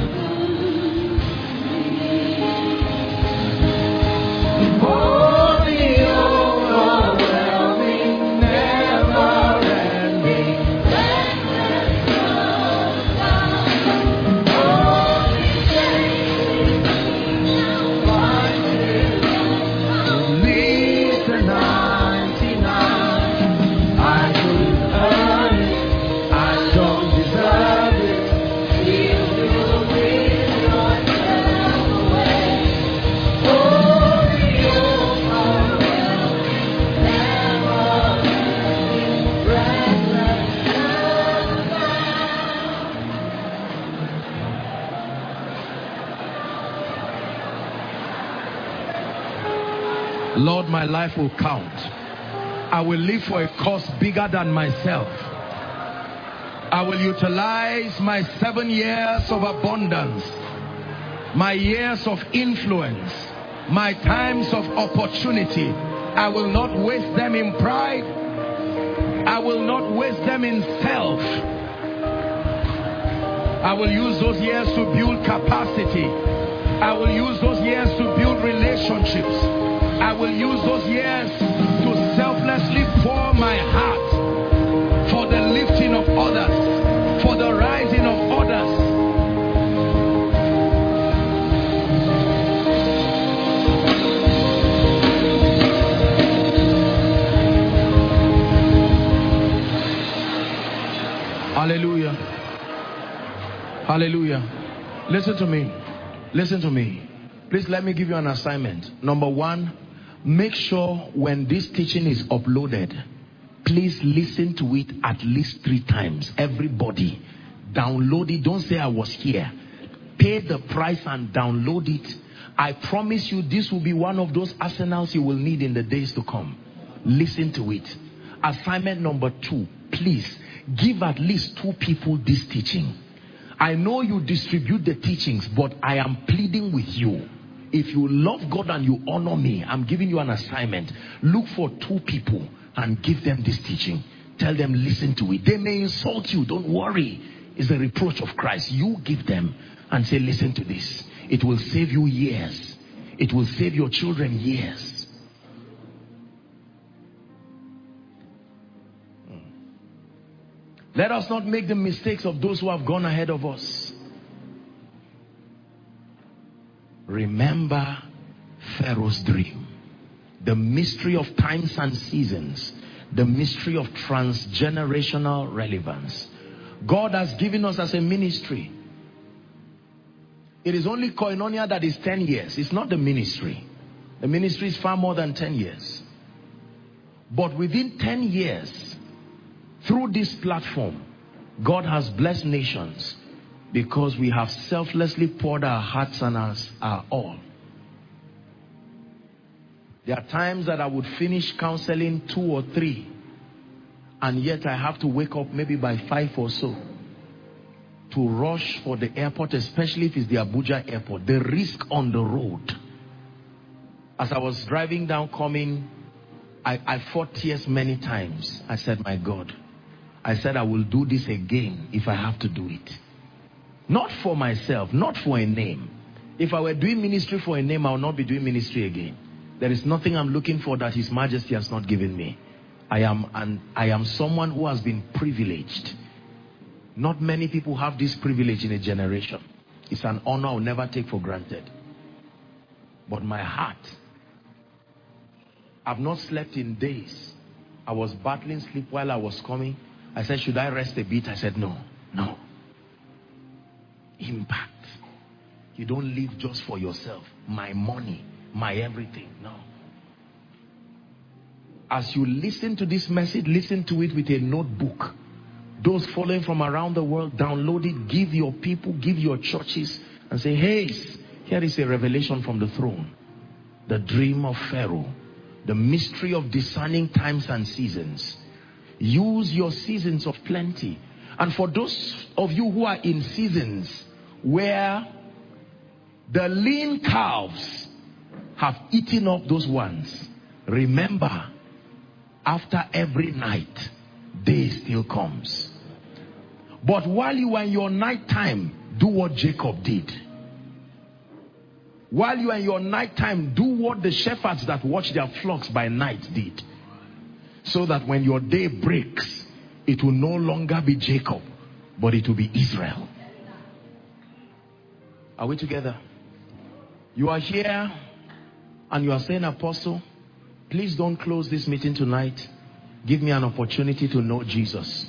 Lord, my life will count. I will live for a cause bigger than myself. I will utilize my 7 years of abundance, my years of influence, my times of opportunity. I will not waste them in pride. I will not waste them in self. I will use those years to build capacity. I will use those years to build relationships. I will use those years to selflessly pour my heart for the lifting of others, for the rising of others. Hallelujah. Hallelujah. Listen to me. Listen to me. Please let me give you an assignment. Number one, make sure when this teaching is uploaded, please listen to it at least 3 times. Everybody, download it. Don't say I was here. Pay the price and download it. I promise you this will be one of those arsenals you will need in the days to come. Listen to it. Assignment number 2, please give at least 2 people this teaching. I know you distribute the teachings, but I am pleading with you. If you love God and you honor me, I'm giving you an assignment. Look for 2 people and give them this teaching. Tell them, listen to it. They may insult you. Don't worry. It's the reproach of Christ. You give them and say, listen to this. It will save you years. It will save your children years. Let us not make the mistakes of those who have gone ahead of us. Remember Pharaoh's dream, the mystery of times and seasons, the mystery of transgenerational relevance. God has given us as a ministry. It is only Koinonia that is 10 years. It's not the ministry. The ministry is far more than 10 years. But within 10 years, through this platform, God has blessed nations. Because we have selflessly poured our hearts and our all. There are times that I would finish counseling 2 or 3. And yet I have to wake up maybe by 5 or so. To rush for the airport, especially if it's the Abuja airport. The risk on the road. As I was driving down coming, I fought tears many times. I said, my God. I said, I will do this again if I have to do it. Not for myself, not for a name. If I were doing ministry for a name, I will not be doing ministry again. There is nothing I'm looking for that His Majesty has not given me. I am someone who has been privileged. Not many people have this privilege in a generation. It's an honor I'll never take for granted. But my heart I've not slept in days. I was battling sleep while I was coming. I said, should I rest a bit? I said, no. Impact. You don't live just for yourself. My money, my everything. No. As you listen to this message, listen to it with a notebook. Those following from around the world, download it, give your people, give your churches, and say, hey, here is a revelation from the throne. The dream of Pharaoh. The mystery of discerning times and seasons. Use your seasons of plenty. And for those of you who are in seasons where the lean calves have eaten up those ones, remember, after every night, day still comes. But while you are in your night time, do what Jacob did. While you are in your night time, do what the shepherds that watch their flocks by night did. So that when your day breaks, it will no longer be Jacob, but it will be Israel. Are we together? You are here and you are saying, Apostle, please don't close this meeting tonight. Give me an opportunity to know Jesus.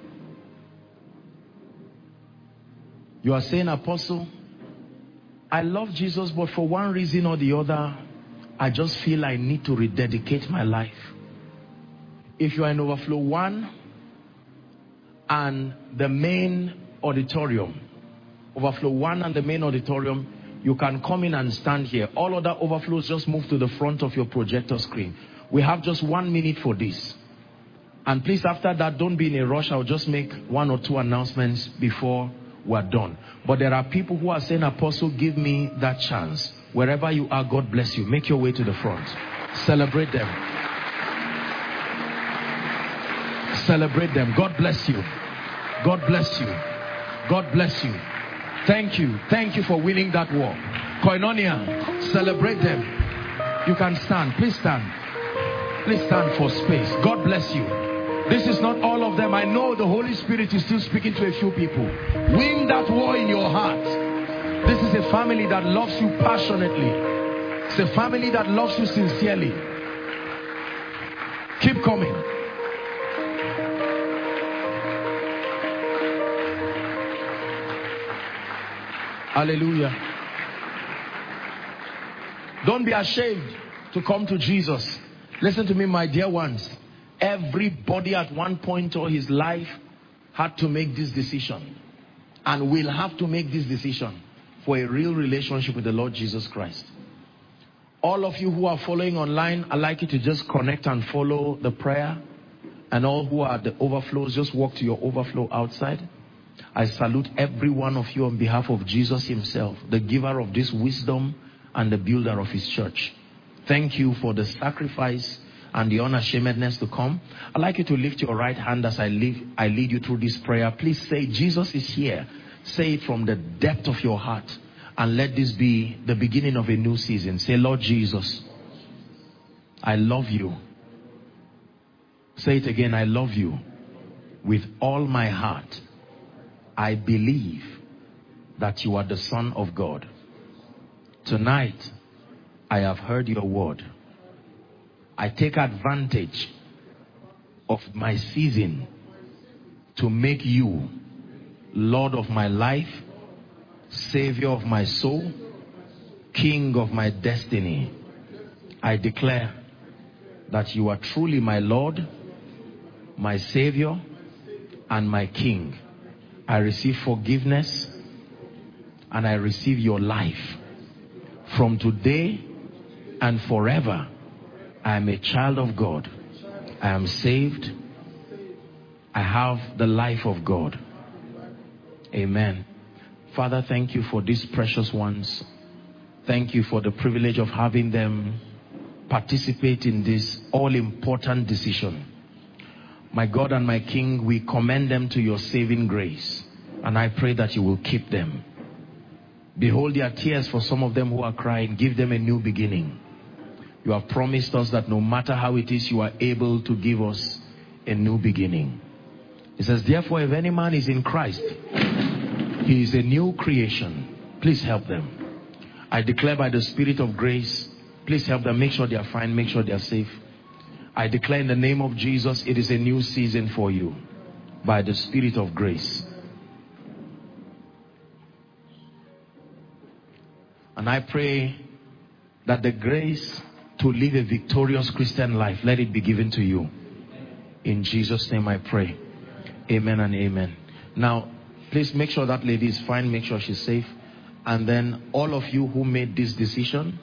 You are saying, Apostle, I love Jesus, but for one reason or the other, I just feel I need to rededicate my life. If you are in Overflow 1 and the main auditorium, Overflow 1 and the main auditorium, you can come in and stand here. All other overflows, just move to the front of your projector screen. We have just 1 minute for this. And please, after that, don't be in a rush. I'll just make 1 or 2 announcements before we're done. But there are people who are saying, Apostle, give me that chance. Wherever you are, God bless you. Make your way to the front. Celebrate them. Celebrate them. God bless you. God bless you. God bless you. Thank you. Thank you for winning that war. Koinonia, celebrate them. You can stand. Please stand. Please stand for space. God bless you. This is not all of them. I know the Holy Spirit is still speaking to a few people. Win that war in your heart. This is a family that loves you passionately. It's a family that loves you sincerely. Keep coming. Hallelujah. Don't be ashamed to come to Jesus. Listen to me, my dear ones. Everybody at one point or his life had to make this decision, and will have to make this decision for a real relationship with the Lord Jesus Christ. All of you who are following online, I'd like you to just connect and follow the prayer. And all who are at the overflows, just walk to your overflow outside. I salute every one of you on behalf of Jesus himself, the giver of this wisdom and the builder of his church. Thank you for the sacrifice and the unashamedness to come. I'd like you to lift your right hand as I lead you through this prayer. Please say, Jesus is here. Say it from the depth of your heart, and let this be the beginning of a new season. Say, Lord Jesus, I love you. Say it again, I love you with all my heart. I believe that you are the Son of God. Tonight, I have heard your word. I take advantage of my season to make you Lord of my life, Savior of my soul, King of my destiny. I declare that you are truly my Lord, my Savior, and my King. I receive forgiveness and I receive your life. From today and forever, I am a child of God. I am saved. I have the life of God. Amen. Father, thank you for these precious ones. Thank you for the privilege of having them participate in this all-important decision. My God and my King, we commend them to your saving grace, and I pray that you will keep them. Behold their tears for some of them who are crying. Give them a new beginning. You have promised us that no matter how it is, you are able to give us a new beginning. It says, therefore, if any man is in Christ, he is a new creation. Please help them. I declare by the Spirit of grace, please help them. Make sure they are fine. Make sure they are safe. I declare in the name of Jesus, it is a new season for you by the Spirit of grace. And I pray that the grace to live a victorious Christian life, let it be given to you. In Jesus' name I pray. Amen and amen. Now, please make sure that lady is fine. Make sure she's safe. And then all of you who made these decisions,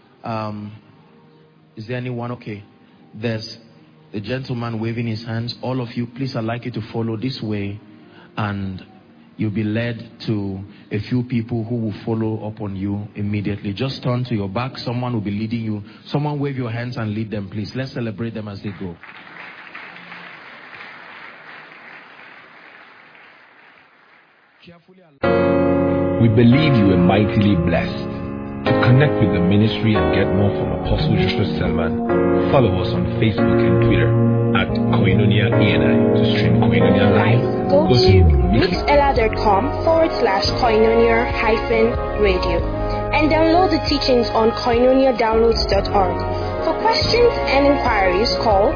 is there anyone? Okay. There's the gentleman waving his hands. All of you, please, I'd like you to follow this way. And you'll be led to a few people who will follow up on you immediately. Just turn to your back. Someone will be leading you. Someone wave your hands and lead them, please. Let's celebrate them as they go. We believe you are mightily blessed. To connect with the ministry and get more from Apostle Joshua Selman, follow us on Facebook and Twitter at Koinonia ENI. To stream Koinonia live, go to mixella.com/Koinonia-radio and download the teachings on koinoniadownloads.org. For questions and inquiries, call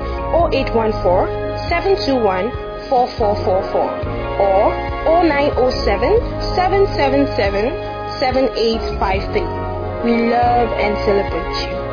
0814-721-4444 or 0907-777-7853. We love and celebrate you.